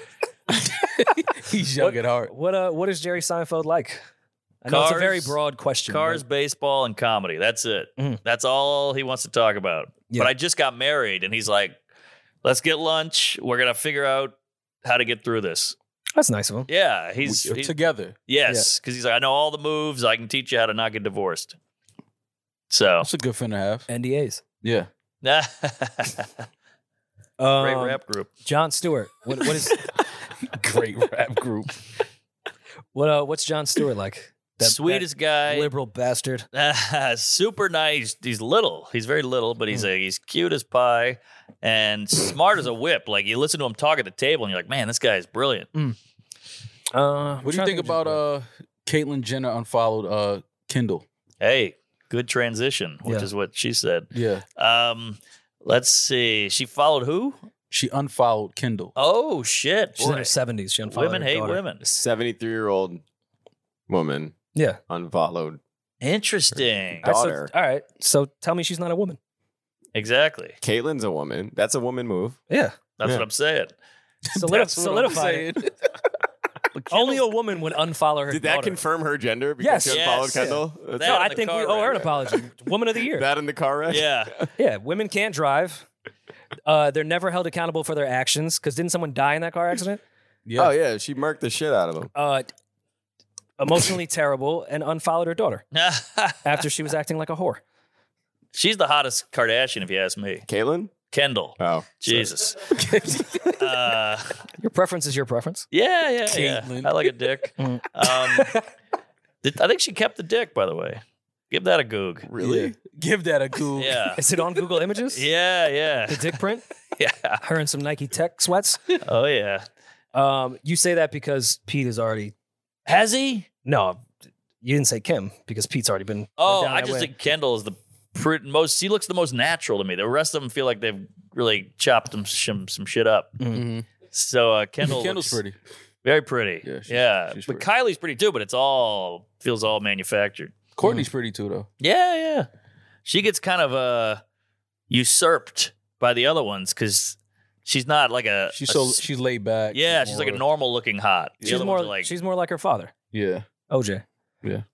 [SPEAKER 3] He's young at heart.
[SPEAKER 2] What is Jerry Seinfeld like? I know it's a very
[SPEAKER 1] Cars-
[SPEAKER 2] broad question.
[SPEAKER 1] Cars,
[SPEAKER 2] but-
[SPEAKER 1] baseball, and comedy. That's it.
[SPEAKER 2] Mhm.
[SPEAKER 1] That's all he wants to talk about.
[SPEAKER 2] Yeah.
[SPEAKER 1] But I just got married, and he's like, "Let's get lunch. We're gonna figure out how to get through this."
[SPEAKER 2] That's nice of him.
[SPEAKER 1] Yeah, he's
[SPEAKER 3] Together.
[SPEAKER 1] yes, because he's like, "I know all the moves. I can teach you how to not get divorced." So
[SPEAKER 3] That's a good friend to have.
[SPEAKER 2] NDAs.
[SPEAKER 3] Yeah.
[SPEAKER 1] great
[SPEAKER 2] Um,
[SPEAKER 1] rap group.
[SPEAKER 2] Jon Stewart. What is
[SPEAKER 3] Great rap group.
[SPEAKER 2] what's Jon Stewart like?
[SPEAKER 1] Sweetest guy,
[SPEAKER 2] liberal bastard.
[SPEAKER 1] super nice. He's little. He's very little, but he's cute as pie and smart as a whip. Like you listen to him talk at the table, and you're like, "Man, this guy is brilliant."
[SPEAKER 3] What do you think about Caitlyn Jenner unfollowed Kendall?
[SPEAKER 1] Hey, good transition, which
[SPEAKER 2] Yeah.
[SPEAKER 1] is what she said.
[SPEAKER 3] Yeah.
[SPEAKER 1] Let's see. She followed who?
[SPEAKER 3] She unfollowed Kendall.
[SPEAKER 1] Oh shit!
[SPEAKER 2] She's in
[SPEAKER 1] Boy.
[SPEAKER 2] her 70s. She unfollowed
[SPEAKER 1] Women
[SPEAKER 2] her
[SPEAKER 1] hate
[SPEAKER 2] daughter.
[SPEAKER 1] women.
[SPEAKER 4] 73-year-old woman
[SPEAKER 2] Yeah.
[SPEAKER 4] unfollowed.
[SPEAKER 1] Interesting.
[SPEAKER 2] All right, so-
[SPEAKER 4] Daughter.
[SPEAKER 2] all right. So tell me she's not a woman.
[SPEAKER 1] Exactly.
[SPEAKER 4] Caitlyn's a woman. That's a woman move.
[SPEAKER 2] Yeah.
[SPEAKER 1] That's
[SPEAKER 4] Yeah.
[SPEAKER 1] what I'm saying.
[SPEAKER 3] That's what I'm
[SPEAKER 2] Solidify it.
[SPEAKER 3] saying.
[SPEAKER 2] Only a woman would unfollow her
[SPEAKER 4] Did that
[SPEAKER 2] daughter.
[SPEAKER 4] confirm her gender? Because
[SPEAKER 2] Yes.
[SPEAKER 4] she unfollowed
[SPEAKER 1] Yes.
[SPEAKER 4] Kendall?
[SPEAKER 1] That
[SPEAKER 2] No,
[SPEAKER 1] in
[SPEAKER 2] I
[SPEAKER 1] the
[SPEAKER 2] think we
[SPEAKER 1] car
[SPEAKER 2] owe her an
[SPEAKER 1] wreck.
[SPEAKER 2] apology. Woman of the year.
[SPEAKER 4] That in the car wreck?
[SPEAKER 1] Yeah.
[SPEAKER 2] Yeah, women can't drive. They're never held accountable for their actions because didn't someone die in that car accident?
[SPEAKER 3] Yeah.
[SPEAKER 4] Oh, yeah. She murked the shit out of him.
[SPEAKER 2] Emotionally terrible and unfollowed her daughter after she was acting like a whore.
[SPEAKER 1] She's the hottest Kardashian, if you ask me.
[SPEAKER 4] Caitlyn?
[SPEAKER 1] Kendall.
[SPEAKER 4] Oh.
[SPEAKER 1] Jesus.
[SPEAKER 2] Your preference is your preference.
[SPEAKER 1] Yeah.
[SPEAKER 3] Caitlyn.
[SPEAKER 1] I like a dick. I think she kept the dick, by the way. Give that a goog.
[SPEAKER 4] Really?
[SPEAKER 3] Yeah. Give that a Google.
[SPEAKER 1] Yeah.
[SPEAKER 2] Is it on Google Images?
[SPEAKER 1] Yeah.
[SPEAKER 2] The dick print?
[SPEAKER 1] Yeah.
[SPEAKER 2] Her in some Nike Tech sweats?
[SPEAKER 1] Oh, yeah.
[SPEAKER 2] You say that because Pete is already...
[SPEAKER 1] Has he?
[SPEAKER 2] No, you didn't say Kim because Pete's already been.
[SPEAKER 1] Oh,
[SPEAKER 2] down
[SPEAKER 1] I
[SPEAKER 2] that
[SPEAKER 1] just
[SPEAKER 2] way.
[SPEAKER 1] think Kendall is the most. She looks the most natural to me. The rest of them feel like they've really chopped some shit up. So Kendall's
[SPEAKER 3] Kendall's pretty.
[SPEAKER 1] very pretty.
[SPEAKER 3] Yeah, she's
[SPEAKER 1] but
[SPEAKER 3] pretty.
[SPEAKER 1] Kylie's pretty too. But it's all feels all manufactured.
[SPEAKER 3] Courtney's pretty too, though.
[SPEAKER 1] Yeah. She gets kind of usurped by the other ones because she's not like
[SPEAKER 3] She's laid back.
[SPEAKER 1] Yeah, she's like a normal looking hot. The
[SPEAKER 2] She's
[SPEAKER 1] other
[SPEAKER 2] more
[SPEAKER 1] ones are like
[SPEAKER 2] she's more like her father,
[SPEAKER 3] Yeah.
[SPEAKER 2] OJ.
[SPEAKER 3] Yeah.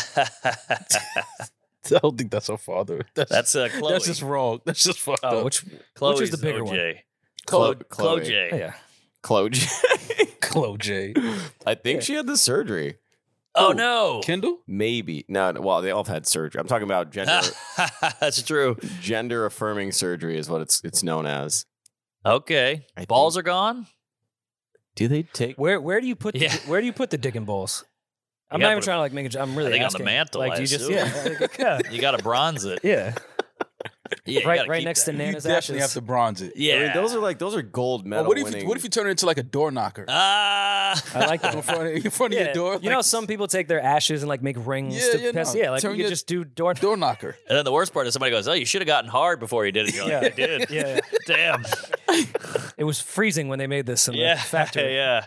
[SPEAKER 3] I don't think that's her father.
[SPEAKER 1] That's Chloe.
[SPEAKER 3] That's just wrong. That's just fucked
[SPEAKER 2] Oh,
[SPEAKER 3] up.
[SPEAKER 2] which
[SPEAKER 1] Chloe's
[SPEAKER 2] is the bigger one?
[SPEAKER 1] OJ.
[SPEAKER 4] Chloe.
[SPEAKER 1] Chloe.
[SPEAKER 2] oh, yeah,
[SPEAKER 4] Chloe.
[SPEAKER 3] Chloe J.
[SPEAKER 4] I think she had the surgery.
[SPEAKER 1] Oh no.
[SPEAKER 3] Kendall?
[SPEAKER 4] Maybe. No, well, they all have had surgery. I'm talking about
[SPEAKER 1] That's true.
[SPEAKER 4] gender affirming surgery is what it's known as.
[SPEAKER 1] Okay.
[SPEAKER 4] I
[SPEAKER 1] Balls are gone?
[SPEAKER 4] Do they take
[SPEAKER 2] Where do you put
[SPEAKER 1] Yeah.
[SPEAKER 2] where do you put the dick and balls? I'm
[SPEAKER 1] You
[SPEAKER 2] not
[SPEAKER 1] gotta
[SPEAKER 2] even
[SPEAKER 1] put
[SPEAKER 2] trying to like make a. I'm really
[SPEAKER 1] I think on
[SPEAKER 2] asking.
[SPEAKER 1] the mantle,
[SPEAKER 2] Like,
[SPEAKER 1] I
[SPEAKER 2] do you just
[SPEAKER 1] assume.
[SPEAKER 2] yeah,
[SPEAKER 1] You got to bronze it.
[SPEAKER 2] yeah,
[SPEAKER 1] Yeah, you
[SPEAKER 2] right
[SPEAKER 1] gotta keep
[SPEAKER 2] next
[SPEAKER 1] that.
[SPEAKER 2] to
[SPEAKER 3] You
[SPEAKER 2] Nana's
[SPEAKER 3] definitely
[SPEAKER 2] ashes.
[SPEAKER 3] have to bronze it.
[SPEAKER 1] Yeah.
[SPEAKER 4] I mean, those are gold medal
[SPEAKER 3] What
[SPEAKER 4] winning.
[SPEAKER 3] if you turn it into like a door knocker?
[SPEAKER 1] Ah.
[SPEAKER 2] I like that.
[SPEAKER 3] in front of your door?
[SPEAKER 2] You know,
[SPEAKER 3] Like,
[SPEAKER 2] some people take their ashes and like make rings.
[SPEAKER 3] Yeah,
[SPEAKER 2] to
[SPEAKER 3] yeah,
[SPEAKER 2] pass.
[SPEAKER 3] no.
[SPEAKER 2] Yeah, like
[SPEAKER 3] Turn
[SPEAKER 2] you could
[SPEAKER 3] your-
[SPEAKER 2] just do door.
[SPEAKER 3] door knocker.
[SPEAKER 1] And then the worst part is somebody goes, "Oh, you should have gotten hard before you did it." You're like,
[SPEAKER 2] Yeah.
[SPEAKER 1] I did.
[SPEAKER 2] Yeah,
[SPEAKER 1] Damn.
[SPEAKER 2] it was freezing when they made this in
[SPEAKER 1] Yeah.
[SPEAKER 2] the factory.
[SPEAKER 1] Yeah.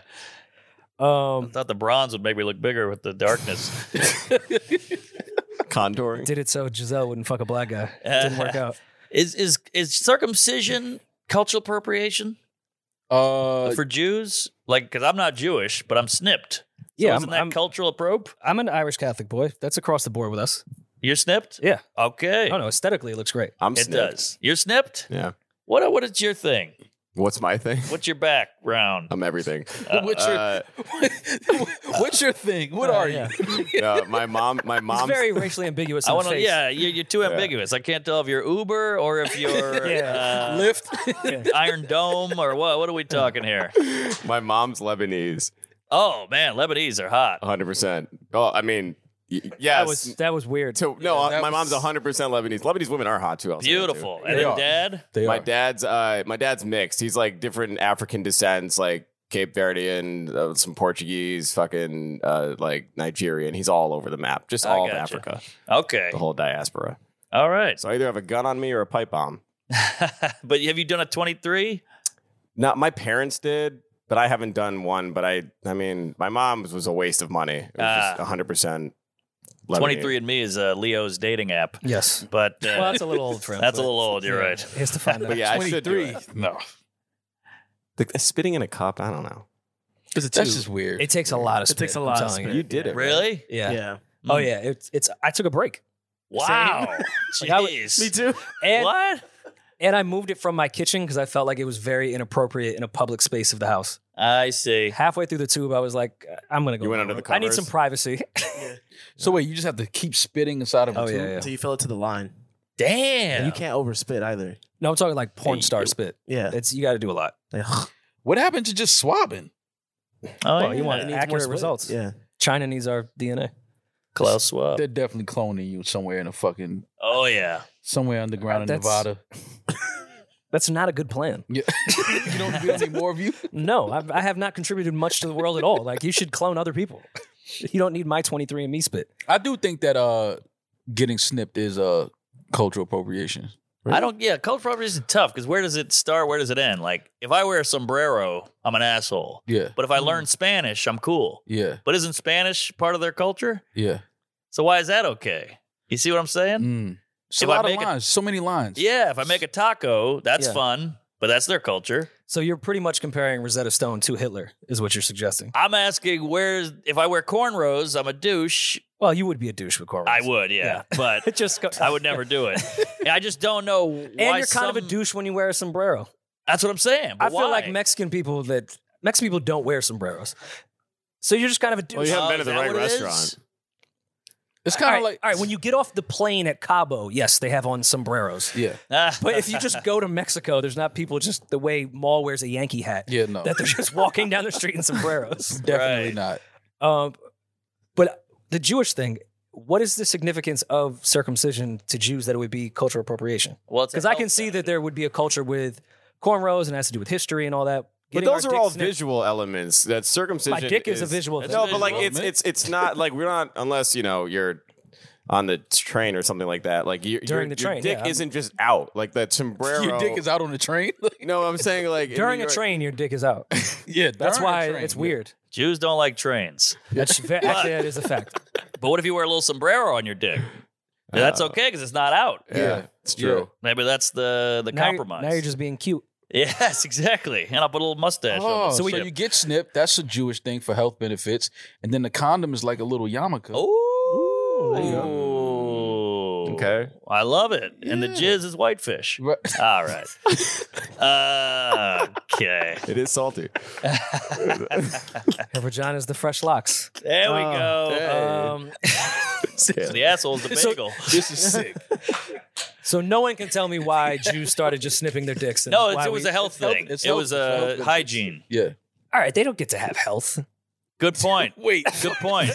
[SPEAKER 1] I thought the bronze would make me look bigger with the darkness.
[SPEAKER 4] contouring?
[SPEAKER 2] Did it so Giselle wouldn't fuck a black guy. It didn't work out.
[SPEAKER 1] Is circumcision cultural appropriation for Jews? Like, because I'm not Jewish, but I'm snipped. So
[SPEAKER 2] Yeah,
[SPEAKER 1] isn't that
[SPEAKER 2] I'm
[SPEAKER 1] cultural apprope?
[SPEAKER 2] I'm an Irish Catholic boy. That's across the board with us.
[SPEAKER 1] You're snipped?
[SPEAKER 2] Yeah.
[SPEAKER 1] Okay.
[SPEAKER 2] Oh no, aesthetically it looks great.
[SPEAKER 4] I'm
[SPEAKER 1] It
[SPEAKER 4] snipped.
[SPEAKER 1] does. You're snipped?
[SPEAKER 4] Yeah.
[SPEAKER 1] What is your thing?
[SPEAKER 4] What's my thing?
[SPEAKER 1] What's your background?
[SPEAKER 4] I'm everything.
[SPEAKER 3] What's your What's your thing? What are
[SPEAKER 2] yeah.
[SPEAKER 3] you?
[SPEAKER 4] My mom.
[SPEAKER 2] It's very racially ambiguous.
[SPEAKER 1] I
[SPEAKER 2] in
[SPEAKER 1] want
[SPEAKER 2] the
[SPEAKER 1] to.
[SPEAKER 2] face.
[SPEAKER 1] Yeah, you're too ambiguous. I can't tell if you're Uber or if you're
[SPEAKER 2] Yeah.
[SPEAKER 3] Lift.
[SPEAKER 1] Iron Dome or what. What are we talking here?
[SPEAKER 4] My mom's Lebanese.
[SPEAKER 1] Oh man, Lebanese are hot.
[SPEAKER 4] 100%. Oh, I mean, yes.
[SPEAKER 2] That was weird.
[SPEAKER 4] So, no,
[SPEAKER 3] that
[SPEAKER 4] my
[SPEAKER 3] was-
[SPEAKER 4] mom's 100% Lebanese. Lebanese women are hot too. I'll say that, too.
[SPEAKER 1] Beautiful.
[SPEAKER 3] They
[SPEAKER 1] And then
[SPEAKER 3] are.
[SPEAKER 1] dad.
[SPEAKER 3] They
[SPEAKER 4] My
[SPEAKER 3] are.
[SPEAKER 4] dad's mixed. He's like different African descents, like Cape Verdean, some Portuguese, fucking like Nigerian. He's all over the map, just all of
[SPEAKER 1] gotcha.
[SPEAKER 4] Africa,
[SPEAKER 1] Okay.
[SPEAKER 4] the whole diaspora.
[SPEAKER 1] All right.
[SPEAKER 4] So I either have a gun on me or a pipe bomb.
[SPEAKER 1] But have you done a 23?
[SPEAKER 4] Not my parents did, but I haven't done one. But I mean, my mom's was a waste of money. It was just 100%.
[SPEAKER 1] 23andMe is Leo's dating app.
[SPEAKER 2] Yes.
[SPEAKER 1] But
[SPEAKER 2] Well, that's a little old for him.
[SPEAKER 1] that's a
[SPEAKER 2] but-
[SPEAKER 1] little old. You're
[SPEAKER 2] yeah,
[SPEAKER 1] right.
[SPEAKER 2] He has to find
[SPEAKER 4] But
[SPEAKER 2] out.
[SPEAKER 4] yeah, I should do
[SPEAKER 3] 23.
[SPEAKER 4] it.
[SPEAKER 3] No.
[SPEAKER 4] Spitting in a cup. I don't know.
[SPEAKER 3] That's just weird.
[SPEAKER 2] It takes a lot of spit.
[SPEAKER 6] takes a
[SPEAKER 2] I'm
[SPEAKER 6] lot of
[SPEAKER 2] telling
[SPEAKER 6] spit.
[SPEAKER 2] you.
[SPEAKER 4] You did it, right?
[SPEAKER 1] Really?
[SPEAKER 2] Yeah.
[SPEAKER 6] Yeah.
[SPEAKER 2] Oh yeah. It's. I took a break.
[SPEAKER 1] Wow.
[SPEAKER 2] Like, I would-
[SPEAKER 1] Jeez.
[SPEAKER 6] Me too.
[SPEAKER 2] And,
[SPEAKER 1] What?
[SPEAKER 2] And I moved it from my kitchen because I felt like it was very inappropriate in a public space of the house.
[SPEAKER 1] I see.
[SPEAKER 2] Halfway through the tube, I was like, I'm gonna go.
[SPEAKER 4] You went
[SPEAKER 2] to
[SPEAKER 4] under
[SPEAKER 2] my
[SPEAKER 4] the
[SPEAKER 2] room. I need
[SPEAKER 4] covers?
[SPEAKER 2] some privacy.
[SPEAKER 3] So wait, you just have to keep spitting inside of a
[SPEAKER 2] Oh,
[SPEAKER 3] tube?
[SPEAKER 2] yeah.
[SPEAKER 6] Until you fill it to the line.
[SPEAKER 1] Damn.
[SPEAKER 6] And you can't overspit either.
[SPEAKER 2] No, I'm talking like porn star spit.
[SPEAKER 6] Yeah.
[SPEAKER 2] It's you got to do a lot.
[SPEAKER 6] Like,
[SPEAKER 3] What happened to just swabbing?
[SPEAKER 1] Oh,
[SPEAKER 2] Well, you
[SPEAKER 1] yeah.
[SPEAKER 2] want
[SPEAKER 6] It needs more
[SPEAKER 2] accurate
[SPEAKER 6] spit.
[SPEAKER 2] results.
[SPEAKER 6] Yeah.
[SPEAKER 2] China needs our DNA.
[SPEAKER 1] Klaus Schwab.
[SPEAKER 3] They're definitely cloning you somewhere in a fucking
[SPEAKER 1] Oh yeah.
[SPEAKER 3] somewhere underground in
[SPEAKER 2] That's-
[SPEAKER 3] Nevada.
[SPEAKER 2] That's not a good plan.
[SPEAKER 3] Yeah. You don't need more of you?
[SPEAKER 2] No, I have not contributed much to the world at all. Like you should clone other people. You don't need my 23andMe spit.
[SPEAKER 3] I do think that getting snipped is cultural appropriation.
[SPEAKER 1] I don't. Yeah, cultural appropriation is tough because where does it start? Where does it end? Like if I wear a sombrero, I'm an asshole.
[SPEAKER 3] Yeah.
[SPEAKER 1] But if I learn Spanish, I'm cool.
[SPEAKER 3] Yeah.
[SPEAKER 1] But isn't Spanish part of their culture?
[SPEAKER 3] Yeah.
[SPEAKER 1] So why is that okay? You see what I'm saying?
[SPEAKER 3] Mm. It's a
[SPEAKER 1] If I
[SPEAKER 3] lot of
[SPEAKER 1] make a-
[SPEAKER 3] lines. So many lines.
[SPEAKER 1] Yeah. If I make a taco, that's
[SPEAKER 2] Yeah.
[SPEAKER 1] fun. But that's their culture.
[SPEAKER 2] So you're pretty much comparing Rosetta Stone to Hitler, is what you're suggesting.
[SPEAKER 1] I'm asking if I wear cornrows, I'm a douche.
[SPEAKER 2] Well, you would be a douche with cornrows.
[SPEAKER 1] I would, yeah. But
[SPEAKER 2] It just go-
[SPEAKER 1] I would never do it. I just don't know why.
[SPEAKER 2] And you're kind of a douche when you wear a sombrero.
[SPEAKER 1] That's what I'm saying. But
[SPEAKER 2] I feel like
[SPEAKER 1] why?
[SPEAKER 2] Mexican people don't wear sombreros. So you're just kind of a douche.
[SPEAKER 4] Well, you haven't been to
[SPEAKER 1] is
[SPEAKER 4] the
[SPEAKER 1] that
[SPEAKER 4] right
[SPEAKER 1] what it is?
[SPEAKER 4] restaurant.
[SPEAKER 3] It's kind of like
[SPEAKER 2] all right, when you get off the plane at Cabo, yes, they have on sombreros.
[SPEAKER 3] yeah.
[SPEAKER 2] But if you just go to Mexico, there's not people just the way Maul wears a Yankee hat.
[SPEAKER 3] Yeah, no.
[SPEAKER 2] That they're just walking down the street in sombreros.
[SPEAKER 3] Definitely
[SPEAKER 1] Right.
[SPEAKER 3] not.
[SPEAKER 2] But the Jewish thing, what is the significance of circumcision to Jews that it would be cultural appropriation?
[SPEAKER 1] Well, it's a
[SPEAKER 2] Because I can
[SPEAKER 1] health
[SPEAKER 2] see
[SPEAKER 1] benefit.
[SPEAKER 2] that there would be a culture with cornrows and it has to do with history and all that. Getting
[SPEAKER 4] those
[SPEAKER 2] our
[SPEAKER 4] are all
[SPEAKER 2] dick snipped.
[SPEAKER 4] visual elements. That circumcision.
[SPEAKER 2] My dick is a visual thing.
[SPEAKER 4] No, but like
[SPEAKER 1] Visual.
[SPEAKER 4] it's not like we're not unless you're on the train or something like that. Like
[SPEAKER 2] During the train,
[SPEAKER 4] your dick
[SPEAKER 2] yeah.
[SPEAKER 4] isn't just out. Like that sombrero.
[SPEAKER 3] Your dick is out on the train.
[SPEAKER 4] No, I'm saying like in
[SPEAKER 2] During
[SPEAKER 4] New
[SPEAKER 2] a
[SPEAKER 4] York-
[SPEAKER 2] train, your dick is out.
[SPEAKER 3] Yeah,
[SPEAKER 2] That's
[SPEAKER 3] during a
[SPEAKER 2] why
[SPEAKER 3] train,
[SPEAKER 2] it's
[SPEAKER 3] yeah.
[SPEAKER 2] weird.
[SPEAKER 1] Jews don't like trains.
[SPEAKER 2] Actually, that is a fact.
[SPEAKER 1] But what if you wear a little sombrero on your dick? That's okay because it's not out.
[SPEAKER 4] Yeah, it's true.
[SPEAKER 1] Maybe that's the
[SPEAKER 2] Now
[SPEAKER 1] compromise.
[SPEAKER 2] Now you're just being cute.
[SPEAKER 1] Yes, exactly. And I'll put a little mustache
[SPEAKER 3] Oh,
[SPEAKER 1] on.
[SPEAKER 3] so
[SPEAKER 1] the
[SPEAKER 3] you get snipped. That's a Jewish thing for health benefits, and then the condom is like a little yarmulke.
[SPEAKER 1] Ooh.
[SPEAKER 2] There you
[SPEAKER 4] Okay.
[SPEAKER 1] I love it. And the jizz is whitefish.
[SPEAKER 3] Right.
[SPEAKER 1] All right. Okay.
[SPEAKER 4] It is salty.
[SPEAKER 2] Her vagina is the fresh locks.
[SPEAKER 1] There we go.
[SPEAKER 2] Um,
[SPEAKER 1] The asshole's the bagel.
[SPEAKER 3] This is sick.
[SPEAKER 2] so no one can tell me why Jews started just snipping their dicks. And
[SPEAKER 1] No,
[SPEAKER 2] why
[SPEAKER 1] it was
[SPEAKER 2] we-
[SPEAKER 1] a health thing.
[SPEAKER 3] it's
[SPEAKER 1] It
[SPEAKER 3] health-
[SPEAKER 1] was
[SPEAKER 3] it's health
[SPEAKER 1] a
[SPEAKER 3] benefits.
[SPEAKER 1] hygiene.
[SPEAKER 3] Yeah.
[SPEAKER 2] All right, they don't get to have health.
[SPEAKER 1] Good point.
[SPEAKER 3] Wait.
[SPEAKER 1] Good point.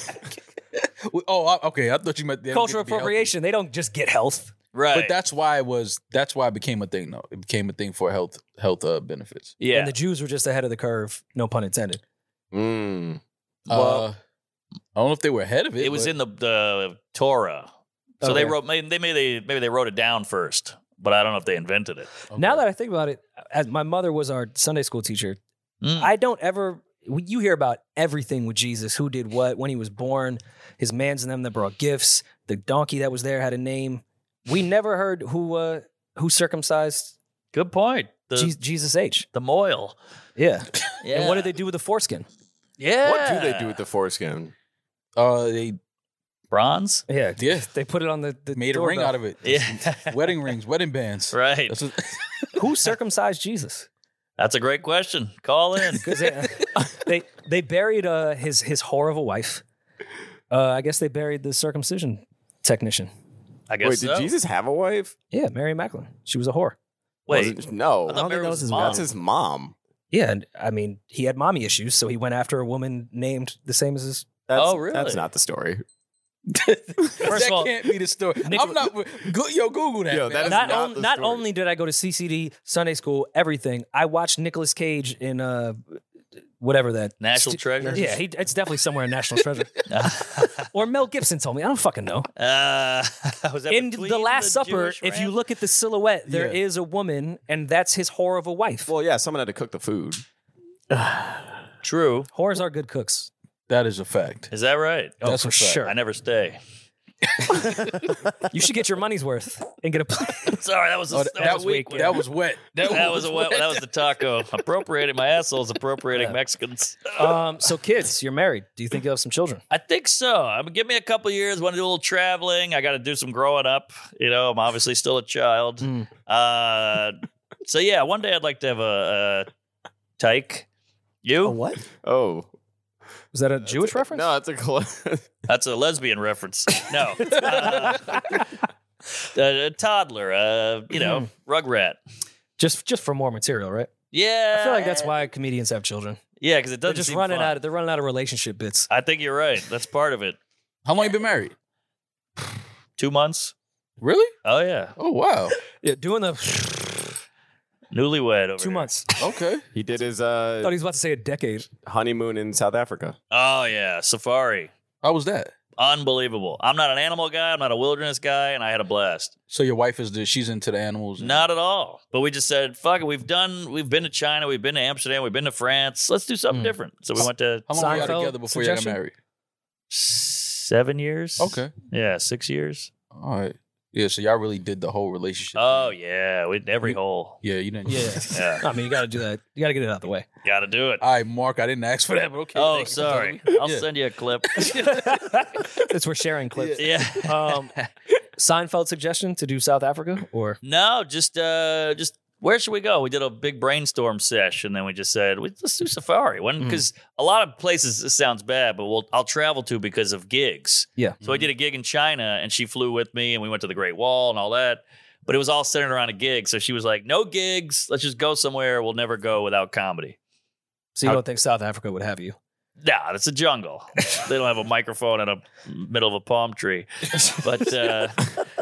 [SPEAKER 3] Okay. I thought you meant they don't
[SPEAKER 2] Cultural
[SPEAKER 3] get to be healthy.
[SPEAKER 2] appropriation. They don't just get health.
[SPEAKER 1] Right.
[SPEAKER 3] But that's why it became a thing though. It became a thing for health benefits.
[SPEAKER 1] yeah.
[SPEAKER 2] And the Jews were just ahead of the curve. No pun intended.
[SPEAKER 4] Mm.
[SPEAKER 3] I don't know if they were ahead of it.
[SPEAKER 1] It was
[SPEAKER 3] but-
[SPEAKER 1] in the Torah. So they
[SPEAKER 2] Okay.
[SPEAKER 1] wrote maybe they wrote it down first, but I don't know if they invented it.
[SPEAKER 3] Okay.
[SPEAKER 2] Now that I think about it, as my mother was our Sunday school teacher,
[SPEAKER 1] Mm.
[SPEAKER 2] I don't ever. You hear about everything with Jesus, who did what, when he was born, his mans and them that brought gifts, the donkey that was there had a name. We never heard who circumcised
[SPEAKER 1] Good point. The
[SPEAKER 2] Jesus H.
[SPEAKER 1] the moil.
[SPEAKER 2] Yeah.
[SPEAKER 1] Yeah.
[SPEAKER 2] And what did they do with the foreskin?
[SPEAKER 1] Yeah.
[SPEAKER 4] What do they do with the foreskin?
[SPEAKER 3] they
[SPEAKER 1] bronze?
[SPEAKER 2] Yeah.
[SPEAKER 3] Yeah.
[SPEAKER 2] They put it on the
[SPEAKER 3] made a ring out of it.
[SPEAKER 1] Yeah.
[SPEAKER 3] Wedding rings, wedding bands.
[SPEAKER 1] Right.
[SPEAKER 3] That's what,
[SPEAKER 2] Who circumcised Jesus?
[SPEAKER 1] That's a great question. Call in.
[SPEAKER 2] Because they buried his whore of a wife. I guess they buried the circumcision technician.
[SPEAKER 1] I guess
[SPEAKER 4] Wait,
[SPEAKER 1] so.
[SPEAKER 4] did Jesus have a wife?
[SPEAKER 2] Yeah, Mary Magdalene. She was a whore.
[SPEAKER 1] Wait.
[SPEAKER 4] Was it- no.
[SPEAKER 1] I thought Mary was his mom.
[SPEAKER 4] That's his mom.
[SPEAKER 2] Yeah, and I mean, he had mommy issues, so he went after a woman named the same as his.
[SPEAKER 4] That's,
[SPEAKER 1] Oh, really?
[SPEAKER 4] That's not the story.
[SPEAKER 2] First
[SPEAKER 3] that
[SPEAKER 2] of all,
[SPEAKER 3] can't be the story.
[SPEAKER 2] Nick-
[SPEAKER 3] I'm not. Google that.
[SPEAKER 4] Yo,
[SPEAKER 3] man.
[SPEAKER 4] that is
[SPEAKER 2] not,
[SPEAKER 4] not the
[SPEAKER 2] not
[SPEAKER 4] story.
[SPEAKER 2] only did I go to CCD Sunday school, everything, I watched Nicolas Cage in whatever that.
[SPEAKER 1] National Treasure?
[SPEAKER 2] Yeah, it's definitely somewhere in National Treasure. Or Mel Gibson told me. I don't fucking know.
[SPEAKER 1] Was that
[SPEAKER 2] In
[SPEAKER 1] between
[SPEAKER 2] The Last Supper,
[SPEAKER 1] Jewish
[SPEAKER 2] if you
[SPEAKER 1] ramp?
[SPEAKER 2] look at the silhouette, there
[SPEAKER 3] Yeah.
[SPEAKER 2] is a woman, and that's his whore of a wife.
[SPEAKER 4] Well, yeah, someone had to cook the food.
[SPEAKER 1] True.
[SPEAKER 2] Whores are good cooks.
[SPEAKER 3] That is a fact.
[SPEAKER 1] Is that right?
[SPEAKER 2] Oh,
[SPEAKER 3] That's
[SPEAKER 2] for
[SPEAKER 3] a fact.
[SPEAKER 2] sure.
[SPEAKER 1] I never stay.
[SPEAKER 2] You should get your money's worth and get a.
[SPEAKER 1] Sorry, that was
[SPEAKER 3] Oh,
[SPEAKER 1] that was weak.
[SPEAKER 3] That was wet.
[SPEAKER 1] That was a wet. That was the taco. Appropriating my asshole's appropriating Mexicans.
[SPEAKER 2] So kids, you're married. Do you think you'll have some children?
[SPEAKER 1] I think so. I mean, give me a couple years. Want to do a little traveling. I got to do some growing up. You know, I'm obviously still a child. So yeah, one day I'd like to have a tyke. You?
[SPEAKER 6] what?
[SPEAKER 4] Oh.
[SPEAKER 2] Was that a Jewish reference?
[SPEAKER 4] No, it's a
[SPEAKER 1] That's a lesbian reference. No. A toddler. You know, rugrat.
[SPEAKER 2] Just for more material, right?
[SPEAKER 1] Yeah.
[SPEAKER 2] I feel like that's why comedians have children.
[SPEAKER 1] Yeah, because it
[SPEAKER 2] They're
[SPEAKER 1] doesn't
[SPEAKER 2] just
[SPEAKER 1] seem
[SPEAKER 2] running
[SPEAKER 1] fun.
[SPEAKER 2] out. They're running out of relationship bits.
[SPEAKER 1] I think you're right. That's part of it.
[SPEAKER 3] How long you been married?
[SPEAKER 1] 2 months.
[SPEAKER 3] Really?
[SPEAKER 1] Oh yeah,
[SPEAKER 3] Oh wow.
[SPEAKER 2] Yeah, doing the
[SPEAKER 1] newlywed over
[SPEAKER 2] 2
[SPEAKER 1] here.
[SPEAKER 2] months.
[SPEAKER 3] Okay.
[SPEAKER 4] He did his
[SPEAKER 2] Thought he was about to say a decade.
[SPEAKER 4] honeymoon in South Africa.
[SPEAKER 1] Oh yeah, safari.
[SPEAKER 3] How was that?
[SPEAKER 1] Unbelievable. I'm not an animal guy. I'm not a wilderness guy, and I had a blast.
[SPEAKER 3] So your wife she's into the animals? and-
[SPEAKER 1] Not at all. But we just said, "Fuck it." We've been to China. We've been to Amsterdam. We've been to France. Let's do something different. So we went to
[SPEAKER 3] How long were y'all
[SPEAKER 2] Seinfeld
[SPEAKER 3] together before you got
[SPEAKER 2] suggestion?
[SPEAKER 3] married?
[SPEAKER 1] 7 years.
[SPEAKER 3] Okay.
[SPEAKER 1] Yeah, 6 years.
[SPEAKER 3] All right. Yeah, so y'all really did the whole relationship.
[SPEAKER 1] Oh yeah, we did every hole.
[SPEAKER 3] Yeah, you didn't.
[SPEAKER 2] Yeah.
[SPEAKER 1] Yeah,
[SPEAKER 2] I mean, you got to do that. You got to get it out the way.
[SPEAKER 1] got to do it.
[SPEAKER 3] All right, Mark, I didn't ask for that, but okay.
[SPEAKER 1] Oh,
[SPEAKER 3] thank you for telling
[SPEAKER 1] sorry.
[SPEAKER 3] me.
[SPEAKER 1] I'll
[SPEAKER 3] Yeah.
[SPEAKER 1] send you a clip.
[SPEAKER 2] Since we're sharing clips.
[SPEAKER 1] Yeah.
[SPEAKER 2] Seinfeld suggestion to do South Africa or
[SPEAKER 1] No, just where should we go? We did a big brainstorm sesh, and then we just said, let's do safari. Because a lot of places, this sounds bad, but I'll travel to because of gigs.
[SPEAKER 2] yeah.
[SPEAKER 1] So I did a gig in China, and she flew with me, and we went to the Great Wall and all that. But it was all centered around a gig. So she was like, no gigs. Let's just go somewhere. We'll never go without comedy.
[SPEAKER 2] So you don't think South Africa would have you?
[SPEAKER 1] Nah, it's a jungle. They don't have a microphone in the middle of a palm tree. But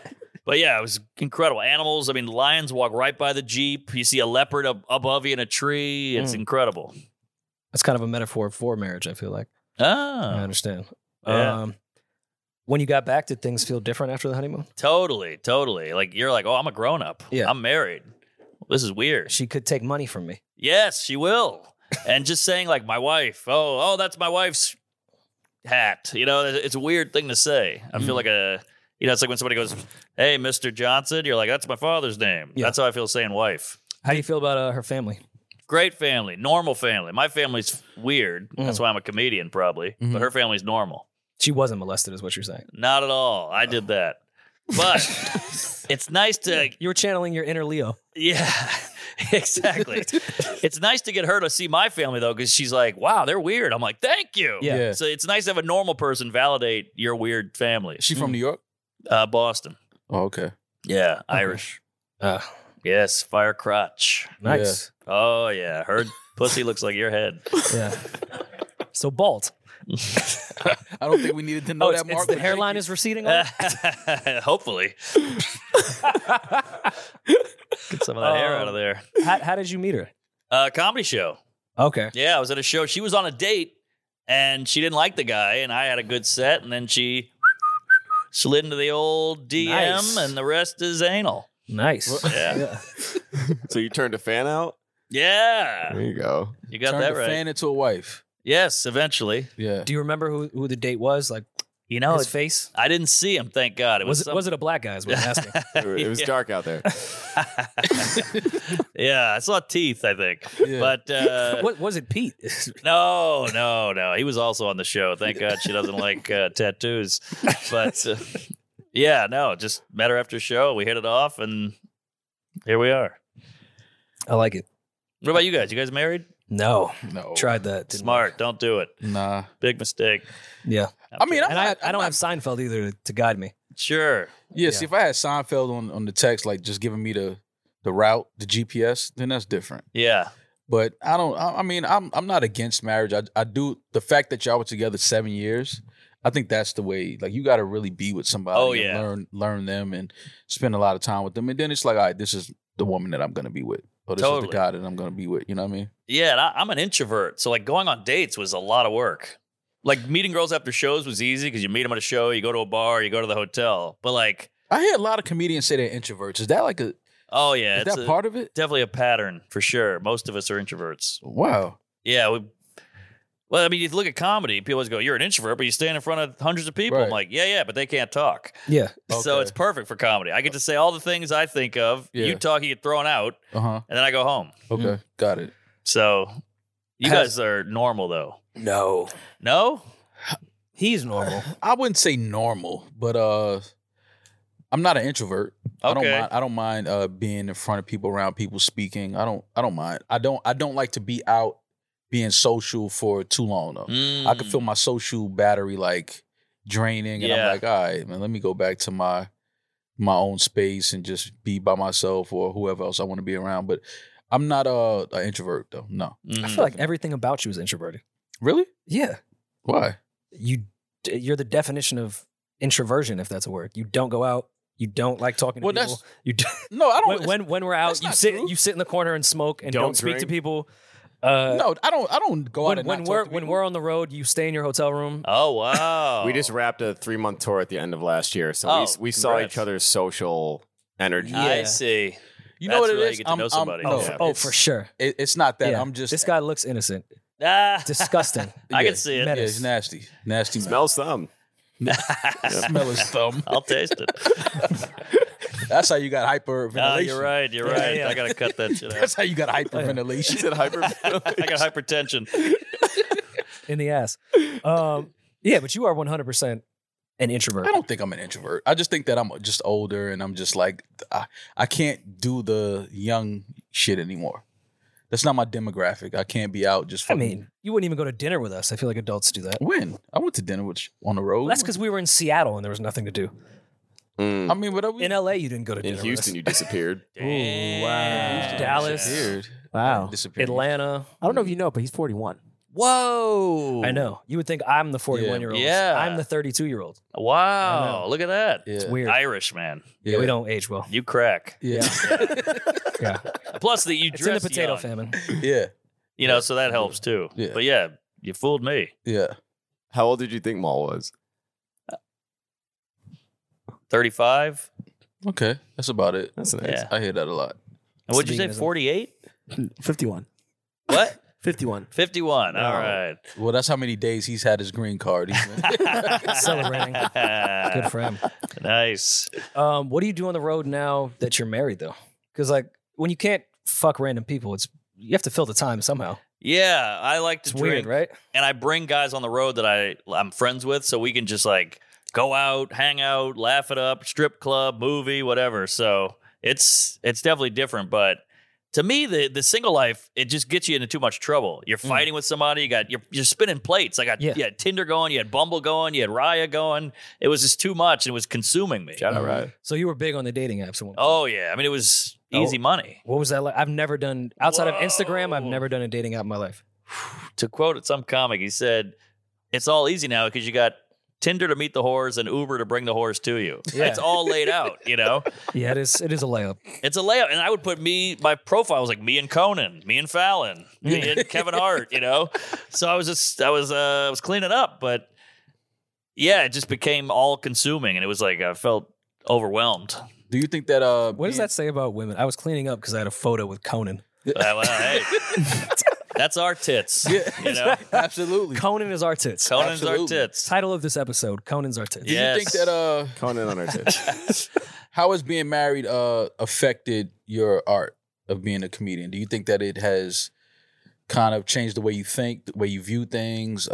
[SPEAKER 1] But yeah, it was incredible. Animals. I mean, lions walk right by the Jeep. You see a leopard above you in a tree. It's incredible.
[SPEAKER 2] That's kind of a metaphor for marriage, I feel like. I
[SPEAKER 1] Ah,
[SPEAKER 2] understand.
[SPEAKER 1] Yeah.
[SPEAKER 2] When you got back, did things feel different after the honeymoon?
[SPEAKER 1] totally. Like, you're like, oh, I'm a grown up.
[SPEAKER 2] Yeah.
[SPEAKER 1] I'm married. This is weird.
[SPEAKER 2] She could take money from me.
[SPEAKER 1] Yes, she will. And just saying, like, my wife, oh, that's my wife's hat. You know, it's a weird thing to say. I feel like it's like when somebody goes, hey, Mr. Johnson, you're like, that's my father's name.
[SPEAKER 2] Yeah.
[SPEAKER 1] That's how I feel saying wife.
[SPEAKER 2] How do you feel about her family?
[SPEAKER 1] Great family, normal family. My family's weird. That's why I'm a comedian, probably. But her family's normal.
[SPEAKER 2] She wasn't molested, is what you're saying.
[SPEAKER 1] Not at all. I did that. But it's nice to,
[SPEAKER 2] You were channeling your inner Leo.
[SPEAKER 1] yeah, exactly. It's nice to get her to see my family, though, because she's like, wow, they're weird. I'm like, thank you.
[SPEAKER 2] Yeah.
[SPEAKER 1] So it's nice to have a normal person validate your weird family.
[SPEAKER 3] Is she from New York?
[SPEAKER 1] Boston.
[SPEAKER 3] Oh, okay.
[SPEAKER 1] Yeah, Irish.
[SPEAKER 2] Uh,
[SPEAKER 1] Yes, fire crotch.
[SPEAKER 2] nice.
[SPEAKER 1] Oh, yeah. Her pussy looks like your head.
[SPEAKER 2] Yeah. So bald.
[SPEAKER 3] I don't think we needed to know that, Mark.
[SPEAKER 2] The hairline is receding. On it?
[SPEAKER 1] Hopefully. Get some of that hair out of there.
[SPEAKER 2] How did you meet her?
[SPEAKER 1] Comedy show.
[SPEAKER 2] Okay.
[SPEAKER 1] Yeah, I was at a show. She was on a date, and she didn't like the guy, and I had a good set, and then she slid into the old DM,
[SPEAKER 2] Nice.
[SPEAKER 1] and the rest is anal.
[SPEAKER 2] Nice.
[SPEAKER 1] Yeah.
[SPEAKER 4] So you turned a fan out?
[SPEAKER 1] Yeah.
[SPEAKER 4] There you go.
[SPEAKER 1] You got
[SPEAKER 3] Turned
[SPEAKER 1] that
[SPEAKER 3] a
[SPEAKER 1] right.
[SPEAKER 3] fan into a wife.
[SPEAKER 1] Yes, eventually.
[SPEAKER 3] Yeah.
[SPEAKER 2] Do you remember who the date was? Like
[SPEAKER 1] You know,
[SPEAKER 2] his face?
[SPEAKER 1] I didn't see him, thank God. It was
[SPEAKER 2] Was it a black guy? Is what I'm asking.
[SPEAKER 4] It was dark out there.
[SPEAKER 1] Yeah, I saw teeth, I think.
[SPEAKER 3] Yeah.
[SPEAKER 1] But
[SPEAKER 2] What was it, Pete?
[SPEAKER 1] no. He was also on the show. Thank God she doesn't like tattoos. But yeah, no, just met her after show. We hit it off, and here we are.
[SPEAKER 2] I like it.
[SPEAKER 1] What about you guys? You guys married?
[SPEAKER 2] No,
[SPEAKER 3] No.
[SPEAKER 2] tried that. Didn't
[SPEAKER 1] Smart. Don't do it.
[SPEAKER 3] Nah.
[SPEAKER 1] Big mistake.
[SPEAKER 2] work. Yeah,
[SPEAKER 3] I mean,
[SPEAKER 2] and I don't have Seinfeld either to guide me.
[SPEAKER 1] Sure.
[SPEAKER 3] Yeah, see, if I had Seinfeld on the text, like just giving me the route, the GPS, then that's different.
[SPEAKER 1] Yeah.
[SPEAKER 3] But I don't. I mean, I'm not against marriage. I do. The fact that y'all were together 7 years, I think that's the way. Like, you got to really be with somebody.
[SPEAKER 1] Oh,
[SPEAKER 3] and
[SPEAKER 1] yeah.
[SPEAKER 3] learn them and spend a lot of time with them, and then it's like, all right, this is the woman that I'm going to be with, or this is
[SPEAKER 1] Totally.
[SPEAKER 3] the guy that I'm going to be with. You know what I mean?
[SPEAKER 1] Yeah, and I'm an introvert, so like going on dates was a lot of work. Like meeting girls after shows was easy because you meet them at a show, you go to a bar, you go to the hotel. But like,
[SPEAKER 3] I hear a lot of comedians say they're introverts. Is that like a?
[SPEAKER 1] oh yeah,
[SPEAKER 3] Is that part of it?
[SPEAKER 1] definitely a pattern for sure. Most of us are introverts.
[SPEAKER 3] Wow.
[SPEAKER 1] Yeah. Well, I mean, you look at comedy, people always go, "You're an introvert, but you stand in front of hundreds of people." I'm
[SPEAKER 3] Right.
[SPEAKER 1] like, yeah, but they can't talk.
[SPEAKER 2] Yeah,
[SPEAKER 1] So
[SPEAKER 3] Okay.
[SPEAKER 1] it's perfect for comedy. I get to say all the things I think of.
[SPEAKER 3] Yeah.
[SPEAKER 1] You talk, you get thrown out,
[SPEAKER 3] Uh huh.
[SPEAKER 1] and then I go home.
[SPEAKER 3] Okay. Got it.
[SPEAKER 1] So you
[SPEAKER 2] Has-
[SPEAKER 1] guys are normal, though.
[SPEAKER 2] no,
[SPEAKER 1] No?
[SPEAKER 2] he's normal.
[SPEAKER 3] I wouldn't say normal, but I'm not an introvert.
[SPEAKER 1] Okay.
[SPEAKER 3] I don't mind being in front of people, around people, speaking. I don't mind. I don't like to be out being social for too long though. I can feel my social battery like draining, and
[SPEAKER 1] Yeah.
[SPEAKER 3] I'm like, all right, man, let me go back to my own space and just be by myself or whoever else I want to be around. But I'm not an introvert though. No,
[SPEAKER 2] I feel like everything about you is introverted.
[SPEAKER 3] really?
[SPEAKER 2] Yeah,
[SPEAKER 3] Why?
[SPEAKER 2] you're the definition of introversion, if that's a word. You don't go out. You don't like talking to
[SPEAKER 3] Well,
[SPEAKER 2] people. You do,
[SPEAKER 3] No, I don't.
[SPEAKER 2] when we're out,
[SPEAKER 3] that's
[SPEAKER 2] you
[SPEAKER 3] not
[SPEAKER 2] sit
[SPEAKER 3] true.
[SPEAKER 2] you sit in the corner and smoke and
[SPEAKER 4] Don't
[SPEAKER 2] don't speak to
[SPEAKER 4] drink.
[SPEAKER 2] people.
[SPEAKER 3] no, I don't go out and
[SPEAKER 2] When
[SPEAKER 3] not
[SPEAKER 2] we're
[SPEAKER 3] talk to
[SPEAKER 2] when
[SPEAKER 3] people.
[SPEAKER 2] we're on the road, you stay in your hotel room.
[SPEAKER 1] Oh, wow.
[SPEAKER 4] We just wrapped a 3-month tour at the end of last year, so
[SPEAKER 1] Oh,
[SPEAKER 4] we saw
[SPEAKER 1] congrats.
[SPEAKER 4] each other's social energy.
[SPEAKER 1] I
[SPEAKER 2] Yeah.
[SPEAKER 1] see.
[SPEAKER 3] You know
[SPEAKER 1] That's
[SPEAKER 3] what it
[SPEAKER 1] really
[SPEAKER 3] is?
[SPEAKER 1] you get to know somebody.
[SPEAKER 2] Oh,
[SPEAKER 4] Yeah.
[SPEAKER 2] oh, for sure.
[SPEAKER 3] It's not that.
[SPEAKER 2] Yeah.
[SPEAKER 3] I'm just
[SPEAKER 2] This guy looks innocent.
[SPEAKER 1] Ah,
[SPEAKER 2] Disgusting.
[SPEAKER 1] I
[SPEAKER 3] yeah.
[SPEAKER 1] can see it.
[SPEAKER 2] Meta.
[SPEAKER 3] Yeah, it's nasty. Nasty.
[SPEAKER 4] Smells thumb.
[SPEAKER 3] Smell his thumb.
[SPEAKER 1] I'll taste it.
[SPEAKER 3] That's how you got hyperventilation.
[SPEAKER 1] Ah, you're right. You're right.
[SPEAKER 2] yeah.
[SPEAKER 1] I got to cut that shit
[SPEAKER 3] That's
[SPEAKER 1] out.
[SPEAKER 3] how you got hyperventilation.
[SPEAKER 4] Is it hyper?
[SPEAKER 1] I got hypertension.
[SPEAKER 2] In the ass. Yeah, but you are 100% an introvert.
[SPEAKER 3] I don't think I'm an introvert. I just think that I'm just older and I'm just like, I can't do the young shit anymore. That's not my demographic. I can't be out just
[SPEAKER 2] I
[SPEAKER 3] fucking.
[SPEAKER 2] mean, you wouldn't even go to dinner with us. I feel like adults do that.
[SPEAKER 3] When? I went to dinner on the road.
[SPEAKER 2] Well, that's because we were in Seattle and there was nothing to do.
[SPEAKER 3] I mean, what are we?
[SPEAKER 2] In LA, you didn't go to dinner
[SPEAKER 4] In Houston,
[SPEAKER 2] with
[SPEAKER 4] you disappeared.
[SPEAKER 2] us. Wow. Dallas,
[SPEAKER 3] Disappeared.
[SPEAKER 6] Wow.
[SPEAKER 3] Disappeared.
[SPEAKER 2] Atlanta.
[SPEAKER 6] I don't know if you know, but he's 41.
[SPEAKER 1] Whoa.
[SPEAKER 2] I know. You would think I'm the 41-year-old.
[SPEAKER 1] Yeah.
[SPEAKER 2] I'm the 32-year-old.
[SPEAKER 1] Wow. Look at that.
[SPEAKER 3] Yeah.
[SPEAKER 2] It's weird.
[SPEAKER 1] Irish, man.
[SPEAKER 2] Yeah, we don't age well.
[SPEAKER 1] You crack.
[SPEAKER 3] Yeah.
[SPEAKER 2] Yeah.
[SPEAKER 1] Plus, that you
[SPEAKER 2] It's in the
[SPEAKER 1] dress
[SPEAKER 2] potato
[SPEAKER 1] young,
[SPEAKER 2] famine.
[SPEAKER 3] Yeah.
[SPEAKER 1] you know, so that helps too.
[SPEAKER 3] Yeah.
[SPEAKER 1] But yeah, you fooled me.
[SPEAKER 3] Yeah.
[SPEAKER 4] How old did you think Maul was?
[SPEAKER 1] 35.
[SPEAKER 3] Okay. That's about it.
[SPEAKER 4] That's nice.
[SPEAKER 1] Yeah.
[SPEAKER 3] I hear that a lot.
[SPEAKER 1] And what'd you say?
[SPEAKER 2] veganism.
[SPEAKER 1] 48?
[SPEAKER 6] 51.
[SPEAKER 1] What?
[SPEAKER 6] 51.
[SPEAKER 1] 51. All
[SPEAKER 4] Wow.
[SPEAKER 1] right.
[SPEAKER 3] Well, that's how many days he's had his green card.
[SPEAKER 2] Celebrating. Good for him.
[SPEAKER 1] Nice.
[SPEAKER 2] What do you do on the road now that you're married, though? Because like when you can't fuck random people, you have to fill the time somehow.
[SPEAKER 1] Yeah, I like to
[SPEAKER 2] It's
[SPEAKER 1] drink,
[SPEAKER 2] weird, right?
[SPEAKER 1] and I bring guys on the road that I'm friends with, so we can just like go out, hang out, laugh it up, strip club, movie, whatever. So it's definitely different, but to me, the single life, it just gets you into too much trouble. You're fighting with somebody. You're spinning plates. You had Tinder going. You had Bumble going. You had Raya going. It was just too much. And it was consuming me.
[SPEAKER 4] Shout out, right?
[SPEAKER 2] So you were big on the dating apps at one point.
[SPEAKER 1] Oh yeah. I mean, it was easy money.
[SPEAKER 2] What was that like? I've never done, outside of Instagram, I've never done a dating app in my life.
[SPEAKER 1] To quote some comic, he said, "It's all easy now because you got Tinder to meet the whores and Uber to bring the whores to you.
[SPEAKER 2] Yeah.
[SPEAKER 1] It's all laid out, you know."
[SPEAKER 2] Yeah, it is a layup.
[SPEAKER 1] It's a layout, and I would put my profile was like me and Conan, me and Fallon, me and Kevin Hart, you know. So I was cleaning up, but yeah, it just became all consuming, and it was like I felt overwhelmed.
[SPEAKER 3] Do you think that
[SPEAKER 2] What does that say about women? I was cleaning up because I had a photo with Conan.
[SPEAKER 1] Well, hey, that's our tits, you know.
[SPEAKER 3] Absolutely.
[SPEAKER 2] Conan is our tits.
[SPEAKER 1] Conan's our
[SPEAKER 3] Absolutely.
[SPEAKER 1] tits.
[SPEAKER 2] Title of this episode, Conan's our tits.
[SPEAKER 3] Do you think that
[SPEAKER 4] Conan on our tits.
[SPEAKER 3] how has being married affected your art of being a comedian? Do you think that it has kind of changed the way you think, the way you view things,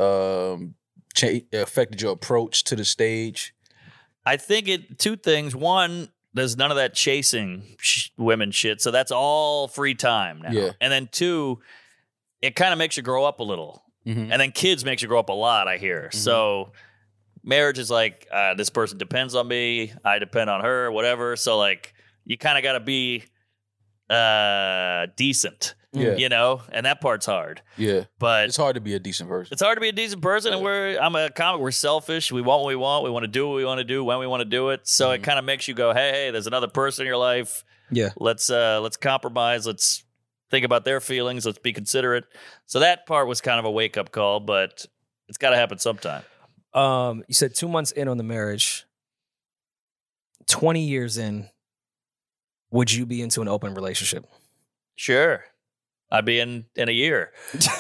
[SPEAKER 3] affected your approach to the stage?
[SPEAKER 1] I think two things. One, there's none of that chasing women shit, so that's all free time now.
[SPEAKER 3] Yeah.
[SPEAKER 1] And then two, it kind of makes you grow up a little.
[SPEAKER 3] Mm-hmm.
[SPEAKER 1] And then kids makes you grow up a lot, I hear. So marriage is like, this person depends on me, I depend on her, whatever. So like, you kind of got to be decent,
[SPEAKER 3] Yeah.
[SPEAKER 1] you know? And that part's hard.
[SPEAKER 3] Yeah.
[SPEAKER 1] But
[SPEAKER 3] It's hard to be a decent person.
[SPEAKER 1] it's hard to be a decent person, and I'm a comic. We're selfish. We want what we want. We want to do what we want to do when we want to do it. So it kind of makes you go, hey, there's another person in your life.
[SPEAKER 2] Yeah.
[SPEAKER 1] Let's compromise. Let's think about their feelings. Let's be considerate. So that part was kind of a wake up call, but it's got to happen sometime.
[SPEAKER 2] You said 2 months in on the marriage, 20 years in, would you be into an open relationship?
[SPEAKER 1] Sure, I'd be in a year.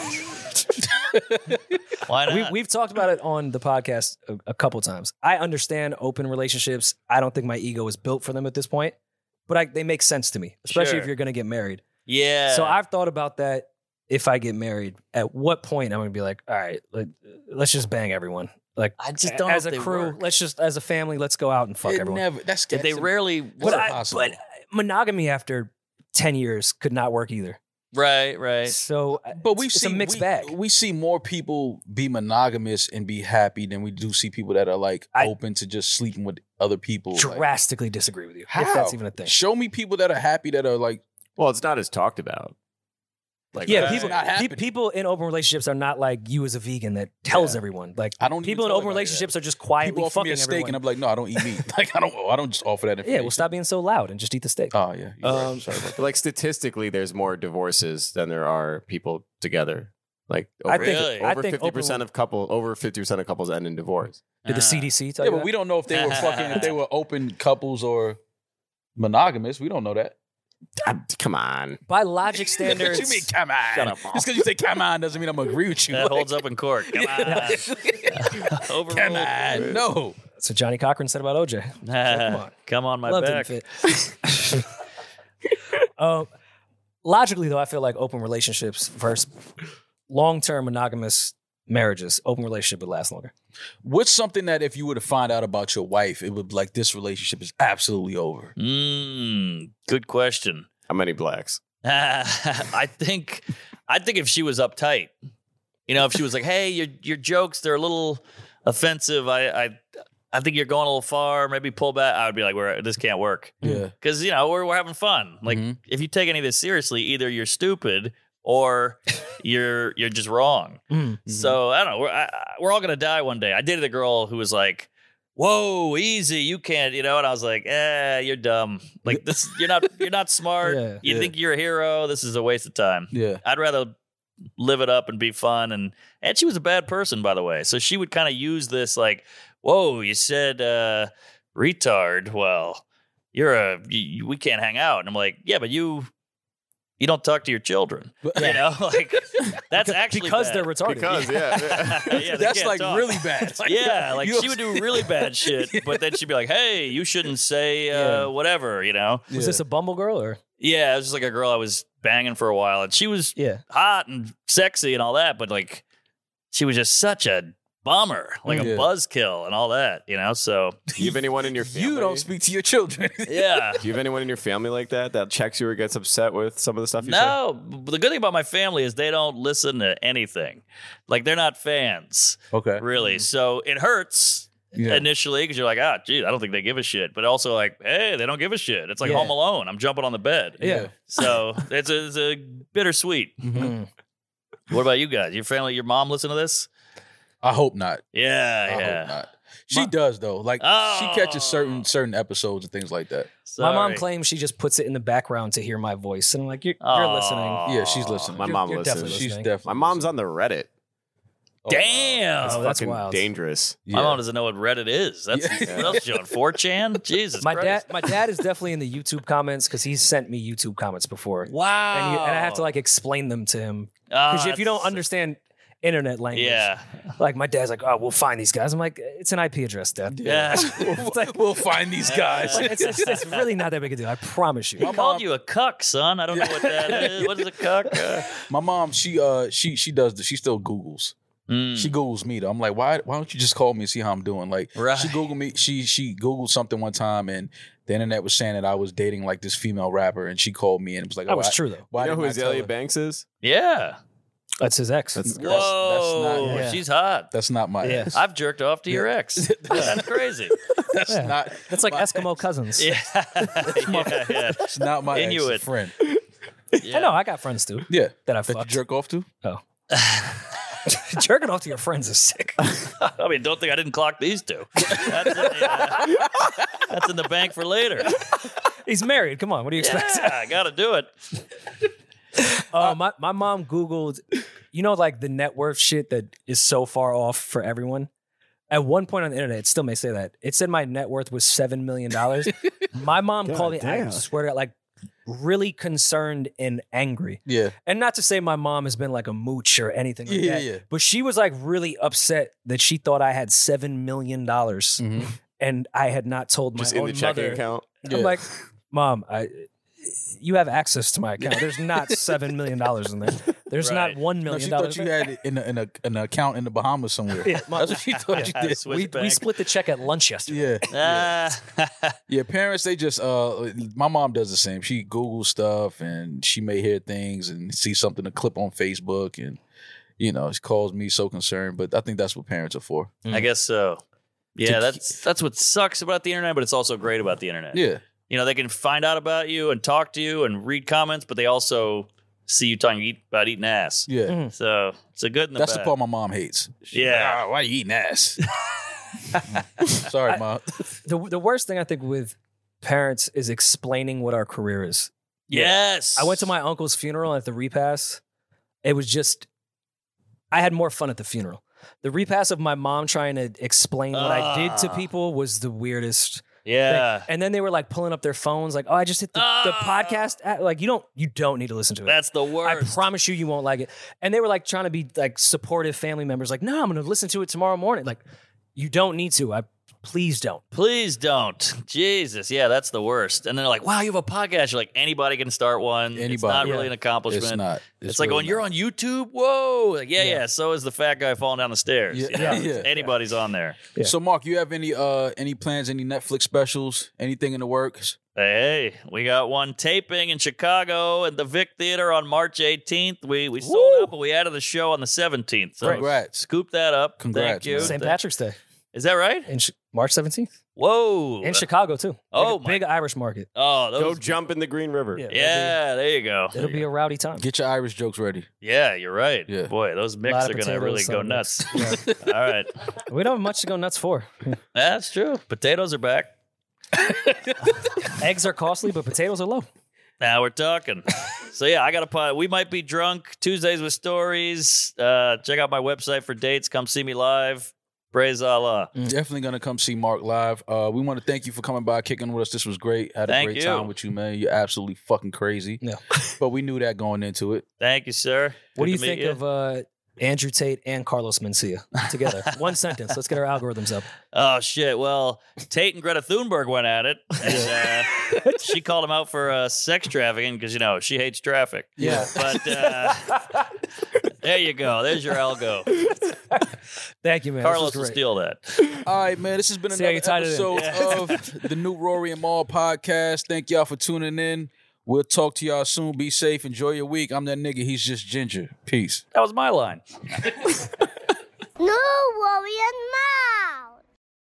[SPEAKER 1] Why not?
[SPEAKER 2] We've talked about it on the podcast a couple times. I understand open relationships. I don't think my ego is built for them at this point, but they make sense to me, especially
[SPEAKER 1] Sure.
[SPEAKER 2] if you're going to get married.
[SPEAKER 1] Yeah.
[SPEAKER 2] So I've thought about that. If I get married, at what point I'm going to be like, all right, let's just bang everyone. Like,
[SPEAKER 1] I just don't know
[SPEAKER 2] as
[SPEAKER 1] if
[SPEAKER 2] a
[SPEAKER 1] they
[SPEAKER 2] crew,
[SPEAKER 1] work.
[SPEAKER 2] let's just, as a family, let's go out and fuck everyone.
[SPEAKER 1] They rarely
[SPEAKER 2] But,
[SPEAKER 1] work.
[SPEAKER 2] but monogamy after 10 years could not work either.
[SPEAKER 1] Right.
[SPEAKER 2] So,
[SPEAKER 3] But we
[SPEAKER 2] it's
[SPEAKER 3] see
[SPEAKER 2] a mixed bag.
[SPEAKER 3] We see more people be monogamous and be happy than we do see people that are like open to just sleeping with other people. Like,
[SPEAKER 2] Drastically disagree with you.
[SPEAKER 3] how?
[SPEAKER 2] If that's even a thing.
[SPEAKER 3] Show me people that are happy that are like,
[SPEAKER 4] Well, it's not as talked about. Like,
[SPEAKER 2] Yeah,
[SPEAKER 3] That's
[SPEAKER 2] people
[SPEAKER 3] not happening.
[SPEAKER 2] people in open relationships are not like you as a vegan that tells everyone. Like,
[SPEAKER 3] I don't
[SPEAKER 2] people
[SPEAKER 3] even
[SPEAKER 2] in
[SPEAKER 3] tell
[SPEAKER 2] open
[SPEAKER 3] anybody
[SPEAKER 2] relationships
[SPEAKER 3] that.
[SPEAKER 2] are just quietly
[SPEAKER 3] people offer me
[SPEAKER 2] fucking
[SPEAKER 3] a steak
[SPEAKER 2] everyone.
[SPEAKER 3] and I'm like, no, I don't eat meat. Like I don't just offer that information.
[SPEAKER 2] Yeah, well, stop being so loud and just eat the steak.
[SPEAKER 3] Oh yeah. You're right. Sorry about
[SPEAKER 4] But like statistically, there's more divorces than there are people together. Like
[SPEAKER 2] I
[SPEAKER 4] over,
[SPEAKER 2] think-
[SPEAKER 1] Really?
[SPEAKER 2] I
[SPEAKER 4] over
[SPEAKER 2] think
[SPEAKER 4] 50% of over 50% of couples end in divorce.
[SPEAKER 2] Did the CDC tell
[SPEAKER 3] Yeah,
[SPEAKER 2] you
[SPEAKER 3] but
[SPEAKER 2] that?
[SPEAKER 3] we don't know if they were fucking, if they were open couples or monogamous. We don't know that.
[SPEAKER 4] Come on.
[SPEAKER 2] By logic standards,
[SPEAKER 3] What you mean, come on?
[SPEAKER 4] Shut up, Paul.
[SPEAKER 3] Just because you say come on doesn't mean I'm gonna agree with you.
[SPEAKER 1] That
[SPEAKER 3] Like,
[SPEAKER 1] holds up in court. Come on. Overruled.
[SPEAKER 3] come on. No.
[SPEAKER 2] that's what Johnny Cochran said about OJ.
[SPEAKER 1] Come on my
[SPEAKER 2] Love
[SPEAKER 1] back.
[SPEAKER 2] didn't fit. Logically, though, I feel like open relationships versus long-term monogamous marriages, open relationship would last longer.
[SPEAKER 3] What's something that if you were to find out about your wife, it would be like this relationship is absolutely over?
[SPEAKER 1] Good question.
[SPEAKER 4] How many blacks?
[SPEAKER 1] I think if she was uptight, you know, if she was like, "Hey, your jokes they're a little offensive. I think you're going a little far. Maybe pull back." I would be like, "This can't work."
[SPEAKER 3] Yeah.
[SPEAKER 1] Because you know we're having fun. Like
[SPEAKER 3] Mhm.
[SPEAKER 1] if you take any of this seriously, either you're stupid or you're just wrong. So I don't know. We're all gonna die one day. I dated a girl who was like, "Whoa, easy, you can't," and I was like, "You're dumb. Like this, you're not smart.
[SPEAKER 2] Yeah.
[SPEAKER 1] You think you're a hero? This is a waste of time.
[SPEAKER 3] Yeah.
[SPEAKER 1] I'd rather live it up and be fun." And she was a bad person, by the way. So she would kind of use this like, "Whoa, you said retard. Well, we can't hang out." And I'm like, "Yeah, but you don't talk to your children." Like that's actually
[SPEAKER 2] because
[SPEAKER 1] bad.
[SPEAKER 2] they're retarded.
[SPEAKER 4] Because yeah.
[SPEAKER 1] Yeah, they
[SPEAKER 3] That's
[SPEAKER 1] can't
[SPEAKER 3] like
[SPEAKER 1] talk.
[SPEAKER 3] really bad.
[SPEAKER 1] Yeah, like she would do really bad shit, but then she'd be like, "Hey, you shouldn't say whatever,"
[SPEAKER 2] Was this a Bumble girl or?
[SPEAKER 1] Yeah, it was just like a girl I was banging for a while, and she was hot and sexy and all that, but like she was just such a bummer, like a buzzkill and all that, So
[SPEAKER 4] Do you have anyone in your family?
[SPEAKER 3] You don't speak to your children.
[SPEAKER 1] yeah.
[SPEAKER 4] Do you have anyone in your family like that checks you or gets upset with some of the stuff you say?
[SPEAKER 1] No, but the good thing about my family is they don't listen to anything. Like they're not fans,
[SPEAKER 3] Okay.
[SPEAKER 1] really. So it hurts initially because you're like, gee, I don't think they give a shit. But also like, hey, they don't give a shit. It's like Home Alone. I'm jumping on the bed.
[SPEAKER 2] Yeah.
[SPEAKER 1] So it's a bittersweet. What about you guys? Your family, your mom listen to this?
[SPEAKER 3] I hope not.
[SPEAKER 1] Yeah,
[SPEAKER 3] I
[SPEAKER 1] yeah.
[SPEAKER 3] hope not. She does though. Like she catches certain episodes and things like that.
[SPEAKER 2] My mom
[SPEAKER 1] Sorry.
[SPEAKER 2] claims she just puts it in the background to hear my voice, and I'm like, you're listening.
[SPEAKER 3] Yeah, she's listening.
[SPEAKER 4] My
[SPEAKER 2] You're-
[SPEAKER 4] mom
[SPEAKER 2] you're
[SPEAKER 4] listens.
[SPEAKER 2] definitely
[SPEAKER 3] She's
[SPEAKER 2] listening.
[SPEAKER 3] definitely.
[SPEAKER 4] My mom's on the Reddit.
[SPEAKER 1] Damn.
[SPEAKER 2] Oh, that's
[SPEAKER 4] Fucking
[SPEAKER 2] wild.
[SPEAKER 4] dangerous.
[SPEAKER 1] My mom doesn't know what Reddit is. That's what else you on 4chan? Jesus
[SPEAKER 2] My
[SPEAKER 1] Christ.
[SPEAKER 2] dad is definitely in the YouTube comments because he's sent me YouTube comments before,
[SPEAKER 1] Wow.
[SPEAKER 2] and I have to like explain them to him
[SPEAKER 1] Oh,
[SPEAKER 2] because if you don't
[SPEAKER 1] that's-
[SPEAKER 2] understand internet language,
[SPEAKER 1] Yeah.
[SPEAKER 2] like my dad's like, oh, we'll find these guys. I'm like, it's an IP address, Dad.
[SPEAKER 1] Yeah.
[SPEAKER 2] It's like,
[SPEAKER 3] We'll find these guys.
[SPEAKER 2] like, it's really not that big a deal. I promise you.
[SPEAKER 1] He called you a cuck, son. I don't know what that is. What is a cuck?
[SPEAKER 3] My mom, she does this. She still Googles. She Googles me though. I'm like, why don't you just call me and see how I'm doing? Like,
[SPEAKER 1] Right.
[SPEAKER 3] she Googled me. She Googled something one time, and the internet was saying that I was dating like this female rapper, and she called me and was like,
[SPEAKER 2] That was
[SPEAKER 3] why-
[SPEAKER 2] true though.
[SPEAKER 3] Why
[SPEAKER 4] You know who
[SPEAKER 3] didn't I tell
[SPEAKER 4] Azalea
[SPEAKER 3] her?
[SPEAKER 4] Banks is?
[SPEAKER 1] Yeah.
[SPEAKER 2] That's his ex.
[SPEAKER 4] That's
[SPEAKER 1] Whoa.
[SPEAKER 2] yeah.
[SPEAKER 1] She's hot.
[SPEAKER 3] That's not my
[SPEAKER 2] Yeah.
[SPEAKER 3] ex.
[SPEAKER 1] I've jerked off to your ex. That's crazy.
[SPEAKER 3] That's not.
[SPEAKER 2] That's like
[SPEAKER 3] my
[SPEAKER 2] Eskimo cousins.
[SPEAKER 1] Yeah. yeah.
[SPEAKER 3] It's not my ex.
[SPEAKER 1] Inuit.
[SPEAKER 3] Friend.
[SPEAKER 1] Yeah.
[SPEAKER 2] I know. I got friends too
[SPEAKER 3] Yeah.
[SPEAKER 2] that I
[SPEAKER 3] That you
[SPEAKER 2] fucked.
[SPEAKER 3] jerk off to?
[SPEAKER 2] Oh. Jerking off to your friends is sick.
[SPEAKER 1] I mean, don't think I didn't clock these two. That's in the bank for later.
[SPEAKER 2] He's married. Come on. What do you expect?
[SPEAKER 1] Yeah, I got to do it.
[SPEAKER 2] My mom Googled, like the net worth shit that is so far off for everyone. At one point on the internet, it still may say that. It said my net worth was $7 million. My mom
[SPEAKER 6] God
[SPEAKER 2] called me, I
[SPEAKER 6] damn.
[SPEAKER 2] swear to God, like really concerned and angry.
[SPEAKER 3] Yeah.
[SPEAKER 2] And not to say my mom has been like a mooch or anything like
[SPEAKER 3] Yeah,
[SPEAKER 2] that.
[SPEAKER 3] yeah.
[SPEAKER 2] But she was like really upset that she thought I had $7 million and I had not told my
[SPEAKER 4] Just in
[SPEAKER 2] own
[SPEAKER 4] the checking
[SPEAKER 2] mother.
[SPEAKER 4] account.
[SPEAKER 3] Yeah.
[SPEAKER 2] I'm like, Mom, you have access to my account. There's not $7 million in there. There's
[SPEAKER 1] Right.
[SPEAKER 2] not $1
[SPEAKER 3] No,
[SPEAKER 2] million.
[SPEAKER 3] she thought you had it in an account in the Bahamas somewhere.
[SPEAKER 2] Yeah,
[SPEAKER 3] That's what she thought you did.
[SPEAKER 1] Swiss
[SPEAKER 2] we
[SPEAKER 1] bank.
[SPEAKER 2] split the check at lunch yesterday.
[SPEAKER 3] Yeah.
[SPEAKER 1] Ah.
[SPEAKER 3] Yeah, parents, they just my mom does the same. She Googles stuff and she may hear things and see something to clip on Facebook and she calls me so concerned. But I think that's what parents are for.
[SPEAKER 1] I guess so. Yeah, that's what sucks about the internet, but it's also great about the internet.
[SPEAKER 3] Yeah.
[SPEAKER 1] They can find out about you and talk to you and read comments, but they also see you talking about eating ass.
[SPEAKER 3] Yeah.
[SPEAKER 1] So it's a good and the
[SPEAKER 3] That's
[SPEAKER 1] bad.
[SPEAKER 3] the part my mom hates. She's
[SPEAKER 1] Yeah.
[SPEAKER 3] like, why are you eating ass? Sorry, Mom.
[SPEAKER 2] The worst thing I think with parents is explaining what our career is.
[SPEAKER 1] Yes.
[SPEAKER 2] I went to my uncle's funeral at the repast. It was just, I had more fun at the funeral. The repast of my mom trying to explain what I did to people was the weirdest thing.
[SPEAKER 1] Yeah.
[SPEAKER 2] And then they were like pulling up their phones, like, "Oh, I just hit the podcast." Like, you don't need to listen to it.
[SPEAKER 1] That's the
[SPEAKER 2] I
[SPEAKER 1] worst.
[SPEAKER 2] promise you won't like it. And they were like trying to be like supportive family members, like, "No, I'm going to listen to it tomorrow morning." Like, you don't need to. Please don't.
[SPEAKER 1] Please don't. Jesus. Yeah, that's the worst. And then they're like, wow, you have a podcast. You're like, anybody can start one. It's
[SPEAKER 3] Anybody.
[SPEAKER 1] not really
[SPEAKER 2] Yeah.
[SPEAKER 1] an accomplishment.
[SPEAKER 3] It's not.
[SPEAKER 1] It's like,
[SPEAKER 3] really
[SPEAKER 1] you're
[SPEAKER 3] not.
[SPEAKER 1] on YouTube? Whoa. Like, yeah. So is the fat guy falling down the stairs.
[SPEAKER 3] Yeah.
[SPEAKER 1] You know?
[SPEAKER 3] Yeah.
[SPEAKER 1] Anybody's on there.
[SPEAKER 2] Yeah.
[SPEAKER 3] So, Mark, you have any plans, any Netflix specials, anything in the works?
[SPEAKER 1] Hey, we got one taping in Chicago at the Vic Theater on March 18th. We sold out, but we added the show on the 17th. So
[SPEAKER 3] Congrats.
[SPEAKER 1] scoop that up.
[SPEAKER 3] Congrats,
[SPEAKER 1] Thank you.
[SPEAKER 3] man.
[SPEAKER 2] St. Patrick's Day
[SPEAKER 1] Is that right?
[SPEAKER 2] in March 17th.
[SPEAKER 1] Whoa.
[SPEAKER 2] In Chicago, too.
[SPEAKER 1] Oh,
[SPEAKER 2] big Irish market.
[SPEAKER 1] Oh,
[SPEAKER 4] Go
[SPEAKER 1] those.
[SPEAKER 4] jump in the Green River.
[SPEAKER 1] Yeah, there you go.
[SPEAKER 2] It'll be a rowdy time.
[SPEAKER 3] Get your Irish jokes ready.
[SPEAKER 1] Yeah, you're right.
[SPEAKER 3] Yeah.
[SPEAKER 1] Boy, those mix
[SPEAKER 2] Lot
[SPEAKER 1] are
[SPEAKER 2] of
[SPEAKER 1] going to really
[SPEAKER 2] potatoes,
[SPEAKER 1] go nuts.
[SPEAKER 2] mix.
[SPEAKER 1] All right.
[SPEAKER 2] We don't have much to go nuts for.
[SPEAKER 1] That's true. Potatoes are back.
[SPEAKER 2] Eggs are costly, but potatoes are low.
[SPEAKER 1] Now we're talking. So yeah, I got a pod. We might be drunk. Tuesdays with stories. Check out my website for dates. Come see me live. Praise Allah.
[SPEAKER 3] Definitely gonna come see Mark live. We want to thank you for coming by, kicking with us. This was great. Had a
[SPEAKER 1] Thank
[SPEAKER 3] great
[SPEAKER 1] you.
[SPEAKER 3] time with you, man. You're absolutely fucking crazy.
[SPEAKER 2] Yeah.
[SPEAKER 3] But we knew that going into it.
[SPEAKER 1] Thank you, sir.
[SPEAKER 2] What do
[SPEAKER 1] Good
[SPEAKER 2] you
[SPEAKER 1] to meet
[SPEAKER 2] think of Andrew Tate and Carlos Mencia together? One sentence. Let's get our algorithms up.
[SPEAKER 1] Oh shit! Well, Tate and Greta Thunberg went at it. And, she called him out for sex trafficking because she hates traffic.
[SPEAKER 2] Yeah.
[SPEAKER 1] But there you go. There's your algo.
[SPEAKER 2] Thank you, man.
[SPEAKER 1] Carlos
[SPEAKER 2] This
[SPEAKER 1] will
[SPEAKER 2] was great.
[SPEAKER 1] steal that.
[SPEAKER 3] All right, man. This has been
[SPEAKER 2] See how
[SPEAKER 3] another
[SPEAKER 2] you tied it in.
[SPEAKER 3] episode of the new Rory and Maul podcast. Thank y'all for tuning in. We'll talk to y'all soon. Be safe. Enjoy your week. I'm that nigga. He's just ginger. Peace.
[SPEAKER 1] That was my line.
[SPEAKER 5] No worry and